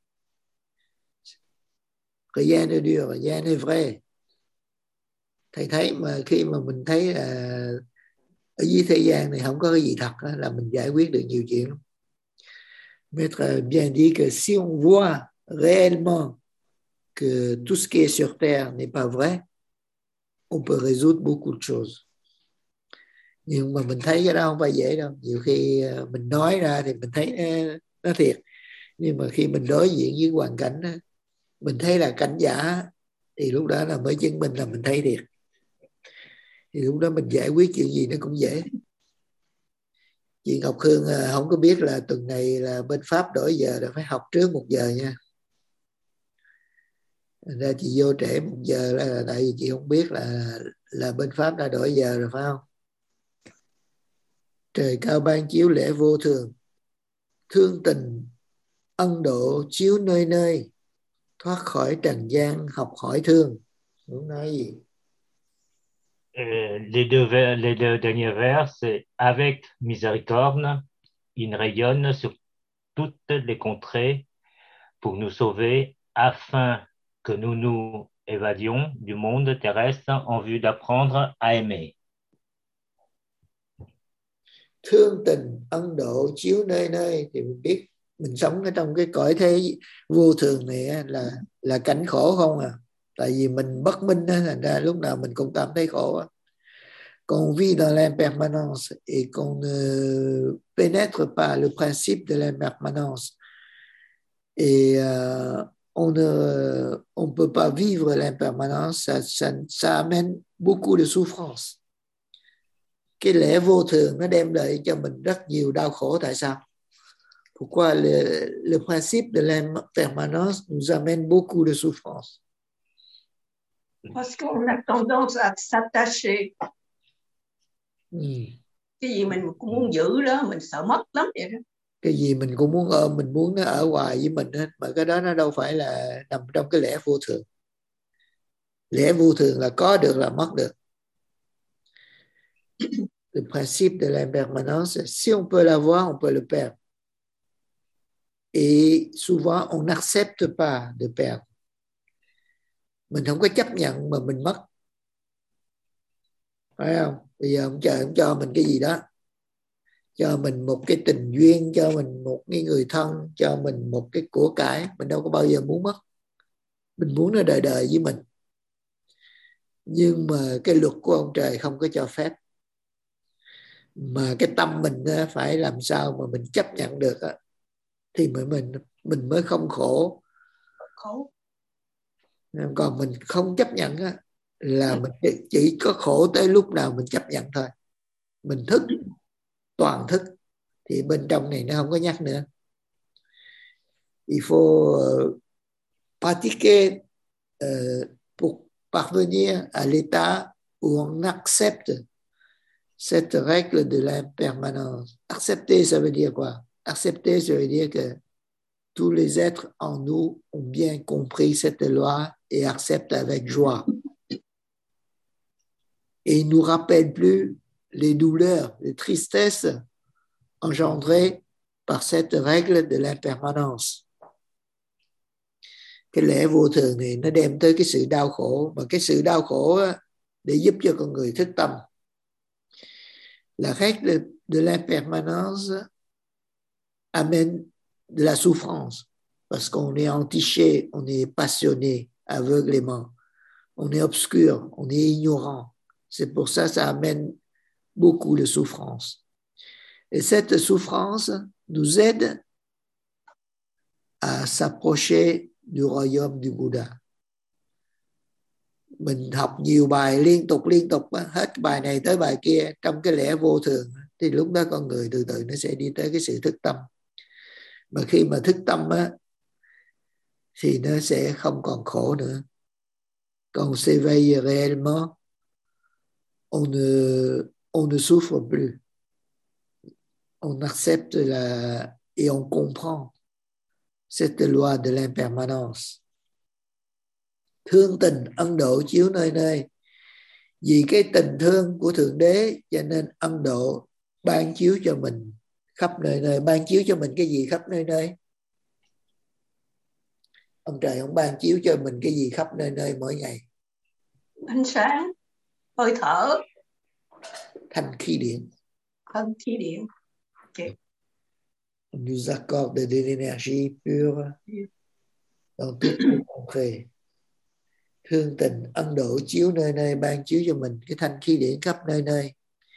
Rien ne dure, rien n'est vrai. Thầy thấy mà khi mà mình thấy là ở dưới thế gian này không có cái gì thật đó, là mình giải quyết được nhiều chuyện. Maître a bien dit que si on voit réellement que tout ce qui est sur terre n'est pas vrai, on peut résoudre beaucoup de choses. Nhưng mà mình thấy cái đó không phải dễ đâu. Nhiều khi mình nói ra thì mình thấy nó thiệt, nhưng mà khi mình đối diện với hoàn cảnh đó, mình thấy là cảnh giả, thì lúc đó là mới chứng minh là mình thấy thiệt. Thì lúc đó mình giải quyết chuyện gì nó cũng dễ. Chị Ngọc Hương không có biết là tuần này là bên Pháp đổi giờ, là phải học trước một giờ nha. Thành ra chị vô trễ một giờ là, là tại vì chị không biết là là bên Pháp đã đổi giờ rồi phải không? Trời cao ban chiếu lễ vô thường, thương tình ân độ chiếu nơi nơi, thoát khỏi trần gian học hỏi thương. Muốn nói gì? Euh, les, deux, vers- les deux derniers vers, c'est avec miséricorde, il rayonne sur toutes les contrées pour nous sauver afin que nous nous évadions du monde terrestre en vue d'apprendre à aimer. Thương tình ân độ chiếu nơi nơi, thì mình biết mình sống ở trong cái cõi thế vô thường này là là cảnh khổ không à, tại vì mình bất minh á, thành ra lúc nào mình cũng cảm thấy khổ á. Qu'on vit dans l'impermanence et qu'on ne pénètre pas le principe de l'impermanence et euh, on ne on peut pas vivre l'impermanence, ça, ça, ça amène beaucoup de souffrance. Cái lẽ vô thường nó đem lại cho mình rất nhiều đau khổ. Tại sao? Pourquoi le, le principe de l'impermanence nous amène beaucoup de souffrance? Parce qu'on a tendance à s'attacher. Ừ. Cái gì mình cũng muốn giữ đó, mình sợ mất lắm vậy đó. Cái gì mình cũng muốn ôm, mình muốn nó ở hoài với mình hết, mà cái đó nó đâu phải là nằm trong cái lẽ vô thường. Lẽ vô thường là có được là mất được. Le principe de l'impermanence, si on peut l'avoir, on peut le perdre. Et souvent, on n'accepte pas de perdre. Mình không có chấp nhận mà mình mất. Phải không? Bây giờ ông trời ông cho mình cái gì đó, cho mình một cái tình duyên, cho mình một cái người thân, cho mình một cái của cải, mình đâu có bao giờ muốn mất. Mình muốn nó đời đời với mình. Nhưng mà cái luật của ông trời không có cho phép. Mà cái tâm mình phải làm sao mà mình chấp nhận được đó, thì mình mình mình mới không khổ. Khổ. Còn mình không chấp nhận đó, là mình chỉ có khổ tới lúc nào mình chấp nhận thôi. Mình thức, toàn thức, thì bên trong này nó không có nhắc nữa. Il faut uh, pratiquer uh, pour parvenir à l'état où on accepte cette règle de l'impermanence. Accepter, ça veut dire quoi? Accepter, ça veut dire que tous les êtres en nous ont bien compris cette loi et acceptent avec joie. Et ils ne nous rappellent plus les douleurs, les tristesses engendrées par cette règle de l'impermanence. Cái lẽ vô thường này nó đem tới cái sự đau khổ, mà cái sự đau khổ á, để giúp cho con người thức tâm. La règle de l'impermanence amène de la souffrance parce qu'on est entiché, on est passionné aveuglément, on est obscur, on est ignorant. C'est pour ça que ça amène beaucoup de souffrance. Et cette souffrance nous aide à s'approcher du royaume du Bouddha. Mình học nhiều bài liên tục liên tục hết bài này tới bài kia trong cái lẽ vô thường, thì lúc đó con người từ từ nó sẽ đi tới cái sự thức tâm. Mà khi mà thức tâm á, thì nó sẽ không còn khổ nữa. Quand on s'éveille réellement, on ne, on ne souffre plus. On accepte la, et on comprend cette loi de l'impermanence. Thương tình ân độ chiếu nơi nơi. Vì cái tình thương của Thượng Đế cho nên ân độ ban chiếu cho mình khắp nơi nơi. Ban chiếu cho mình cái gì khắp nơi nơi? Ông trời không ban chiếu cho mình cái gì khắp nơi nơi mỗi ngày? Ánh sáng, hơi thở, thanh khí điển. Thanh khí điển. Okay. On nous accorde de l'énergie pure dans toutes les contrées. Thương tình ân độ chiếu nơi nơi, ban chiếu cho mình cái thanh khí điển khắp nơi nơi.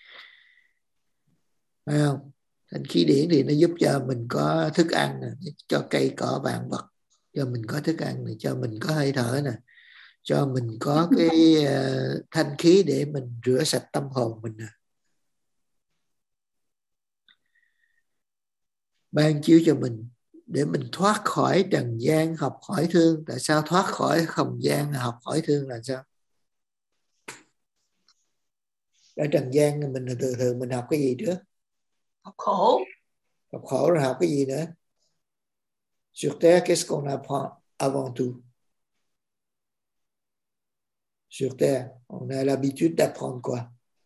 Phải không? Thanh khí điển thì nó giúp cho mình có thức ăn, cho cây cỏ vạn vật, cho mình có thức ăn, cho mình có hơi thở nè, cho mình có cái uh, thanh khí để mình rửa sạch tâm hồn mình nè. Ban chiếu cho mình để mình thoát khỏi trần gian học hỏi thương. Tại sao thoát khỏi không gian học hỏi thương là sao? Ở trần gian mình thường thường mình học cái gì trước? Học khổ. Học khổ rồi học cái gì nữa? Sur terre, qu'est-ce qu'on apprend avant tout? Sur terre, on a l'habitude d'apprendre quoi?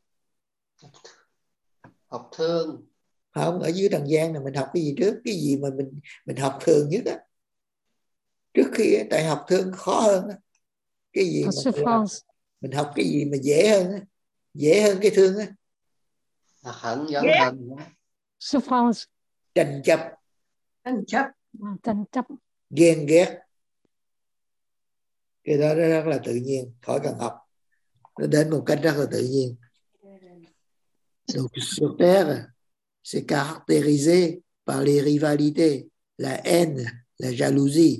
Học thương. Không, ở dưới trần gian này mình học cái gì trước? Cái gì mà mình mình học thường nhất á? Trước khi tại học thương khó hơn á. Cái gì mà mình, làm, mình học cái gì mà dễ hơn á? Dễ hơn cái thương á. Hận giận Yeah. hận. Souffrance. Tranh chấp. Tranh chấp. Tranh chấp. Ghen ghét. Cái đó rất là tự nhiên, khỏi cần học. Nó đến một cách rất là tự nhiên. Donc sur terre, c'est caractérisé par les rivalités, la haine, la jalousie.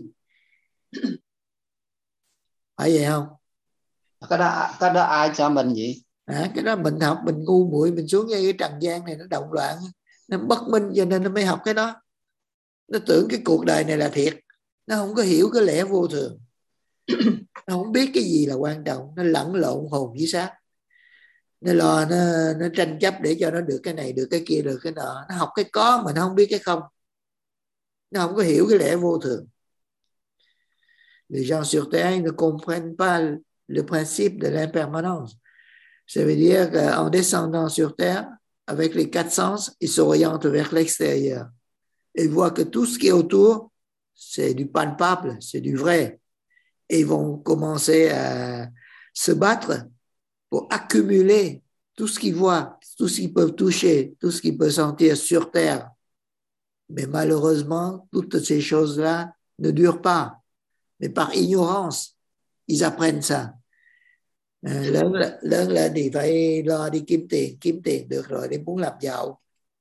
Phải vậy không? Cái đó, cái đó ai cho mình vậy? À, cái đó mình học, mình ngu muội, mình xuống ngay cái trần gian này nó động loạn, nó bất minh cho nên nó mới học cái đó. Nó tưởng cái cuộc đời này là thiệt, nó không có hiểu cái lẽ vô thường. Nó không biết cái gì là quan trọng, nó lẫn lộn hồn với xác. Nó lo nó, nó tranh chấp để cho nó được cái này, được cái kia, được cái nọ. Nó học cái có mà nó không biết cái không. Nó không có hiểu cái lẽ vô thường. Les gens sur terre ne comprennent pas le principe de l'impermanence. Ça veut dire qu'en descendant sur terre, avec les quatre sens, ils s'orientent vers l'extérieur. Ils voient que tout ce qui est autour, c'est du palpable, c'est du vrai. Et ils vont commencer à se battre pour accumuler tout ce qu'ils voient, tout ce qu'ils peuvent toucher, tout ce qu'ils peuvent sentir sur terre. Mais malheureusement, toutes ces choses-là ne durent pas. Mais par ignorance, ils apprennent ça. À, lớn, lớn lên thì phải lo đi kiếm tiền, kiếm tiền được rồi đi muốn làm giàu.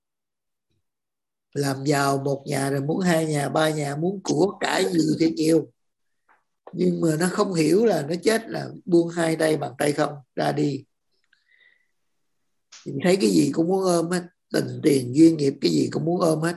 Làm giàu một nhà rồi muốn hai nhà, ba nhà, muốn của cải gì thì nhiều. Nhưng mà nó không hiểu là nó chết là buông hai tay bằng tay không, ra đi. Mình thấy cái gì cũng muốn ôm hết, tình tiền duyên nghiệp cái gì cũng muốn ôm hết.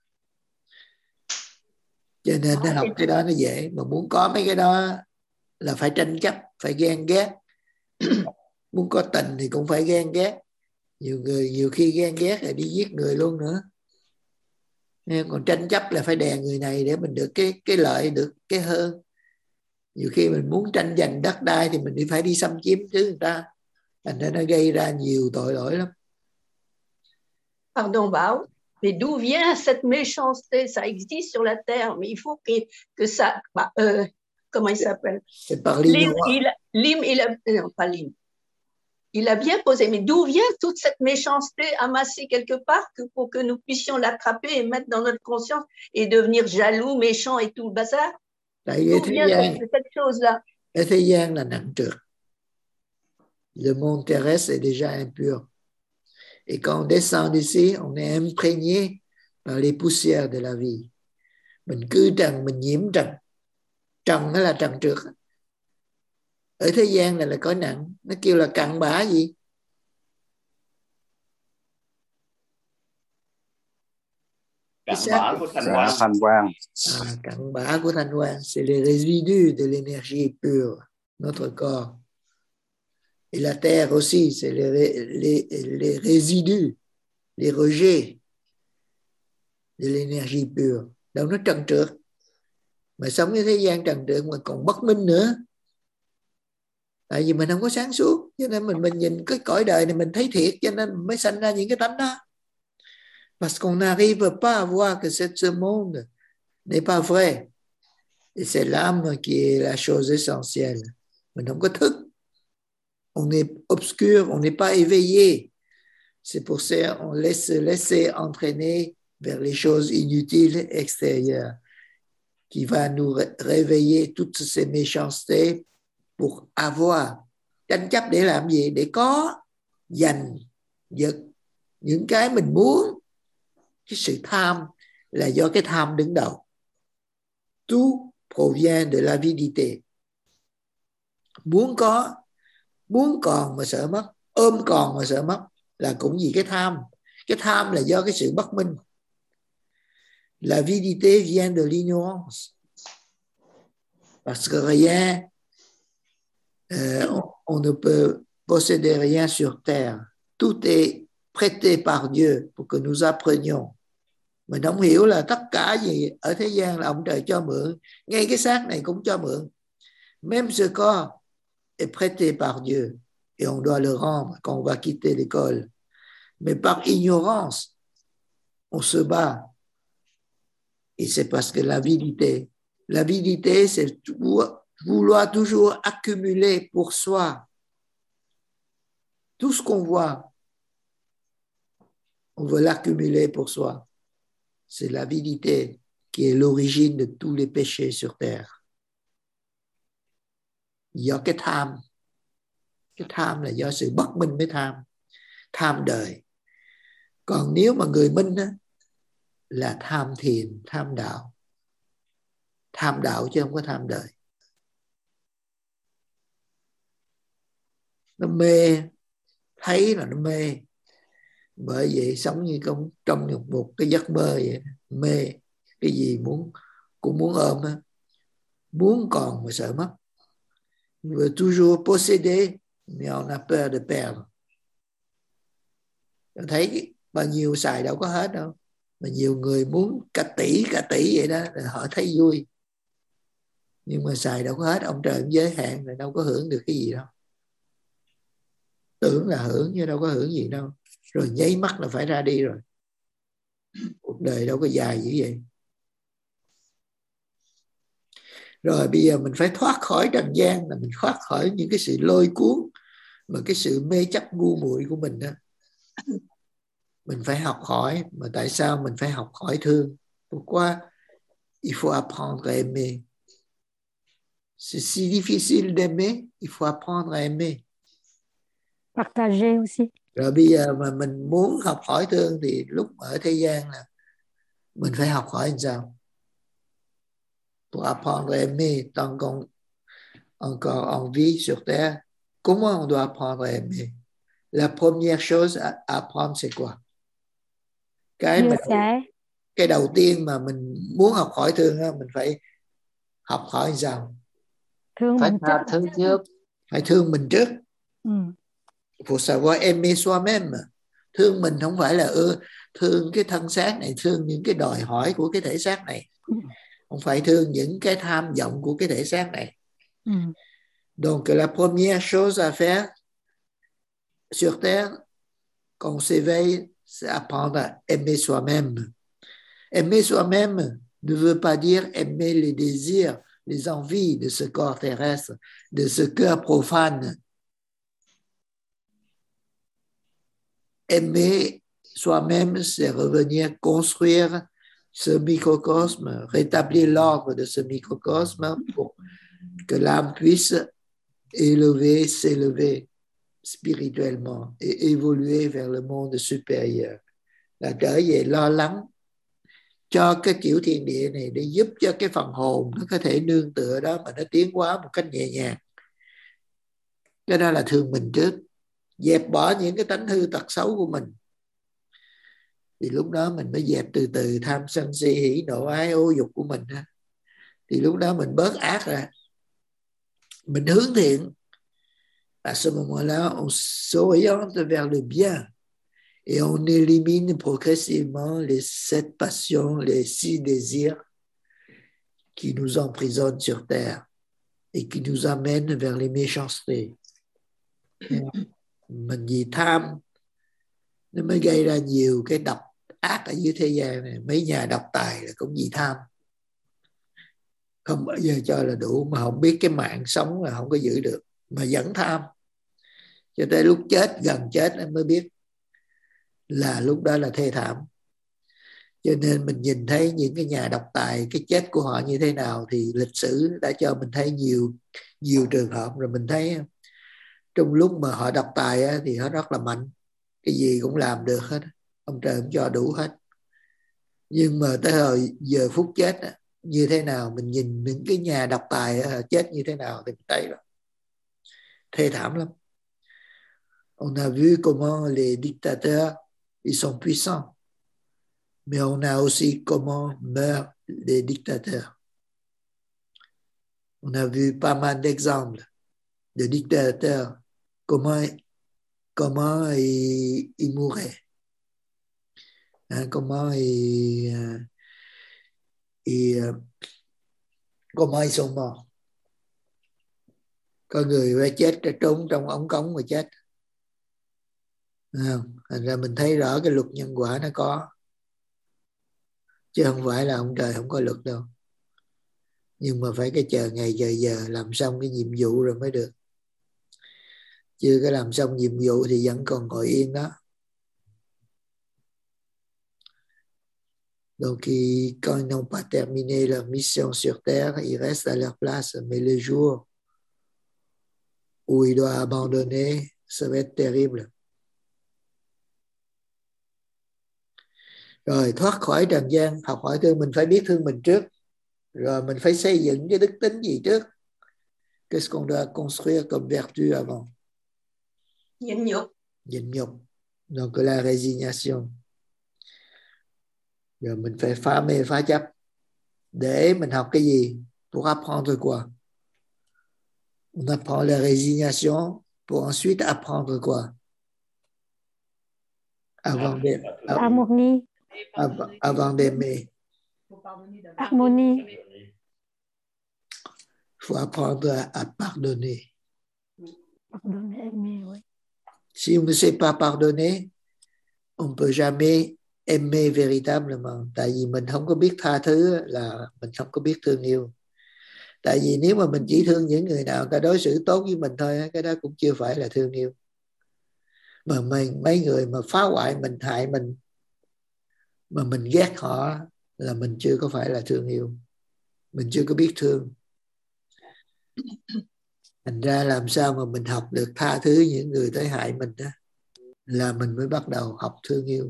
Cho nên nó học cái đó nó dễ, mà muốn có mấy cái đó là phải tranh chấp, phải ghen ghét. Muốn có tình thì cũng phải ghen ghét. Nhiều người nhiều khi ghen ghét rồi đi giết người luôn nữa. Còn tranh chấp là phải đè người này để mình được cái cái lợi, được cái hơn. Nhiều khi mình muốn tranh giành đất đai thì mình đi phải đi xâm chiếm chứ người ta. Thành ra nó gây ra nhiều tội lỗi lắm. Pardon Bảo, mais d'où vient cette méchanceté? Ça existe sur la terre, mais il faut que, que ça... Bah, euh, comment il s'appelle? C'est par Lim, il, Lim, il a... Non, pas Lim. Il a bien posé, mais d'où vient toute cette méchanceté amassée quelque part que pour que nous puissions l'attraper et mettre dans notre conscience et devenir jaloux, méchant et tout le bazar? D'où vient cette, cette chose-là? Cái thế gian là nặng trược. Le monde terrestre est déjà impur. Et quand on descend d'ici, on est imprégné par les poussières de la vie. Mình cư trần, mình nhiễm trần. Trần nó là trần trược. Ở thế gian này là cõi nặng. Nó kêu là cặn bã gì? Cặn bã của thanh quan. Thanh quan. À, cặn bã của thanh quan. C'est les résidus de l'énergie pure, notre corps. Et la terre aussi, c'est les, les, les résidus, les rejets de l'énergie pure. Đâu nó trần trược. Mà sống với thế gian trần trược mà còn bất minh nữa. Tại vì mình không có sáng suốt, cho nên mình mình nhìn cái cõi đời này mình thấy thiệt, cho nên mình mới sanh ra những cái tánh đó. Parce qu'on n'arrive pas à voir que ce monde n'est pas vrai. Et c'est l'âme qui est la chose essentielle. Mình không có thức. On est obscur, on n'est pas éveillé. C'est pour ça qu'on laisse se laisser entraîner vers les choses inutiles extérieures qui va nous réveiller toutes ces méchancetés pour avoir. Tranh chấp để làm gì? Để có, giành, giật những cái mình muốn. Cái sự tham là do cái tham đứng đầu. Tout provient de l'avidité. Muốn có, muốn còn mà sợ mất, ôm còn mà sợ mất là cũng vì cái tham. Cái tham là do cái sự bất minh. L'avidité vient de l'ignorance. Parce que rien, euh, on, on ne peut posséder rien sur terre. Tout est prêté par Dieu pour que nous apprenions. Mình không hiểu là tất cả gì ở thế gian là ông trời cho mượn. Ngay cái xác này cũng cho mượn. Même ce corps est prêté par Dieu et on doit le rendre quand on va quitter l'école. Mais par ignorance, on se bat. Et c'est parce que l'avidité, l'avidité, c'est vouloir toujours accumuler pour soi. Tout ce qu'on voit, on veut l'accumuler pour soi. C'est l'avidité qui est l'origine de tous les péchés sur terre. Do cái tham. Cái tham là do sự bất minh mới tham. Tham đời. Còn nếu mà người minh á, là tham thiền, tham đạo. Tham đạo chứ không có tham đời. Nó mê, thấy là nó mê. Bởi vậy sống như trong, trong một cái giấc mơ vậy. Mê, cái gì muốn cũng muốn ôm á. Muốn còn mà sợ mất. On veut toujours posséder, mais on a peur de perdre. Thấy bao nhiêu xài đâu có hết đâu. Mà nhiều người muốn cả tỷ, cả tỷ vậy đó, là họ thấy vui. Nhưng mà xài đâu có hết, ông trời cũng giới hạn, là đâu có hưởng được cái gì đâu. Tưởng là hưởng nhưng đâu có hưởng gì đâu. Rồi nháy mắt là phải ra đi rồi. Cuộc đời đâu có dài như vậy. Rồi bây giờ mình phải thoát khỏi trần gian, là mình thoát khỏi những cái sự lôi cuốn mà cái sự mê chấp ngu muội của mình đó. Mình phải học hỏi. Mà tại sao mình phải học hỏi thương? Pourquoi il faut apprendre à aimer? C'est si difficile d'aimer, il faut apprendre à aimer. Partager aussi. Rồi bây giờ mà mình muốn học hỏi thương thì lúc ở thế gian là mình phải học hỏi làm sao? Pour apprendre à aimer tant qu'on encore en vie sur terre, comment on doit apprendre à aimer? La première chose à apprendre c'est quoi? Cái mà cái đầu tiên mà mình muốn học hỏi thương đó, mình phải học hỏi làm sao? Thương phải tha thứ trước. Phải thương mình trước. Ừ. Faut savoir aimer soi-même. Thương mình không phải là ưa thương cái thân xác này, thương những cái đòi hỏi của cái thể xác này. Không phải thương những cái tham vọng của cái thể xác này. Ừ. Donc la première chose à faire sur terre quand on s'éveille, c'est apprendre à aimer soi-même. Aimer soi-même ne veut pas dire aimer les désirs, les envies de ce corps terrestre, de ce cœur profane. Aimer soi-même, c'est revenir construire ce microcosme, rétablir l'ordre de ce microcosme pour que l'âme puisse élever, s'élever spirituellement et évoluer vers le monde supérieur. Là trở về lo lắng cho cái kiểu thiên địa này để giúp cho cái phần hồn nó có thể nương tựa đó mà nó tiến hóa một cách nhẹ nhàng. Cái đó là thương mình trước. Dẹp bỏ những cái tánh hư tật xấu của mình. Thì lúc đó mình mới dẹp từ từ tham sân si hỉ nộ ái ô dục của mình. Thì lúc đó mình bớt ác ra. Mình hướng thiện. À ce moment-là, on s'oriente vers le bien. Et on élimine progressivement les sept passions, les six désirs qui nous emprisonnent sur terre et qui nous amènent vers les méchancetés. Mình vì tham nó mới gây ra nhiều cái độc ác ở dưới thế gian này. Mấy nhà độc tài là cũng vì tham, không bao giờ cho là đủ, mà không biết cái mạng sống là không có giữ được mà vẫn tham, cho tới lúc chết, gần chết em mới biết là lúc đó là thê thảm. Cho nên mình nhìn thấy những cái nhà độc tài, cái chết của họ như thế nào thì lịch sử đã cho mình thấy nhiều nhiều trường hợp rồi. Mình thấy trong lúc mà họ độc tài á, thì họ rất là mạnh, cái gì cũng làm được hết, ông trời cũng cho đủ hết. Nhưng mà tới hồi giờ phút chết á, như thế nào, mình nhìn những cái nhà độc tài á, chết như thế nào thì mình thấy rồi, thê thảm lắm. On a vu comment les dictateurs ils sont puissants, Mais on a aussi comment meurent les dictateurs. On a vu pas mal d'exemples de dictateurs, comment, comment ils, ils mouraient, hein, comment ils, euh, ils, euh, comment ils sont morts. Có người phải chết trốn trong ống cống mà chết. Không? Thành ra mình thấy rõ cái luật nhân quả nó có. Chứ không phải là ông trời không có luật đâu. Nhưng mà phải cái chờ ngày chờ giờ làm xong cái nhiệm vụ rồi mới được. Chưa có làm xong nhiệm vụ thì vẫn còn ngồi yên đó. Donc, quand ils n'ont pas terminé leur mission sur Terre, ils restent à leur place. Mais le jour où ils doivent abandonner, ça va être terrible. Rồi thoát khỏi trần gian, học hỏi thương mình phải biết thương mình trước. Rồi mình phải xây dựng cái đức tính gì trước. Qu'est-ce qu'on doit construire comme vertu avant? Nhịn nhục. Nhịn nhục. Donc la résignation. Rồi mình phải phá mê phá chấp. Để mình học cái gì? Pour apprendre quoi? On apprend la résignation pour ensuite apprendre quoi? Avant d'aimer. Harmonie. Avant, avant d'aimer. Harmonie. Il faut apprendre à, à pardonner. Pardonner, aimer, oui. Si on ne sait pas pardonner, on ne peut jamais aimer véritablement. Tại vì mình không có biết tha thứ là mình không có biết thương yêu. Tại vì nếu mà mình chỉ thương những người nào ta đối xử tốt với mình thôi, cái đó cũng chưa phải là thương yêu. Mà mình, mấy người mà phá hoại mình, hại mình, mà mình ghét họ là mình chưa có phải là thương yêu. Mình chưa có biết thương. Thành ra làm sao mà mình học được tha thứ những người tới hại mình đó, là mình mới bắt đầu học thương yêu.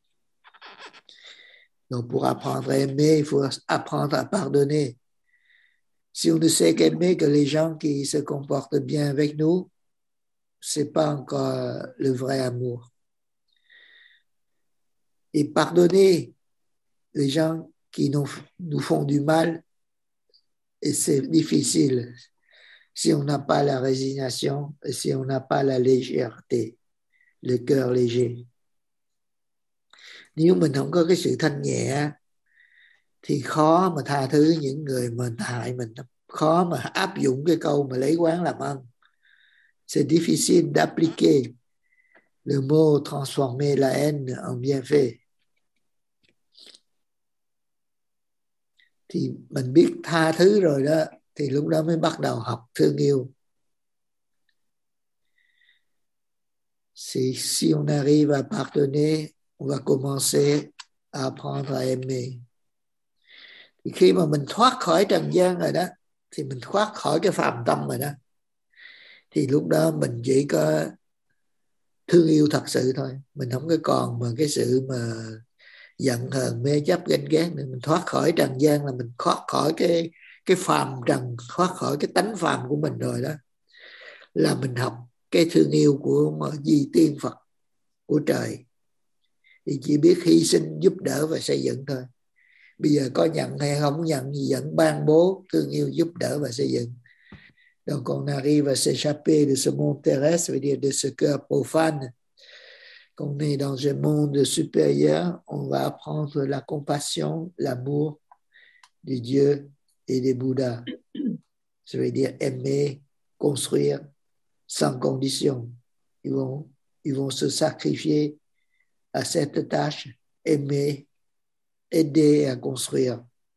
Donc pour apprendre à aimer, il faut apprendre à pardonner. Si on ne sait qu'aimer que les gens qui se comportent bien avec nous, c'est pas encore le vrai amour. Et pardonner les gens qui nous, nous font du mal, et c'est difficile si on n'a pas la résignation et si on n'a pas la légèreté, le cœur léger. Nếu mình không có cái sự thanh nhẹ thì khó mà tha thứ những người mà hại mình, khó mà áp dụng cái câu mà lấy oán làm ân. C'est difficile d'appliquer le mot transformer la haine en bienfait. Thì mình biết tha thứ rồi đó, thì lúc đó mới bắt đầu học thương yêu. Si, si on arrive à pardonner, on va commencer à apprendre à aimer. Thì khi mà mình thoát khỏi trần gian rồi đó, thì mình thoát khỏi cái phàm tâm rồi đó, thì lúc đó mình chỉ có thương yêu thật sự thôi. Mình không có còn mà cái sự mà giận hờn mê chấp ganh ghét nữa. Mình thoát khỏi trần gian là mình thoát khỏi cái cái phàm trần, thoát khỏi cái tánh phàm của mình rồi đó, là mình học cái thương yêu của mà di tiên Phật của trời. Thì chỉ biết hy sinh, giúp đỡ và xây dựng thôi. Bây giờ có nhận hay không nhận gì vẫn ban bố thương yêu, giúp đỡ và xây dựng. Donc on arrive à s'échapper de ce monde terrestre, veut dire de ce cœur profane. Quand on est dans un monde supérieur, on va apprendre la compassion, l'amour de Dieu et des Bouddhas. Ça veut dire aimer, construire sans condition. Ils vont, ils vont se sacrifier à cette tâche, aimer, aider à construire.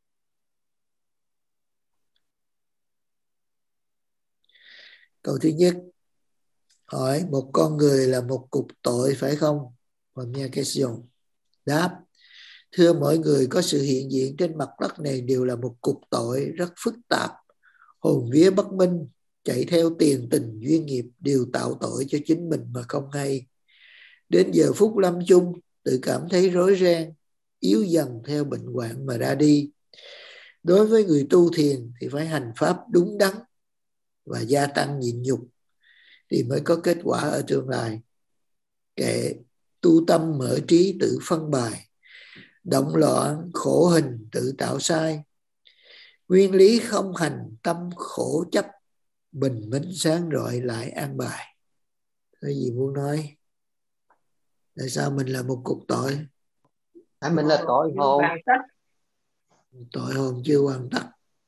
Câu thứ nhất, hỏi một con người là một cục tội phải không? Première question. Đáp, thưa mọi người, có sự hiện diện trên mặt đất này đều là một cục tội rất phức tạp, hồn vía bất minh, chạy theo tiền tình duyên nghiệp, đều tạo tội cho chính mình mà không hay. Đến giờ phút lâm chung, tự cảm thấy rối ren, yếu dần theo bệnh hoạn mà ra đi. Đối với người tu thiền thì phải hành pháp đúng đắn và gia tăng nhịn nhục thì mới có kết quả ở tương lai. Kệ tu tâm mở trí tự phân bài, động loạn, khổ hình, tự tạo sai. Nguyên lý không hành, tâm khổ chấp, bình minh sáng rọi lại an bài. Cái gì muốn nói? Tại sao mình là một cục tội? Tại mình là tội hồn. Tội hồn chưa hoàn tất.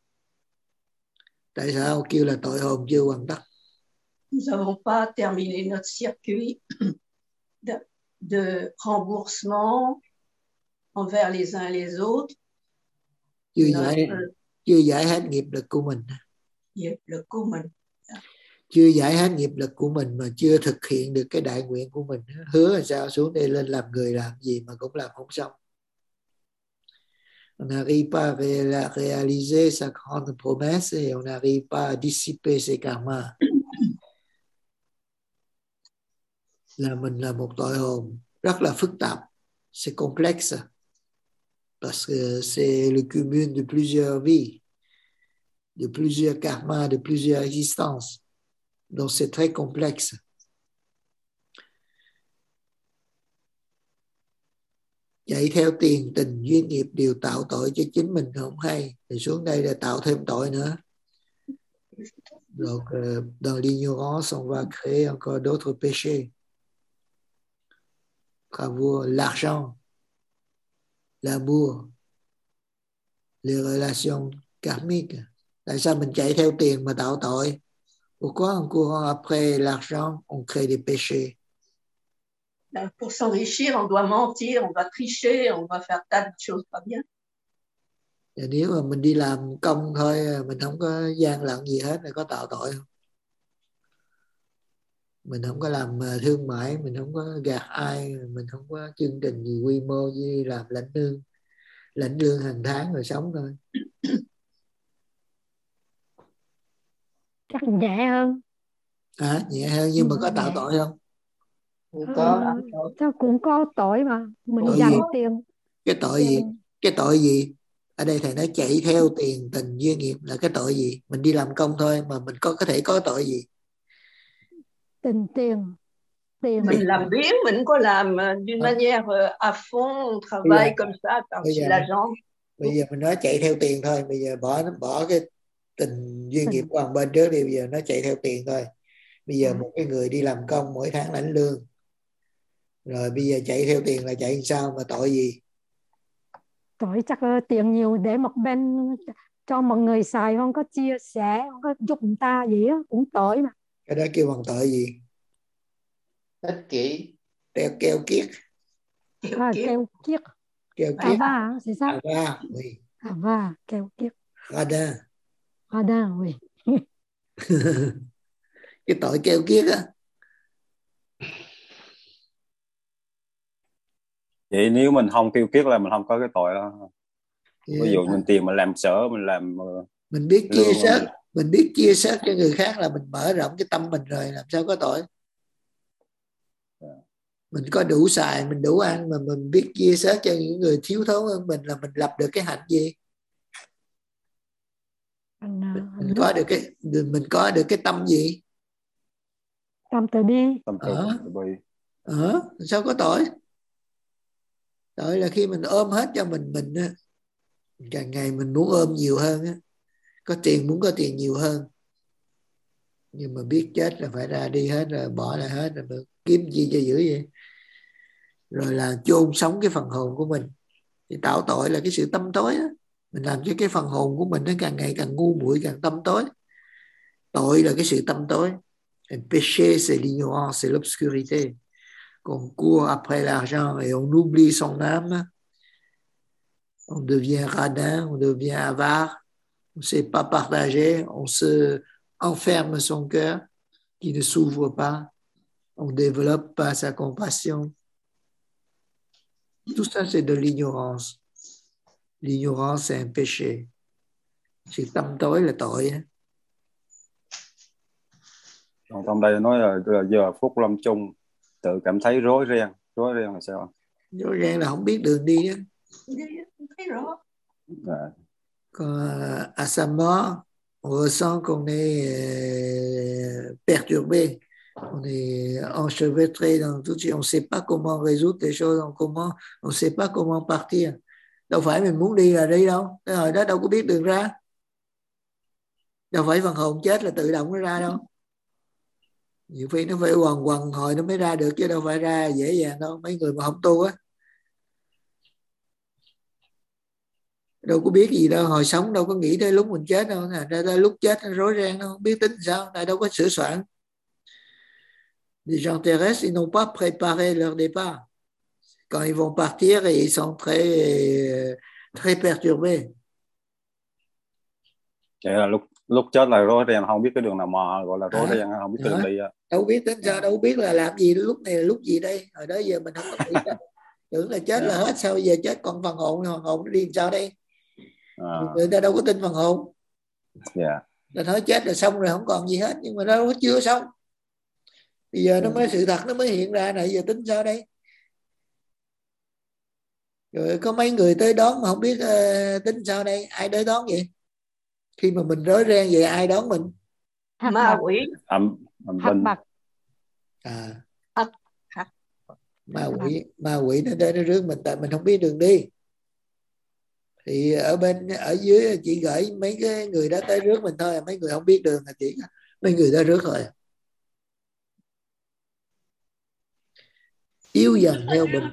Tại sao kêu là tội hồn chưa hoàn tất? Nous n'avons pas terminé notre circuit de, de remboursement envers les uns et les autres. Chưa notre giải, chưa giải hết nghiệp lực của mình. nghiệp lực của mình. Chưa giải hết nghiệp lực của mình mà chưa thực hiện được cái đại nguyện của mình. Hứa là sao xuống đây lên làm người làm gì mà cũng làm không xong. On n'arrive pas à réaliser sa grande promesse et on n'arrive pas à dissiper ses karmas. Là mình là một tội hồn rất là phức tạp, c'est complexe parce que c'est le cumul de plusieurs vies, de plusieurs karmas, de plusieurs existences. Donc c'est très complexe. Chạy theo tiền tình duyên nghiệp đều tạo tội cho chính mình không hay, thì xuống đây là tạo thêm tội nữa. Donc euh, dans l'ignorance on va créer encore d'autres péchés. Bravo, l'argent, l'amour, les relations karmiques. Tại sao mình chạy theo tiền mà tạo tội? Pourquoi en courant après l'argent on crée des péchés? Pour s'enrichir, on doit mentir, on doit tricher, on doit faire tas de choses pas bien. Và nếu mà mình đi làm công thôi, mình không có gian lận gì hết, là có tạo tội không? Mình không có làm thương mại, mình không có gạt ai, mình không có chương trình gì quy mô như làm lãnh lương, lãnh lương hàng tháng rồi sống thôi. Chắc nhẹ hơn. À, nhẹ hơn nhưng mà có tạo tội không? Có. Sao cũng có tội mà mình tội dành gì? tiền. Cái tội gì? Cái tội gì? Ở đây thầy nói chạy theo tiền tình duyên nghiệp là cái tội gì? Mình đi làm công thôi mà mình có có thể có tội gì? Tình tiền. Tiền. Mình làm biếng, mình có làm d'une à. manière à fond, on travaille comme ça, par-ci l'argent. Bây giờ mình nói chạy theo tiền thôi, bây giờ bỏ bỏ cái tình duyên nghiệp của bên trước đi, bây giờ nó chạy theo tiền thôi. Bây giờ một cái người đi làm công mỗi tháng lãnh lương, rồi bây giờ chạy theo tiền là chạy sao mà tội gì? Tội chắc là tiền nhiều để một bên cho mọi người xài, không có chia sẻ, không có giúp người ta gì á, cũng tội mà. Cái đó kêu bằng tội gì? Ích kỷ. Keo keo kiết. À, keo kiết. Keo À kiết. va, c'est ça? À va, oui. À va, keo kiết. Radin. Radin, oui. Cái tội keo kiết á. Vậy nếu mình không kêu kiết là mình không có cái tội đó. Yeah. Ví dụ mình tiền mình làm sở, mình làm mình biết chia sớt, mình... mình biết chia sớt cho người khác là mình mở rộng cái tâm mình rồi, làm sao có tội? Yeah. Mình có đủ xài, mình đủ ăn mà mình biết chia sớt cho những người thiếu thốn hơn mình là mình lập được cái hạnh gì? Mình, mình có được cái mình có được cái tâm gì? Tâm từ bi. Tâm từ bi. Ờ, sao có tội? Tội là khi mình ôm hết cho mình mình á, càng ngày mình muốn ôm nhiều hơn á, có tiền muốn có tiền nhiều hơn, nhưng mà biết chết là phải ra đi hết rồi, bỏ lại hết rồi, kiếm gì cho dữ vậy? Rồi là chôn sống cái phần hồn của mình. Thì tạo tội là cái sự tâm tối đó. Mình làm cho cái phần hồn của mình nó càng ngày càng ngu muội, càng tâm tối. Tội là cái sự tâm tối. Et péché c'est l'ignorance, c'est l'obscurité. On court après l'argent et on oublie son âme. On devient radin, on devient avare. On ne sait pas partager, on se enferme son cœur qui ne s'ouvre pas. On ne développe pas sa compassion. Tout ça, c'est de l'ignorance. L'ignorance, c'est un péché. Sự tâm tối là tội. Còn trong đây nói là, là giờ phút lâm chung tự cảm thấy rối ren. Rối ren là sao? Rối ren là không biết đường đi á. Thấy rõ. À. Quand à sa mort, on ressent qu'on est euh, perturbé, on est enchevêtré dans tout, on ne sait pas comment résoudre les choses, on comment, on ne sait pas comment partir. Đâu phải mình muốn đi là đi đâu, cái hồi đó đâu có biết đường ra, đâu phải phần hồn chết là tự động nó ra đâu. Nhiều khi nó phải quần quần hồi nó mới ra được, chứ đâu phải ra dễ dàng đâu. Mấy người mà không tu á đâu có biết gì đâu, hồi sống đâu có nghĩ tới lúc mình chết đâu, ra tới lúc chết nó rối ren, nó không biết tính sao, tại đâu có sửa soạn. Les gens terrestres, ils n'ont pas préparé leur départ. Quand ils vont partir, ils sont très très perturbés. Vậy là lúc lúc chết là rối ren, không biết cái đường nào mà gọi là rối à, ren, không biết cái đường đi. Đâu biết tính sao, đâu biết là làm gì, lúc này là lúc gì đây. Hồi đó giờ mình không có nghĩ đó. Tưởng là chết là hết, sao giờ chết còn phần hồn, phần hồn nó đi sao đây? À. Người ta đâu có tin phần hồn. Yeah. Là nói chết là xong rồi, không còn gì hết, nhưng mà nó chưa xong. Bây giờ nó mới sự thật nó mới hiện ra này, giờ tính sao đây? Rồi có mấy người tới đón mà không biết uh, tính sao đây? Ai tới đón vậy? Khi mà mình rối ren vậy ai đón mình? Ma quỷ. Hắc bạc. À. Hắc. Hắc. Ma quỷ, ma quỷ nó tới nó rước mình, tại mình không biết đường đi. Thì ở bên ở dưới chỉ gửi mấy cái người đó tới rước mình thôi, mấy người không biết đường là chỉ mấy người đó rước rồi. Yêu dần theo bệnh.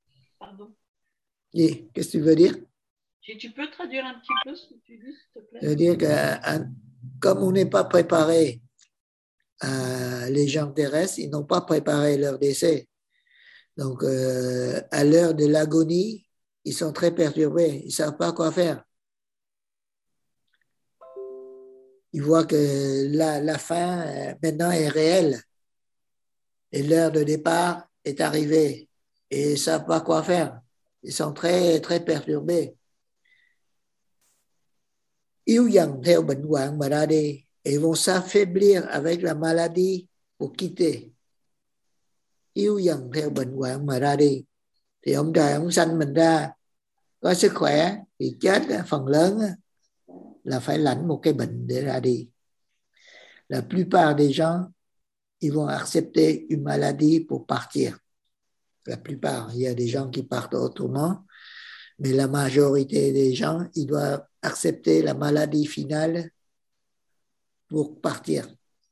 Gì? Qu'est-ce que tu veux dire? Tu, tu peux traduire un petit peu ce que tu dis, s'il te plaît? C'est-à-dire que comme on n'est pas préparé, à, les gens terrestres, ils n'ont pas préparé leur décès. Donc, euh, à l'heure de l'agonie, ils sont très perturbés, ils ne savent pas quoi faire. Ils voient que la, la fin, euh, maintenant, est réelle. Et l'heure de départ est arrivée. Et ils ne savent pas quoi faire. Ils sont très, très perturbés. Yếu dần theo bệnh hoạn mà ra đi. Et vont s'affaiblir avec la maladie pour quitter. Yếu dần theo bệnh hoạn mà ra đi. Thì ông trời ông sanh mình ra có sức khỏe thì chết phần lớn là phải lãnh một cái bệnh để ra đi. La plupart des gens ils vont accepter une maladie pour partir. La plupart, il y a des gens qui partent autrement, mais la majorité des gens ils doivent accepter la maladie finale pour partir.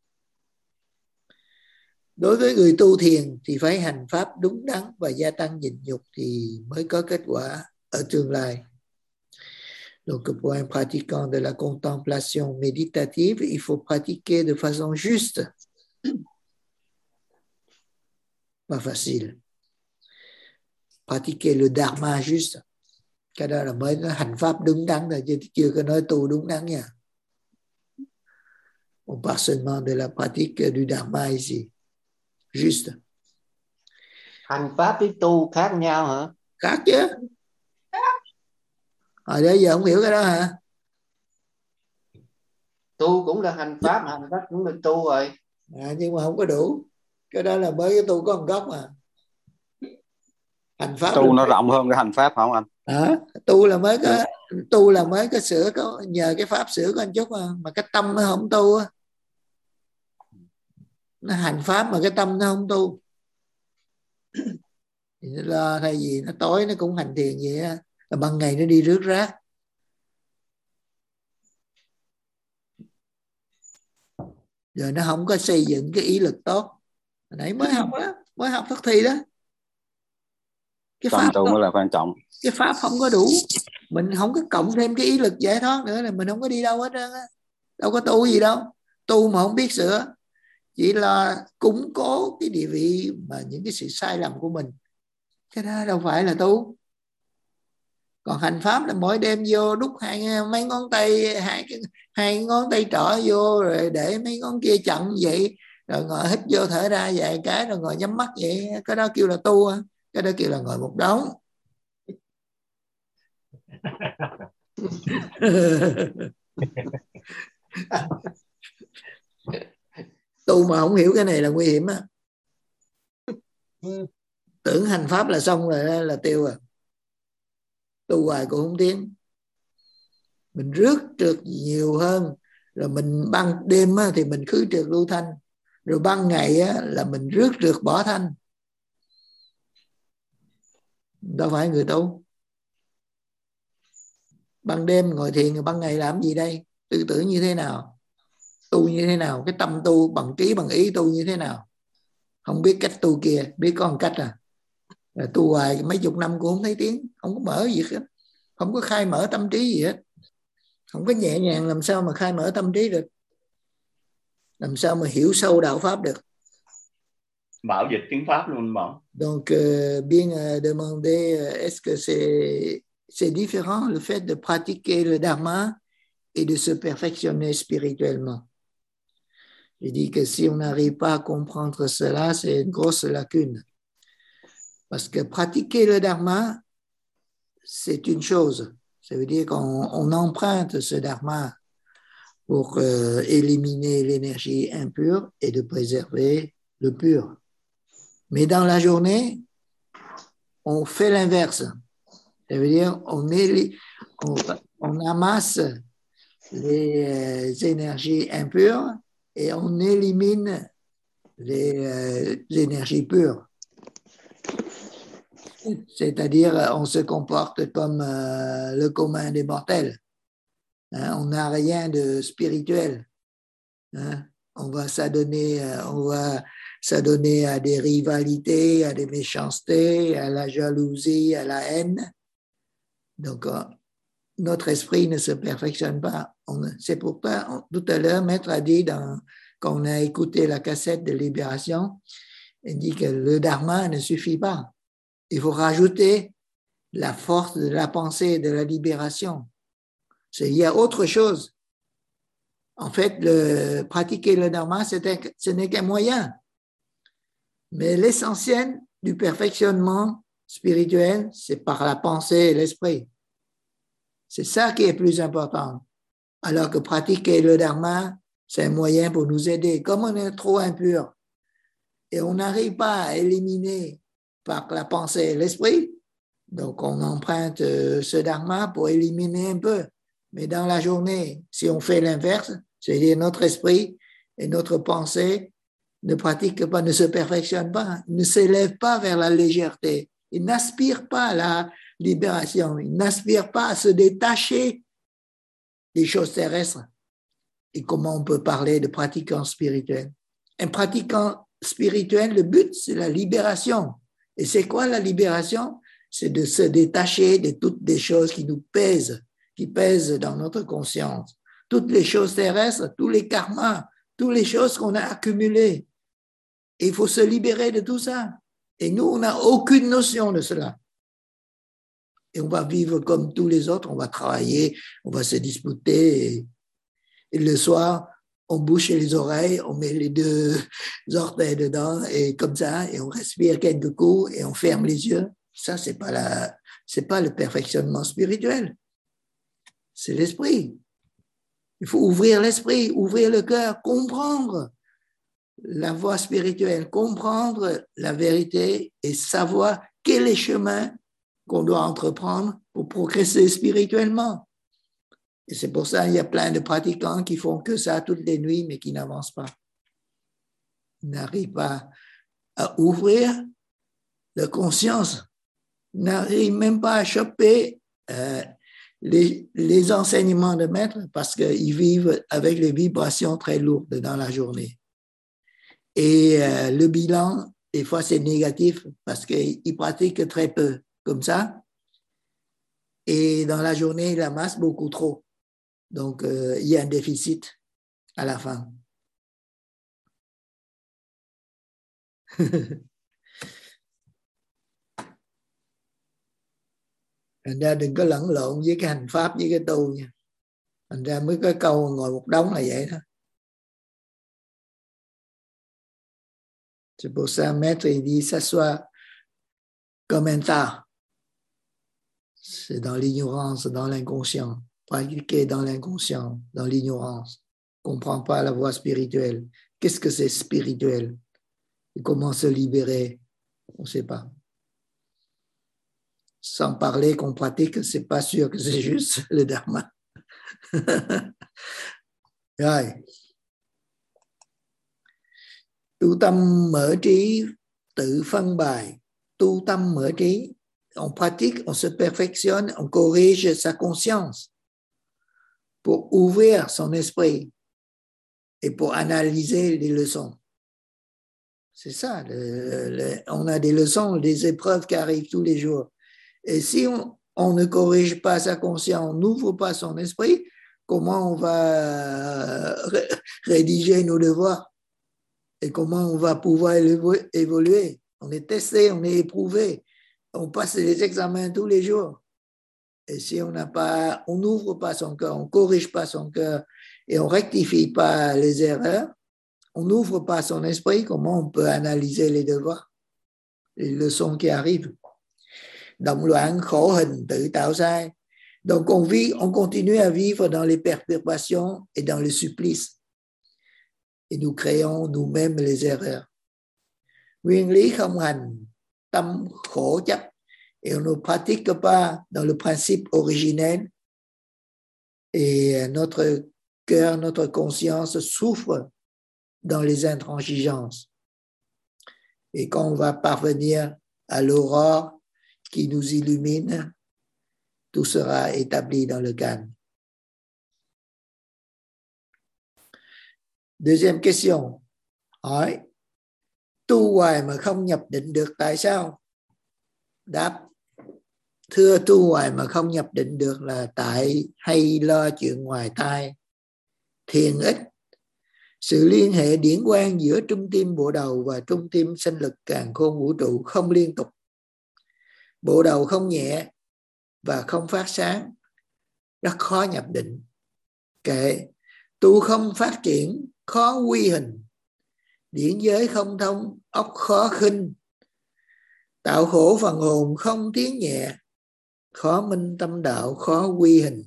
Đối với người tu thiền thì phải hành pháp đúng đắn và gia tăng nhịn nhục thì mới có kết quả ở tương lai. Donc pour un pratiquant de la contemplation méditative, il faut pratiquer de façon juste. Pas facile. Pratiquer le dharma juste. Cái đó là mới nói hành pháp đúng đắn rồi, chứ chưa có nói tu đúng đắn nha. On parle seulement de la pratique du dharma ici. Juste. Hành pháp với tu khác nhau hả? Khác chứ. Hồi đó giờ không hiểu cái đó hả? Tu cũng là hành pháp, hành pháp cũng là tu rồi. À, nhưng mà không có đủ. Cái đó là mới cái tu có một gốc mà. Hành pháp tu nó rộng hơn cái hành pháp không anh? À, tu là mới có tu là mới có sửa, có nhờ cái pháp sửa có một chút mà, mà cái tâm nó không tu á. Nó hành pháp mà cái tâm nó không tu. Thì nó lo thay vì nó tối nó cũng hành thiền vậy á, là ban ngày nó đi rước rác. Rồi nó không có xây dựng cái ý lực tốt. Hồi nãy mới học đó, mới học thức thi đó. Cái tâm pháp tu mới là quan trọng. Cái pháp không có đủ, mình không có cộng thêm cái ý lực giải thoát nữa là mình không có đi đâu hết trơn á. Đâu có tu gì đâu. Tu mà không biết sửa, chỉ là củng cố cái địa vị mà những cái sự sai lầm của mình. Cái đó đâu phải là tu. Còn hành pháp là mỗi đêm vô đút hai mấy ngón tay, hai cái hai ngón tay trỏ vô rồi để mấy ngón kia chặn vậy, rồi ngồi hít vô thở ra vài cái rồi ngồi nhắm mắt vậy, cái đó kêu là tu á. Cái đó kêu là ngồi một đống. Tu mà không hiểu cái này là nguy hiểm á. Tưởng hành pháp là xong rồi là tiêu à. Tu hoài cũng không tiến. Mình rước trượt nhiều hơn. Rồi mình ban đêm á, thì mình khứ trượt lưu thanh. Rồi ban ngày á, là mình rước trượt bỏ thanh. Đâu phải người tu. ban đêm ngồi thiền, ban ngày làm gì đây? Tư tưởng như thế nào? Tu như thế nào? Cái tâm tu bằng trí bằng ý tu như thế nào? Không biết cách tu kia, biết có một cách à? Rồi tu hoài mấy chục năm cũng không thấy tiếng, không có mở gì hết, không có khai mở tâm trí gì hết, không có nhẹ nhàng, làm sao mà khai mở tâm trí được, làm sao mà hiểu sâu đạo pháp được. Bảo dịch tiếng Pháp luôn bảo. Donc euh, bien euh, demander euh, est-ce que c'est c'est différent le fait de pratiquer le dharma et de se perfectionner spirituellement. Je dis que si on n'arrive pas à comprendre cela, c'est une grosse lacune. Parce que pratiquer le dharma, c'est une chose. Ça veut dire qu'on on emprunte ce dharma pour euh, éliminer l'énergie impure et de préserver le pur. Mais dans la journée, on fait l'inverse. Ça veut dire on, est, on, on amasse les euh, énergies impures et on élimine les, euh, les énergies pures. C'est-à-dire, on se comporte comme euh, le commun des mortels. Hein, on n'a rien de spirituel. Hein, on va s'adonner, on va s'adonner à des rivalités, à des méchancetés, à la jalousie, à la haine. Donc, euh, notre esprit ne se perfectionne pas. On, c'est pourquoi, on, tout à l'heure, Maître a dit, dans, quand on a écouté la cassette de Libération, il dit que le dharma ne suffit pas. Il faut rajouter la force de la pensée, de la libération. C'est, il y a autre chose. En fait, le, pratiquer le dharma, c'est, ce n'est qu'un moyen. Mais l'essentiel du perfectionnement spirituel, c'est par la pensée et l'esprit. C'est ça qui est plus important. Alors que pratiquer le dharma, c'est un moyen pour nous aider. Comme on est trop impur et on n'arrive pas à éliminer par la pensée et l'esprit, donc on emprunte ce dharma pour éliminer un peu. Mais dans la journée, si on fait l'inverse, c'est-à-dire notre esprit et notre pensée ne pratiquent pas, ne se perfectionnent pas, ne s'élèvent pas vers la légèreté. Ils n'aspirent pas à la libération, ils n'aspirent pas à se détacher des choses terrestres. Et comment on peut parler de pratiquant spirituel? Un pratiquant spirituel, le but, c'est la libération. Et c'est quoi la libération? C'est de se détacher de toutes les choses qui nous pèsent, qui pèsent dans notre conscience. Toutes les choses terrestres, tous les karmas, toutes les choses qu'on a accumulées. Et il faut se libérer de tout ça. Et nous, on n'a aucune notion de cela. Et on va vivre comme tous les autres, on va travailler, on va se disputer. Et, et le soir, on bouche les oreilles, on met les deux orteils dedans, et comme ça, et on respire quelques coups, et on ferme les yeux. Ça, c'est pas la, c'est pas le perfectionnement spirituel. C'est l'esprit. Il faut ouvrir l'esprit, ouvrir le cœur, comprendre la voie spirituelle, comprendre la vérité et savoir quel est le chemin qu'on doit entreprendre pour progresser spirituellement. Et c'est pour ça qu'il y a plein de pratiquants qui font que ça toutes les nuits, mais qui n'avancent pas. Ils n'arrivent pas à ouvrir leur conscience, ils n'arrivent même pas à choper euh, les, les enseignements de maître parce qu'ils vivent avec les vibrations très lourdes dans la journée. Et euh, le bilan, des fois, c'est négatif parce qu'ils pratiquent très peu comme ça. Et dans la journée, ils amassent beaucoup trop. Donc, euh, il y a un déficit à la fin. Thành ra đừng có lẫn lộn với cái hành pháp với cái tu nha. Thành ra mới có câu ngồi một đống là vậy thôi. C'est pour ça, Maître, il dit s'asseoir comme un tas. C'est dans l'ignorance, dans l'inconscient. Pratiquer dans l'inconscient, dans l'ignorance. On ne comprend pas la voie spirituelle. Qu'est-ce que c'est spirituel? Et comment se libérer? On ne sait pas. Sans parler qu'on pratique, c'est pas sûr que c'est juste le dharma. Rồi. Tu tâm mở trí, tự phân bài. Tu tâm mở trí. on pratique, on se perfectionne, on corrige sa conscience pour ouvrir son esprit et pour analyser les leçons. C'est ça, le, le, on a des leçons, des épreuves qui arrivent tous les jours. Et si on, on ne corrige pas sa conscience, on n'ouvre pas son esprit, comment on va rédiger nos devoirs et comment on va pouvoir évoluer? On est testé, on est éprouvé, on passe les examens tous les jours. Et si on n'a pas, on n'ouvre pas son cœur, on ne corrige pas son cœur et on ne rectifie pas les erreurs, on n'ouvre pas son esprit, comment on peut analyser les devoirs, les leçons qui arrivent? Động loạn, khổ hình, tự tạo sai. Donc on vit, on continue à vivre dans les perturbations et dans le supplice. Et nous créons nous-mêmes les erreurs. Nguyên lý không hành, tâm khổ chấp. Et on ne pratique pas dans le principe originel. Et notre cœur, notre conscience souffre dans les intransigeances. Et quand on va parvenir à l'aurore qui nous illumine, tout sera établi dans le calme. Deuxième question. Hỏi, tu hoài mà không nhập định được tại sao? Đáp, thưa tu hoài mà không nhập định được là tại hay lo chuyện ngoài tai, thiền ít. Sự liên hệ điển quang giữa trung tim bộ đầu và trung tim sinh lực càn khôn vũ trụ không liên tục. Bộ đầu không nhẹ và không phát sáng, rất khó nhập định. Kệ, tu không phát triển, khó quy hình. Điển giới không thông, óc khó khinh. Tạo khổ phần hồn không tiến nhẹ, khó minh tâm đạo, khó quy hình.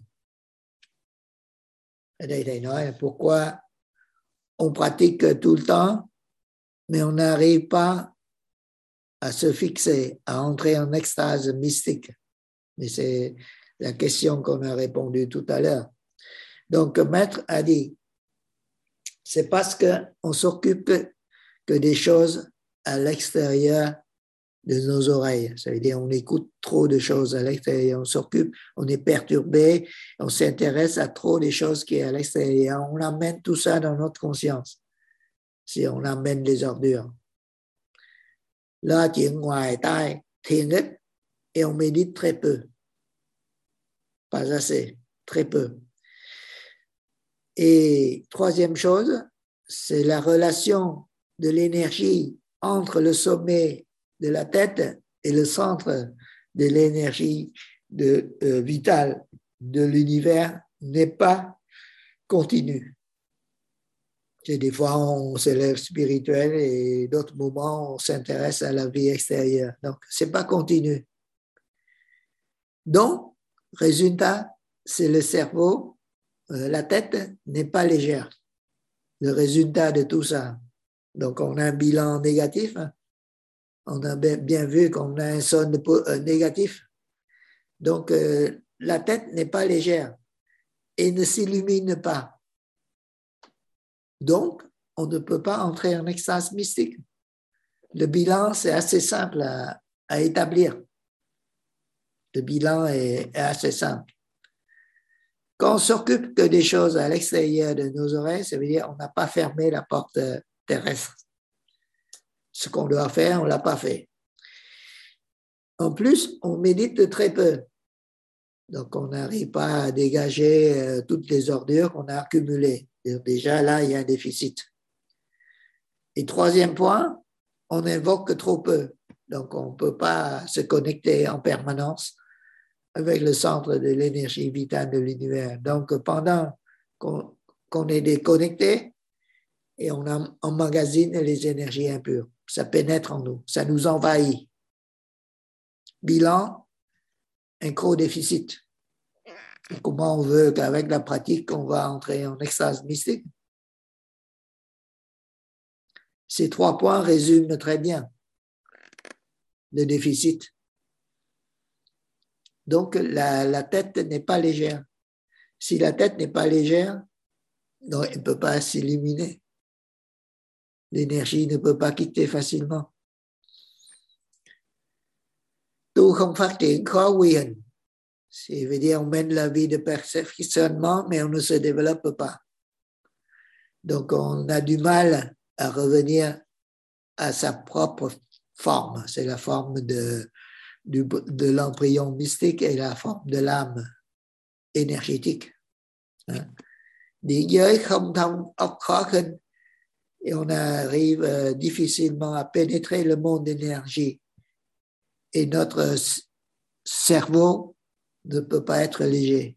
Ở đây thầy nói là pourquoi on pratique tout le temps, mais on n'arrive pas à se fixer, à entrer en extase mystique. Mais c'est la question qu'on a répondu tout à l'heure. Donc, le maître a dit, c'est parce qu'on s'occupe que des choses à l'extérieur de nos oreilles. Ça veut dire on écoute trop de choses à l'extérieur, on s'occupe, on est perturbé, on s'intéresse à trop des choses qui sont à l'extérieur. On amène tout ça dans notre conscience. Si on amène les ordures. Là, chuyện ngoài tai, thiền ít, et on médite très peu. Pas assez, très peu. Et troisième chose, c'est la relation de l'énergie entre le sommet de la tête et le centre de l'énergie de, euh, vitale de l'univers n'est pas continue. Et des fois, on s'élève spirituel et d'autres moments, on s'intéresse à la vie extérieure. Donc, ce n'est pas continu. Donc, résultat, c'est le cerveau, euh, la tête n'est pas légère. Le résultat de tout ça. Donc, on a un bilan négatif. Hein. On a bien vu qu'on a un son négatif. Donc, euh, la tête n'est pas légère et ne s'illumine pas. Donc, on ne peut pas entrer en extase mystique. Le bilan, c'est assez simple à, à établir. Le bilan est, est assez simple. Quand on s'occupe que des choses à l'extérieur de nos oreilles, ça veut dire qu'on n'a pas fermé la porte terrestre. Ce qu'on doit faire, on ne l'a pas fait. En plus, on médite très peu. Donc, on n'arrive pas à dégager euh, toutes les ordures qu'on a accumulées. Déjà, là, il y a un déficit. Et troisième point, on invoque trop peu. Donc, on ne peut pas se connecter en permanence avec le centre de l'énergie vitale de l'univers. Donc, pendant qu'on, qu'on est déconnecté, et on emmagasine les énergies impures. Ça pénètre en nous, ça nous envahit. Bilan, un gros déficit. Et comment on veut qu'avec la pratique, on va entrer en extase mystique? Ces trois points résument très bien le déficit. Donc, la, la tête n'est pas légère. Si la tête n'est pas légère, donc elle ne peut pas s'illuminer. L'énergie ne peut pas quitter facilement. Tu tu không phát triển khó quy hình. Ça veut dire on mène la vie de perfectionnement, mais on ne se développe pas. Donc on a du mal à revenir à sa propre forme. C'est la forme de, de, de l'embryon mystique et la forme de l'âme énergétique. Điển giới không thông, óc khó khinh. Et on arrive euh, difficilement à pénétrer le monde d'énergie. Et notre cerveau ne peut pas être léger.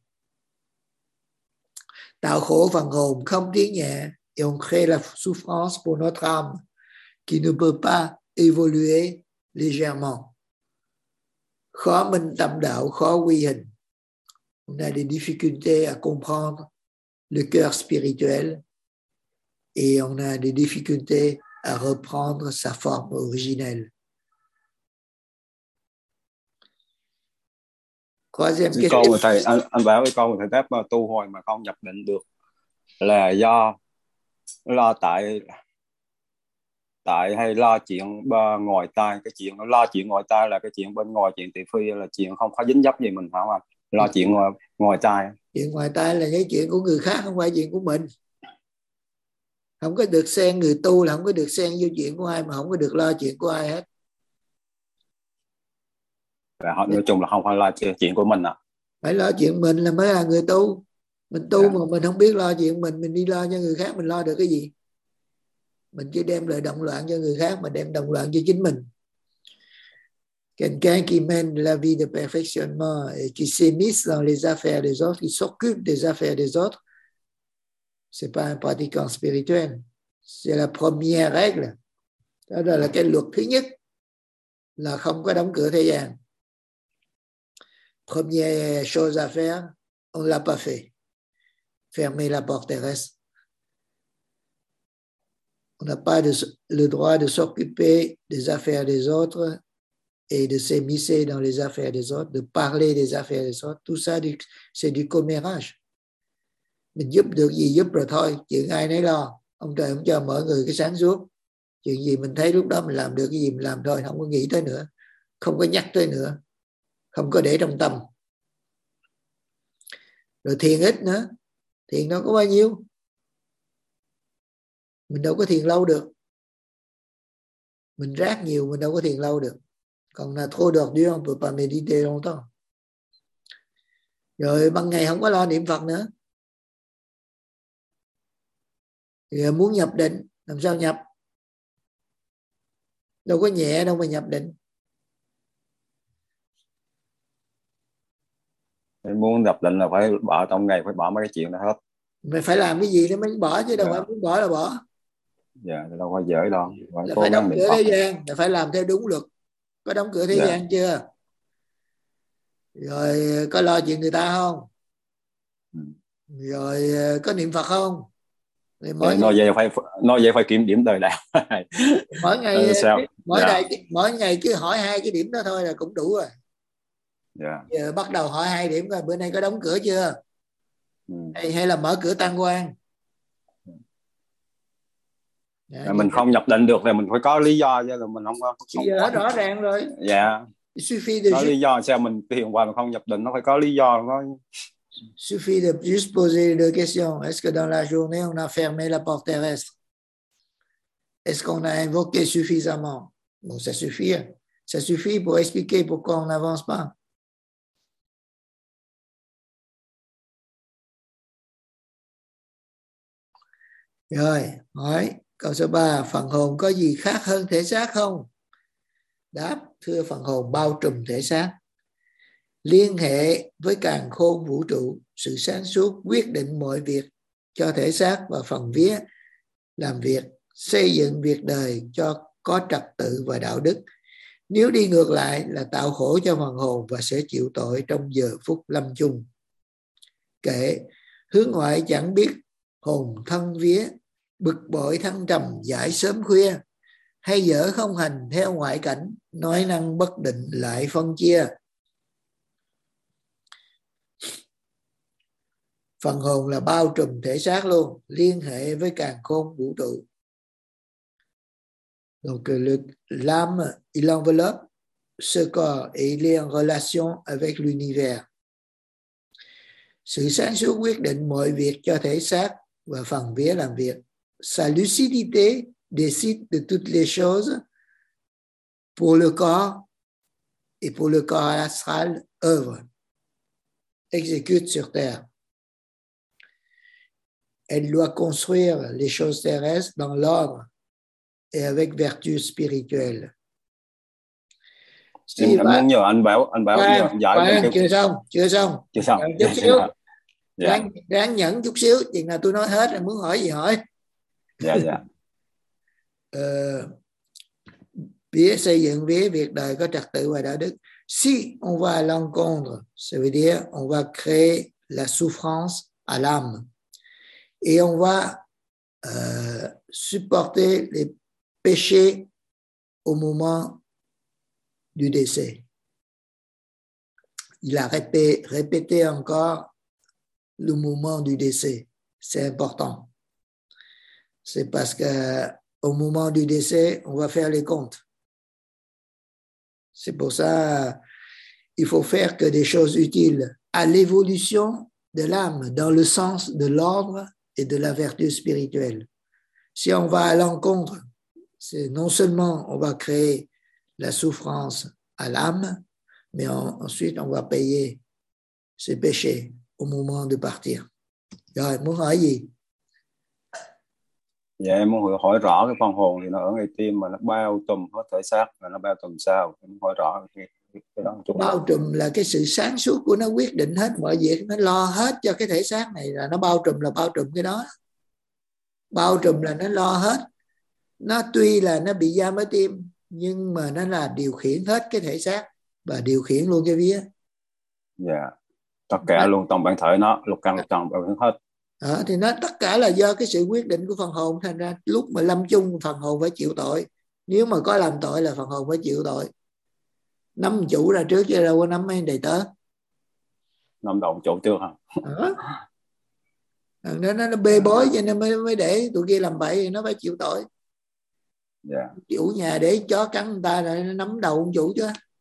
Tạo khổ phần hồn không tiến nhẹ. Et on crée la souffrance pour notre âme qui ne peut pas évoluer légèrement. Khó minh tâm đạo, khó quy hình. On a des difficultés à comprendre le cœur spirituel et on a des difficultés à reprendre sa forme originelle. Troisième cái question. câu mà thầy anh, anh bảo cái câu mà thầy đáp mà tu hồi mà không nhập định được là do lo tại tại hay lo chuyện ngoài tai. Cái chuyện lo chuyện ngoài tai là cái chuyện bên ngoài, chuyện thị phi, là chuyện không có dính dấp gì mình, phải không ạ? Lo chuyện ngoài, ngoài tai. Chuyện ngoài tai là cái chuyện của người khác, không phải chuyện của mình. Không có được xen, người tu là không có được xen vô chuyện của ai, mà không có được lo chuyện của ai hết. Và nói chung là không phải lo chuyện của mình ạ. À. Phải lo chuyện mình là mới là người tu. Mình tu yeah. mà mình không biết lo chuyện mình, mình đi lo cho người khác, mình lo được cái gì? Mình chỉ đem lại động loạn cho người khác mà đem động loạn cho chính mình. Quelqu'un qui mène la vie de perfectionnement et qui s'immisce dans les affaires des autres, qui s'occupe des affaires des autres, c'est pas un pratiquant spirituel. C'est la première règle. Đó là cái luật thứ nhất, là không có đóng cửa thế gian. Première chose à faire, on l'a pas fait. Fermer la porte terrestre. On n'a pas de, le droit de s'occuper des affaires des autres et de s'immiscer dans les affaires des autres, de parler des affaires des autres. Tout ça, c'est du commérage. Mình giúp được gì giúp rồi thôi, chuyện ai nấy lo. Ông trời không cho mọi người cái sáng suốt. Chuyện gì mình thấy lúc đó mình làm được cái gì mình làm thôi, không có nghĩ tới nữa, không có nhắc tới nữa, không có để trong tâm. Rồi thiền ít nữa, thiền nó có bao nhiêu? Mình đâu có thiền lâu được. Mình rác nhiều, mình đâu có thiền lâu được. Còn là trop d'ordure, on peut pas méditer longtemps. Rồi ban ngày không có lo niệm Phật nữa. Thì muốn nhập định, làm sao nhập? Đâu có nhẹ đâu mà nhập định. Muốn nhập định là phải bỏ trong ngày, phải bỏ mấy cái chuyện đó hết. Mày phải làm cái gì để mới bỏ chứ đâu yeah. phải muốn bỏ là bỏ. Dạ, yeah, đâu có dễ đâu. Phải, là phải đóng cửa thế gian, là phải làm theo đúng luật. Có đóng cửa thế yeah. gian chưa? Rồi có lo chuyện người ta không? Ừ. Rồi có niệm Phật không? Rồi mỗi nói vậy phải nói vậy phải kiểm điểm đời đạo. Mỗi ngày mỗi yeah. ngày mỗi ngày cứ hỏi hai cái điểm đó thôi là cũng đủ rồi. Yeah. Giờ bắt đầu hỏi hai điểm coi bữa nay có đóng cửa chưa? Ừ. Hay, hay là mở cửa tăng quan? Dạ, mình không nhập định được thì mình phải có lý do chứ là mình không có. Bây giờ rõ ràng rồi. Dạ. Có lý do sao mình thiền hoài mà không nhập định, nó phải có lý do nó. Suffit de juste poser deux questions. Est-ce que dans la journée on a fermé la porte terrestre? Est-ce qu'on a invoqué suffisamment? Bon, ça suffit. Ça suffit pour expliquer pourquoi on n'avance pas. Rồi, hỏi câu số ba, phần hồn có gì khác hơn thể xác không? Đáp, thưa phần hồn bao trùm thể xác, liên hệ với càn khôn vũ trụ, sự sáng suốt quyết định mọi việc cho thể xác và phần vía làm việc, xây dựng việc đời cho có trật tự và đạo đức. Nếu đi ngược lại là tạo khổ cho phần hồn và sẽ chịu tội trong giờ phút lâm chung. Kệ, hướng ngoại chẳng biết hồn thân vía, bực bội thăng trầm giải sớm khuya, hay dở không hành theo ngoại cảnh, nói năng bất định lại phân chia. Phần hồn là bao trùm thể xác luôn, liên hệ với càn khôn vũ trụ. Donc l'âme, il enveloppe ce corps et il est en relation avec l'univers. Sự sáng suốt quyết định mọi việc cho thể xác và phần vía làm việc. Sa lucidité décide de toutes les choses pour le corps et pour le corps astral œuvre, exécute sur terre. Elle doit construire les choses terrestres dans l'ordre et avec vertu spirituelle. Em, em muốn nhờ anh Bảo, anh Bảo Khoan, nhờ giải khoan, cái chưa xong, chưa xong. chưa xong. Ráng chút xíu, Dạ, ráng, ráng nhẫn chút xíu, chừng nào tôi nói hết rồi muốn hỏi gì hỏi. dạ, dạ. Ờ, vía xây dựng vía việc đời có trật tự và đạo đức. Si on va à l'encontre, ça veut dire on va créer la souffrance à l'âme et on va euh, supporter les péchés au moment du décès. Il a répété, répété encore le moment du décès. C'est important. C'est parce que au moment du décès, on va faire les comptes. C'est pour ça il faut faire que des choses utiles à l'évolution de l'âme dans le sens de l'ordre et de la vertu spirituelle. Si on va à l'encontre, c'est non seulement on va créer la souffrance à l'âme, mais on, ensuite on va payer ses péchés au moment de partir. Rồi, muốn hỏi gì? Dạ em muốn hỏi rõ cái phần hồn thì nó ở ngay tim mà nó bao trùm hết thể xác, là nó bao trùm sao? Em hỏi rõ cái, cái đó một chút. Bao trùm là cái sự sáng suốt của nó quyết định hết mọi việc, nó lo hết cho cái thể xác này, là nó bao trùm là bao trùm cái đó. Bao trùm là nó lo hết. Nó tuy là nó bị giam ở tim, nhưng mà nó là điều khiển hết cái thể xác và điều khiển luôn cái vía. Dạ, tất cả à. Luôn trong bản thể nó, lục căn lục trần đều hết. À, thì nó tất cả là do cái sự quyết định của phần hồn, thành ra lúc mà lâm chung phần hồn phải chịu tội. Nếu mà có làm tội là phần hồn phải chịu tội. Nắm chủ ra trước chứ đâu có nắm mấy đầy tớ. Nắm đầu chủ trước hả? À. Nó, nó, nó bê bối cho nên mới, mới để tụi kia làm bậy, nó phải chịu tội. Yeah. Chủ nhà để chó cắn người ta là nó nắm đầu ông chủ chứ.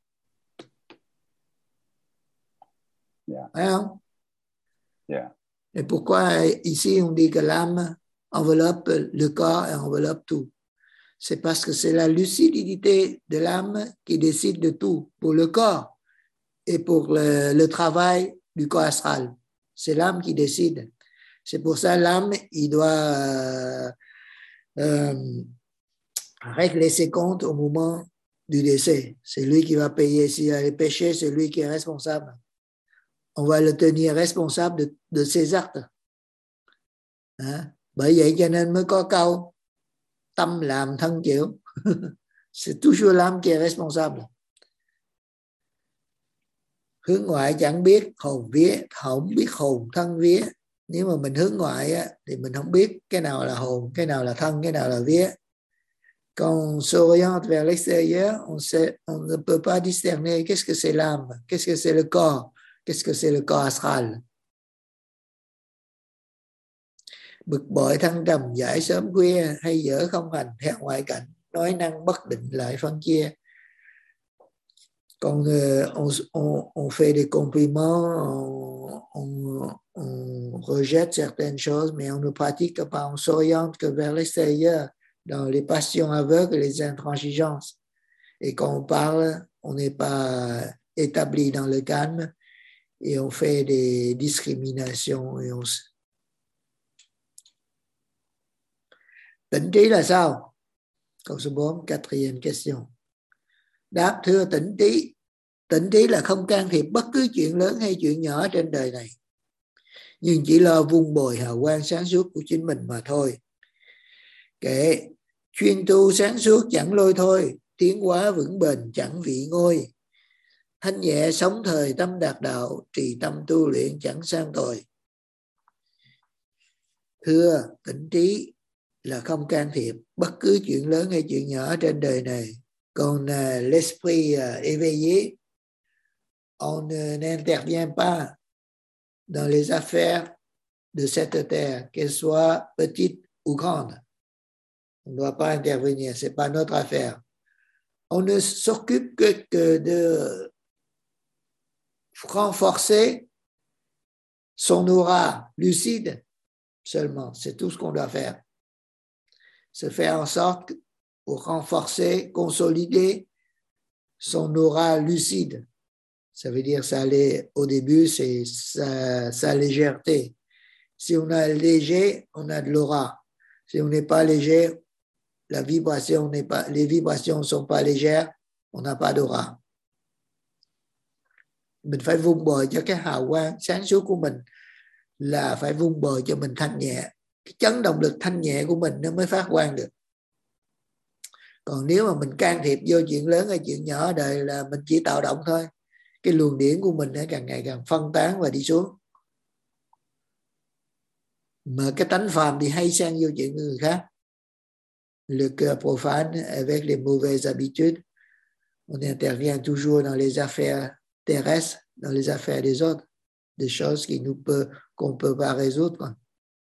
Yeah. Phải không? Yeah. Et pourquoi ici on dit que l'âme enveloppe le corps et enveloppe tout? C'est parce que c'est la lucidité de l'âme qui décide de tout pour le corps et pour le, le travail du corps astral. C'est l'âme qui décide. C'est pour ça l'âme, il doit euh, euh, régler ses comptes au moment du décès. C'est lui qui va payer. S'il y a les péchés, c'est lui qui est responsable. On va le tenir responsable de, de ses actes. À, bởi vậy cho nên mới có câu tâm làm thân chịu. C'est toujours l'âme qui est responsable. Hướng ngoại chẳng biết hồn vía, không biết hồn thân vía. Nếu mà mình hướng ngoại á, thì mình không biết cái nào là hồn, cái nào là thân, cái nào là vía. Quand on s'oriente vers l'extérieur, on, sait, on ne peut pas discerner qu'est-ce que c'est l'âme, qu'est-ce que c'est le corps, qu'est-ce que c'est le corps astral. Bực bội thăng trầm, giải sớm khuya hay dở không hành theo ngoại cảnh, nói năng bất định lại phân chia. Còn euh, on, on, on fait des compliments, on, on, on rejette certaines choses, mais on ne pratique pas, on s'oriente que vers l'extérieur, dans les passions aveugles et les intransigeances. Et quand on parle, on n'est pas établi dans le calme et on fait des discriminations. Et on... Tỉnh trí là sao? Câu số bốn, quatrième question. Đáp: thưa tỉnh trí, tỉnh trí là không can thiệp bất cứ chuyện lớn hay chuyện nhỏ trên đời này, nhưng chỉ lo vun bồi hào quang sáng suốt của chính mình mà thôi. Kệ chuyên tu sáng suốt chẳng lôi thôi, tiến hóa vững bền chẳng vị ngôi. Thanh nhẹ sống thời tâm đạt đạo, trì tâm tu luyện chẳng sang tội. Thưa tỉnh trí là không can thiệp bất cứ chuyện lớn hay chuyện nhỏ trên đời này. Còn uh, l'esprit uh, éveillé, on n'intervient pas dans les affaires de cette terre, qu'elles soient petites ou grandes. On ne doit pas intervenir, ce n'est pas notre affaire. on ne s'occupe que, que de renforcer son aura lucide seulement. C'est tout ce qu'on doit faire. Se faire en sorte pour renforcer, consolider son aura lucide. Ça veut dire, ça allait, au début, c'est sa, sa légèreté. Si on est léger, on a de l'aura. Si on n'est pas léger, la vibration n'est pas, les vibrations ne sont pas légères, on n'a pas d'aura. Mình phải vun bồi cho cái hào quang sáng suốt của mình, là phải vun bồi cho mình thanh nhẹ. Cái chấn động lực thanh nhẹ của mình nó mới phát quang được. Còn nếu mà mình can thiệp vô chuyện lớn hay chuyện nhỏ ở đời là mình chỉ tạo động thôi. Cái luồng điển của mình nó càng ngày càng phân tán và đi xuống. Mà cái tánh phàm thì hay sang vô chuyện người khác. Le cœur profane avec les mauvaises habitudes, on intervient toujours dans les affaires terrestres, dans les affaires des autres, des choses qui nous peut, qu'on ne peut pas résoudre.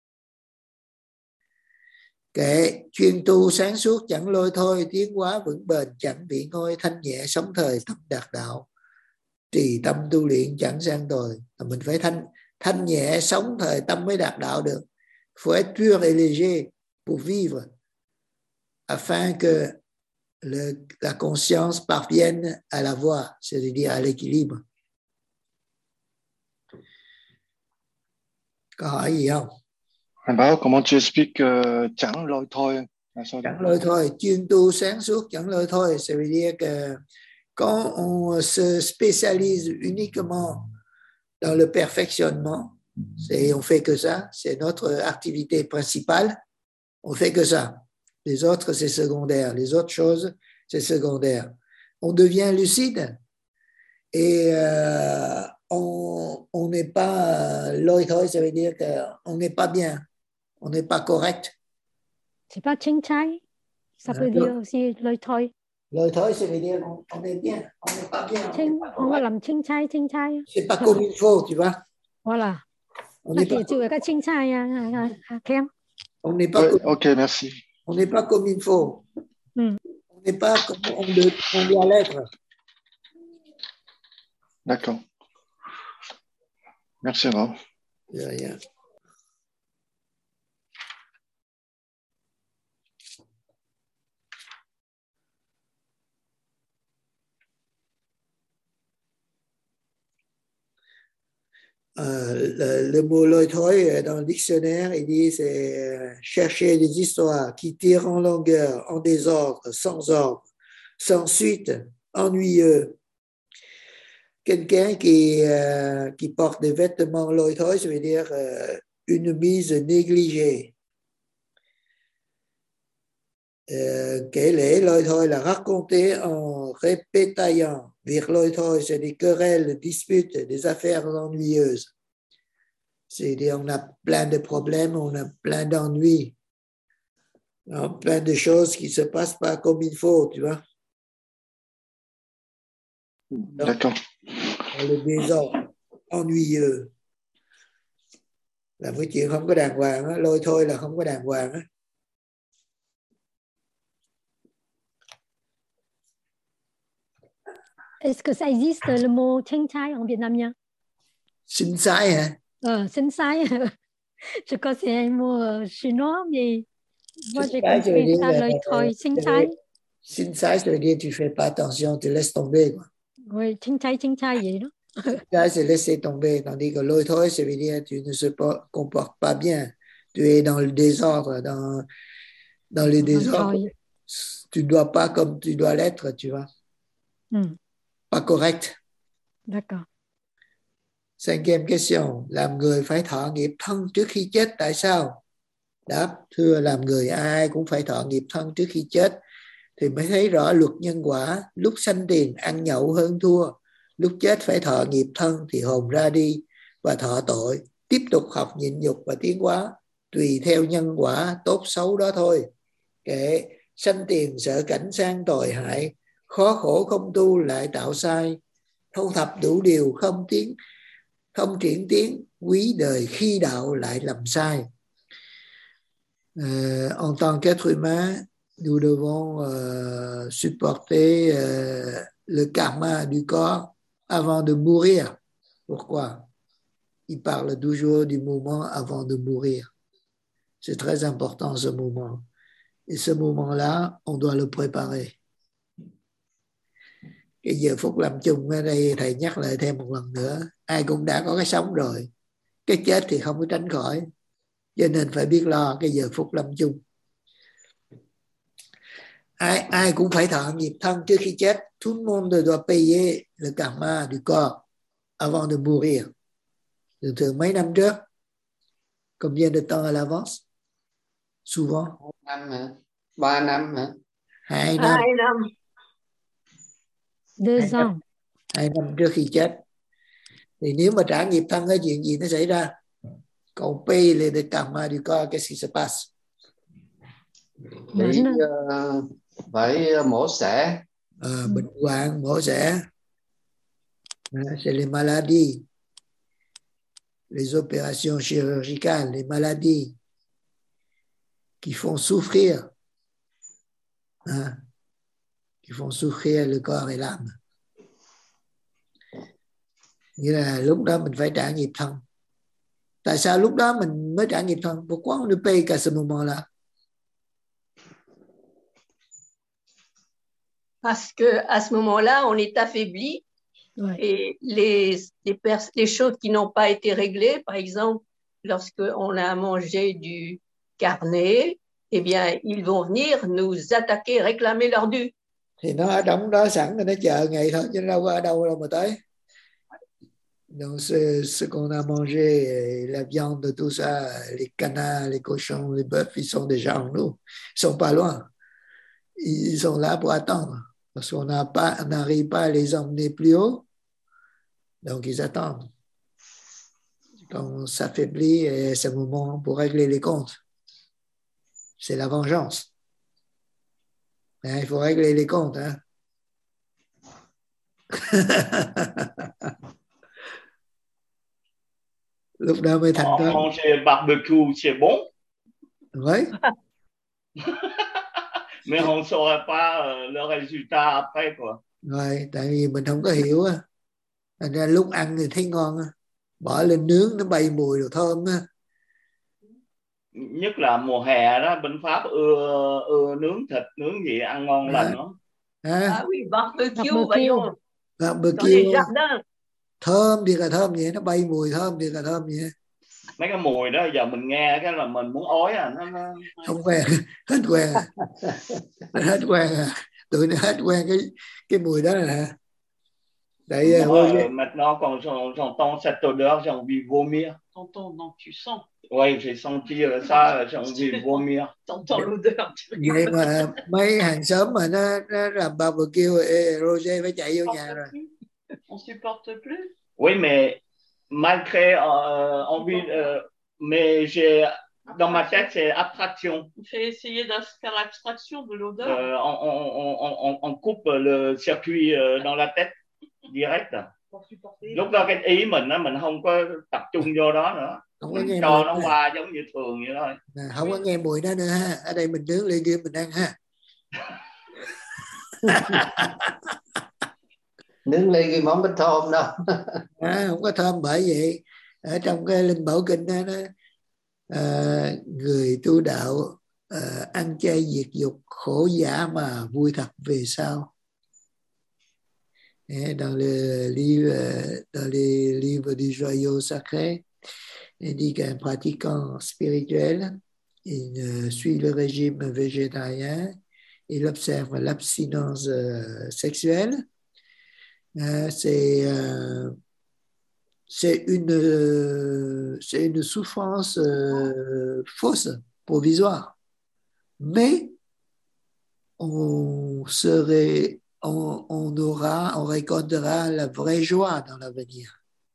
Kệ chuyên tu sáng suốt chẳng lôi thôi, tiến hóa vững bền chẳng vị ngôi, thanh nhẹ sống thời tâm đạt đạo, trì tâm tu luyện chẳng sang tồi. Mình phải thanh thanh nhẹ sống thời tâm mới đạt đạo được. Faut être pur et léger pour vivre, afin que le, la conscience parvienne à la voie, c'est-à-dire à l'équilibre. Có hỏi gì không? Anh Bảo, comment tu expliques uh, chẳng lôi thôi? Chẳng lôi thôi, chuyên tu sáng suốt chẳng lôi thôi, ça veut dire que quand on se spécialise uniquement dans le perfectionnement, c'est, on fait que ça, c'est notre activité principale, on fait que ça. Les autres, c'est secondaire. Les autres choses, c'est secondaire. On devient lucide et euh, on n'est pas lôi thôi, ça veut dire qu'on n'est pas bien, on n'est pas correct. C'est pas chinh chai, ça veut dire aussi lôi thôi. Lôi thôi, ça veut dire on, on est bien, on n'est pas bien. Chinh, on va làm chinh chai, chinh chai. C'est pas comme il faut, tu vois. Voilà. On n'est pas. On n'est pas. Ouais, comme... Ok, merci. On n'est pas comme il faut. Mm. On n'est pas comme on, le, on doit l'être. D'accord. Merci, Rob. De rien. Euh, le, le mot lôi thôi dans le dictionnaire, il dit c'est chercher des histoires qui tirent en longueur, en désordre, sans ordre, sans suite, ennuyeux. Quelqu'un qui, euh, qui porte des vêtements lôi thôi, ça veut dire euh, une mise négligée. Euh, kể lể lôi thôi là raconter en répétaillant. Việc lôi thôi, c'est des querelles, des disputes, des affaires ennuyeuses. C'est-à-dire on a plein de problèmes, on a plein d'ennuis, plein de choses qui ne se passent pas comme il faut, tu vois. D'accord. Le désordre, ennuyeux. Làm cái chuyện không có đàng hoàng á, lôi thôi là không có đàng hoàng á. Est-ce que ça existe le mot chinh chai en vietnamien? Sinh sai hả? Euh, sinh sai. Je crois que c'est un mot euh, chinois, mais moi j'ai compris ça, lôi thôi, chinh chai. Sinh sai, ça veut dire tu fais pas attention, tu laisses tomber, quoi. Oui, chinh chai, chinh chai vậy đó. Sinh sai, c'est laisser tomber, tandis que lôi thôi, ça veut dire tu ne se comportes pas bien, tu es dans le désordre, dans, dans le désordre. Tu ne dois pas comme tu dois l'être, tu vois. Mm. Pas correct. D'accord. Cinquième question, làm người phải thọ nghiệp thân trước khi chết, tại sao? Đáp, thưa, làm người ai cũng phải thọ nghiệp thân trước khi chết thì mới thấy rõ luật nhân quả. Lúc sanh tiền ăn nhậu hơn thua, lúc chết phải thọ nghiệp thân thì hồn ra đi và thọ tội, tiếp tục học nhịn nhục và tiến hóa tùy theo nhân quả tốt xấu đó thôi. Kệ sanh tiền sợ cảnh sang tồi hại, khó khổ không tu lại tạo sai, thu thập đủ điều không tiến không triển tiến, quý đời khi đạo lại làm sai. Euh, en tant qu'être humain, nous devons euh, supporter euh, le karma du corps avant de mourir. Pourquoi? Il parle toujours du moment avant de mourir. C'est très important ce moment. Et ce moment-là, on doit le préparer. Cái giờ phút lâm chung ở đây thầy nhắc lại thêm một lần nữa. Ai cũng đã có cái sống rồi. Cái chết thì không có tránh khỏi. Cho nên phải biết lo cái giờ phút lâm chung. Ai, ai cũng phải thọ nghiệp thân trước khi chết. Tout le monde doit payer le karma du corps avant de mourir. Thường thường mấy năm trước. Combien de temps à l'avance? Souvent. Hai năm hả? Ba năm hả? Hai năm. Hai năm. Deux ans. Hai năm trước khi chết. Thì nếu mà trả nghiệp thân cái chuyện gì nó xảy ra? Còn paye le karma du corps, qu'est-ce qui se passe? Phải, uh, phải mổ xẻ. À, bệnh hoạn, mổ xẻ. C'est les maladies. Les opérations chirurgicales, les maladies qui font souffrir, hein, qui font souffrir le corps et l'âme. Nghĩa là lúc đó mình phải trả nghiệp thân. Tại sao lúc đó mình mới trả nghiệp thân? Pourquoi on ne paye qu'à ce moment-là? Parce que à ce moment-là, on est affaibli. Ouais. Et les, les, les choses qui n'ont pas été réglées, par exemple, lorsqu'on a mangé du carnet, eh bien, ils vont venir nous attaquer, réclamer leur dû. Thì nó ở đóng đó sẵn rồi, nó chờ ngày thôi, chứ đâu có ở đâu đâu mà tới. Donc, ce, ce qu'on a mangé, la viande, tout ça, les canards, les cochons, les bœufs, ils sont déjà en nous. Ils sont pas loin. Ils sont là pour attendre. Parce qu'on n'a pas, on n'arrive pas à les emmener plus haut. Donc, ils attendent. Quand on s'affaiblit, c'est le moment pour régler les comptes. C'est la vengeance. Hein, il faut régler les comptes. Hein? Lúc đó mới thành công. Manger barbecue, c'est bon. Oui. Mais on ne saurait pas euh, le résultat après, quoi. Rồi, tại vì mình không có hiểu á. Thành ra lúc ăn thì thấy ngon á. Bỏ lên nướng nó bay mùi rồi thơm á. Nhất là mùa hè đó, bên Pháp ưa, ưa nướng thịt, nướng gì ăn ngon lành lắm. À, à oui, barbecue, barbecue. voyons. Barbecue. Thơm thì là thơm vậy, nó bay mùi thơm thì là thơm vậy. Mấy cái mùi đó giờ mình nghe cái là mình muốn ói à. Nó, nó... Không quen, hết quen à. Hết quen à. Tụi nó hết quen cái cái mùi đó nè. Tại uh, uh, maintenant quand j'entends cette odeur, j'ai envie de vomir. T'entends, non, tu sens. Oui, j'ai senti ça, j'ai envie de vomir. T'entends l'odeur. Vậy mà mấy hàng xóm mà nó, nó làm barbecue, ê, Roger phải chạy vô nhà rồi. On supporte plus. Oui, mais malgré euh, envie, euh, mais j'ai dans ma tête c'est abstraction. On fait essayer de faire l'abstraction de l'odeur. Euh, on, on, on, on coupe le circuit euh, dans la tête direct. Lúc đó cái ý mình á, mình không có tập trung vô đó nữa. Không có nghe cho nó qua giống như thường vậy thôi. À, không có nghe mùi đó nữa ha. Ở đây mình nướng ly kia mình ăn ha. Nướng ly cái món bánh thơm đâu. À, không có thơm, bởi vậy ở trong cái Linh Bảo Kinh đó, đó à, người tu đạo à, ăn chay diệt dục khổ giả mà vui thật về sau. Dans le livre, dans les livres du joyau sacré, il dit qu'un pratiquant spirituel, il suit le régime végétarien, il observe l'abstinence euh, sexuelle. Euh, c'est euh, c'est une euh, c'est une souffrance euh, fausse, provisoire, mais on serait on, on aura on récoltera la vraie joie dans l'avenir.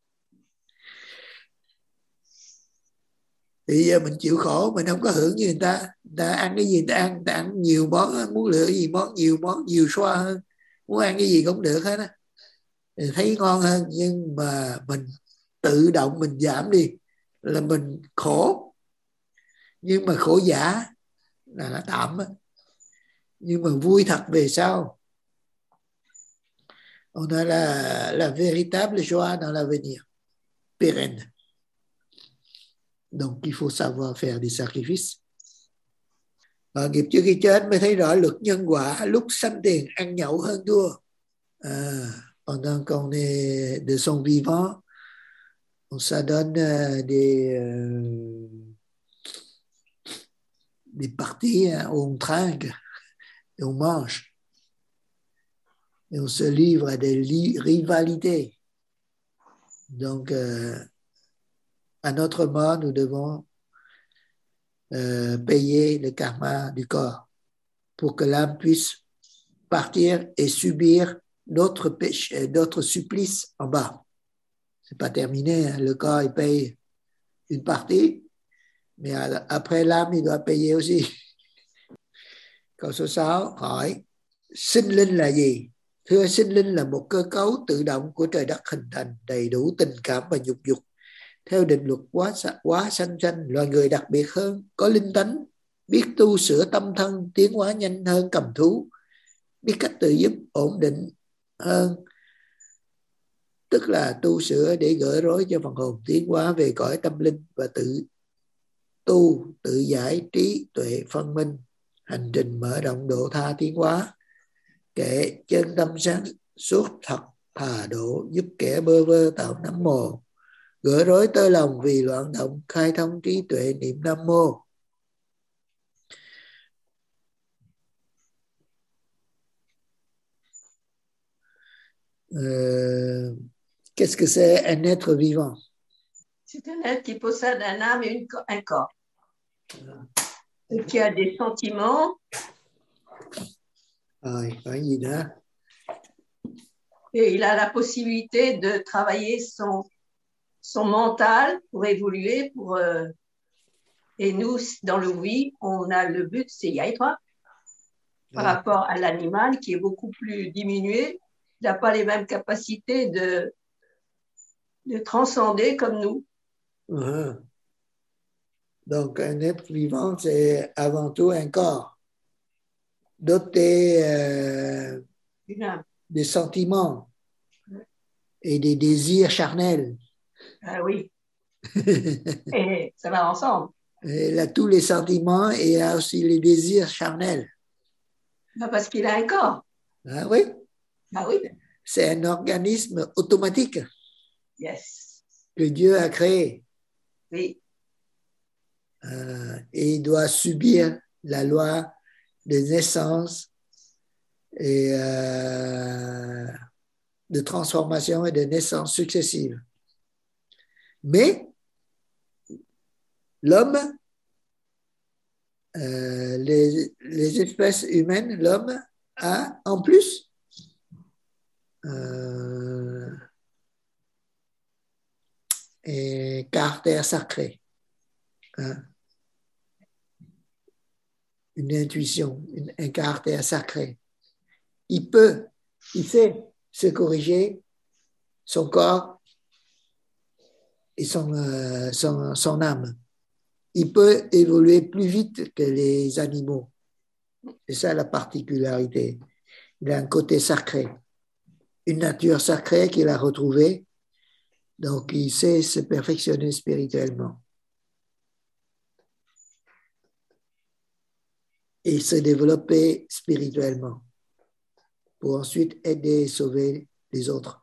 Bây giờ mình chịu khổ, mình không có hưởng như người ta. Người ta ăn cái gì người ta ăn, người ta ăn nhiều món, muốn lựa gì món nhiều món nhiều xoa hơn, muốn ăn cái gì cũng được hết á, thấy ngon hơn, nhưng mà mình tự động mình giảm đi là mình khổ, nhưng mà khổ giả là nó tạm á. Nhưng mà vui thật về sau. On a la, la véritable joie dans l'avenir, pérenne. Donc, il faut savoir faire des sacrifices. À, nghiệp trước khi chết mới thấy rõ luật nhân quả, lúc sanh tiền ăn nhậu hơn thua. À, pendant qu'on est de son vivant, on s'adonne des, euh, des parties hein, où on trinque et on mange. Et on se livre à des rivalités. Donc, euh, à notre mort, nous devons euh, payer le karma du corps pour que l'âme puisse partir et subir d'autres péchés, d'autres supplices en bas. C'est pas terminé, hein. Le corps il paye une partie, mais après l'âme il doit payer aussi. Câu số sáu hỏi sinh linh là gì? Thưa, sinh linh là một cơ cấu tự động của trời đất hình thành, đầy đủ tình cảm và nhục dục. Theo định luật quá, quá sanh sanh, loài người đặc biệt hơn, có linh tánh, biết tu sửa tâm thân, tiến hóa nhanh hơn cầm thú, biết cách tự giúp ổn định hơn, tức là tu sửa để gỡ rối cho phần hồn tiến hóa về cõi tâm linh và tự tu, tự giải trí tuệ phân minh, hành trình mở rộng độ tha tiến hóa, kệ chân tâm sáng suốt thật thà độ, giúp kẻ bơ vơ tạo nấm mồ, gỡ rối tơ lòng vì loạn động, khai thông trí tuệ niệm Nam Mô. Euh, qu'est-ce que c'est un être vivant? C'est un être qui possède un âme et une, un corps. Et qui a des sentiments. Ah, cái gì nữa? Et il a la possibilité de travailler son, son mental pour évoluer. Pour, euh, et nous, dans le oui, on a le but, c'est Yai Thoa. Par Ah. rapport à l'animal qui est beaucoup plus diminué, il n'a pas les mêmes capacités de, de transcender comme nous. Uh-huh. Donc, un être vivant, c'est avant tout un corps doté euh, des sentiments et des désirs charnels. Ah oui. Et ça va ensemble. Il a tous les sentiments et il a aussi les désirs charnels. Ah, parce qu'il a un corps. Ah oui? Ah oui. C'est un organisme automatique. Yes. Que Dieu a créé. Oui. Euh, et il doit subir la loi de naissance et euh, de transformation et de naissance successives. Mais l'homme, euh, les, les espèces humaines, l'homme a en plus euh, un caractère sacré. Hein? Une intuition, une, un caractère sacré. Il peut, il sait se corriger son corps et son, euh, son, son âme. Il peut évoluer plus vite que les animaux. C'est ça la particularité. Il a un côté sacré, une nature sacrée qu'il a retrouvée. Donc, il sait se perfectionner spirituellement. Et se développer spirituellement pour ensuite aider et sauver les autres.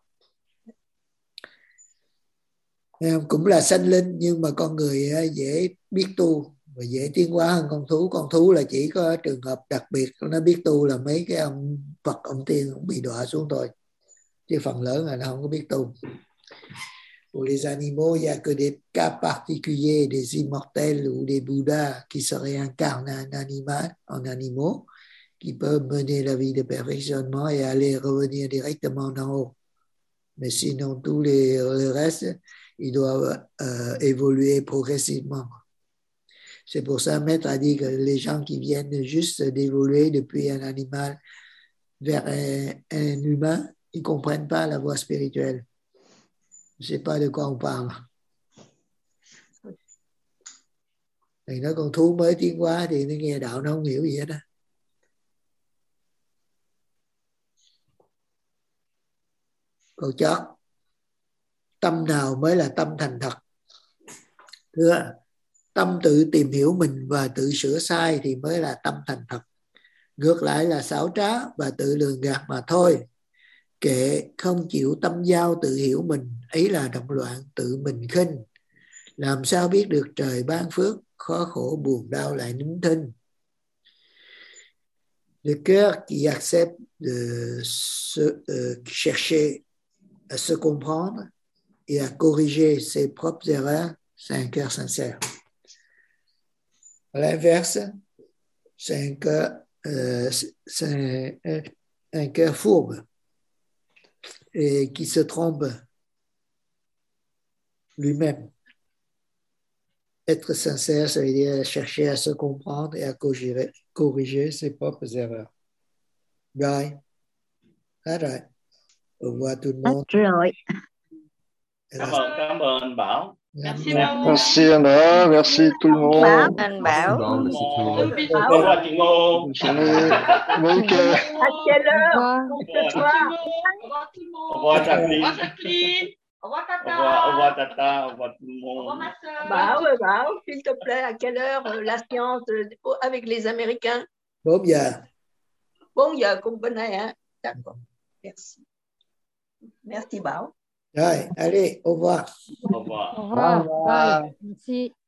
Cũng là sanh linh nhưng mà con người dễ biết tu và dễ tiến hóa hơn con thú. Con thú là chỉ có trường hợp đặc biệt nó biết tu là mấy cái ông Phật, ông tiên cũng bị đọa xuống thôi. Chứ phần lớn là nó không có biết tu. Pour les animaux, il n'y a que des cas particuliers, des immortels ou des Bouddhas qui se réincarnent en animal, en animaux, qui peuvent mener la vie de perfectionnement et aller revenir directement d'en haut. Mais sinon, tous les, le reste, ils doivent euh, évoluer progressivement. C'est pour ça, Maître a dit que les gens qui viennent juste d'évoluer depuis un animal vers un, un humain, ils ne comprennent pas la voie spirituelle. Je ne sais pas de quoi on parle. Thì nói con thú mới tiến hóa thì nó nghe đạo nó không hiểu gì hết á. Câu chót, tâm nào mới là tâm thành thật? Thưa, tâm tự tìm hiểu mình và tự sửa sai thì mới là tâm thành thật. Ngược lại là xảo trá và tự lường gạt mà thôi. Kệ không chịu tâm giao tự hiểu mình, ấy là động loạn tự mình khinh. Làm sao biết được trời ban phước, khó khổ buồn đau lại nín thinh. Le cœur qui accepte de se, euh, chercher à se comprendre et à corriger ses propres erreurs, c'est un cœur sincère. À l'inverse, c'est un cœur, euh, c'est un, un cœur fourbe et qui se trompe lui-même. Être sincère, ça veut dire chercher à se comprendre et à corriger, corriger ses propres erreurs. Rồi, hết rồi. Au revoir tout le monde. Rồi. Cảm ơn, cảm ơn anh Bảo. Merci Bảo. Merci Anna, merci tout le Bảo, monde. anh Bảo. Au revoir chị Ngô. Monique. À quelle heure ce soir? Au revoir Jacqueline. Au revoir Jacqueline. Au revoir Au Tata. revoir, au revoir Tata, au revoir tout le Au revoir monde. ma soeur. Bảo, euh, Bảo, s'il te plaît, à quelle heure euh, la séance euh, avec les Américains? bốn giờ. bốn giờ cùng bên này hả? D'accord. Merci. Merci Bảo. Rồi, allez, au revoir. Au revoir. Au revoir. Bye. Merci.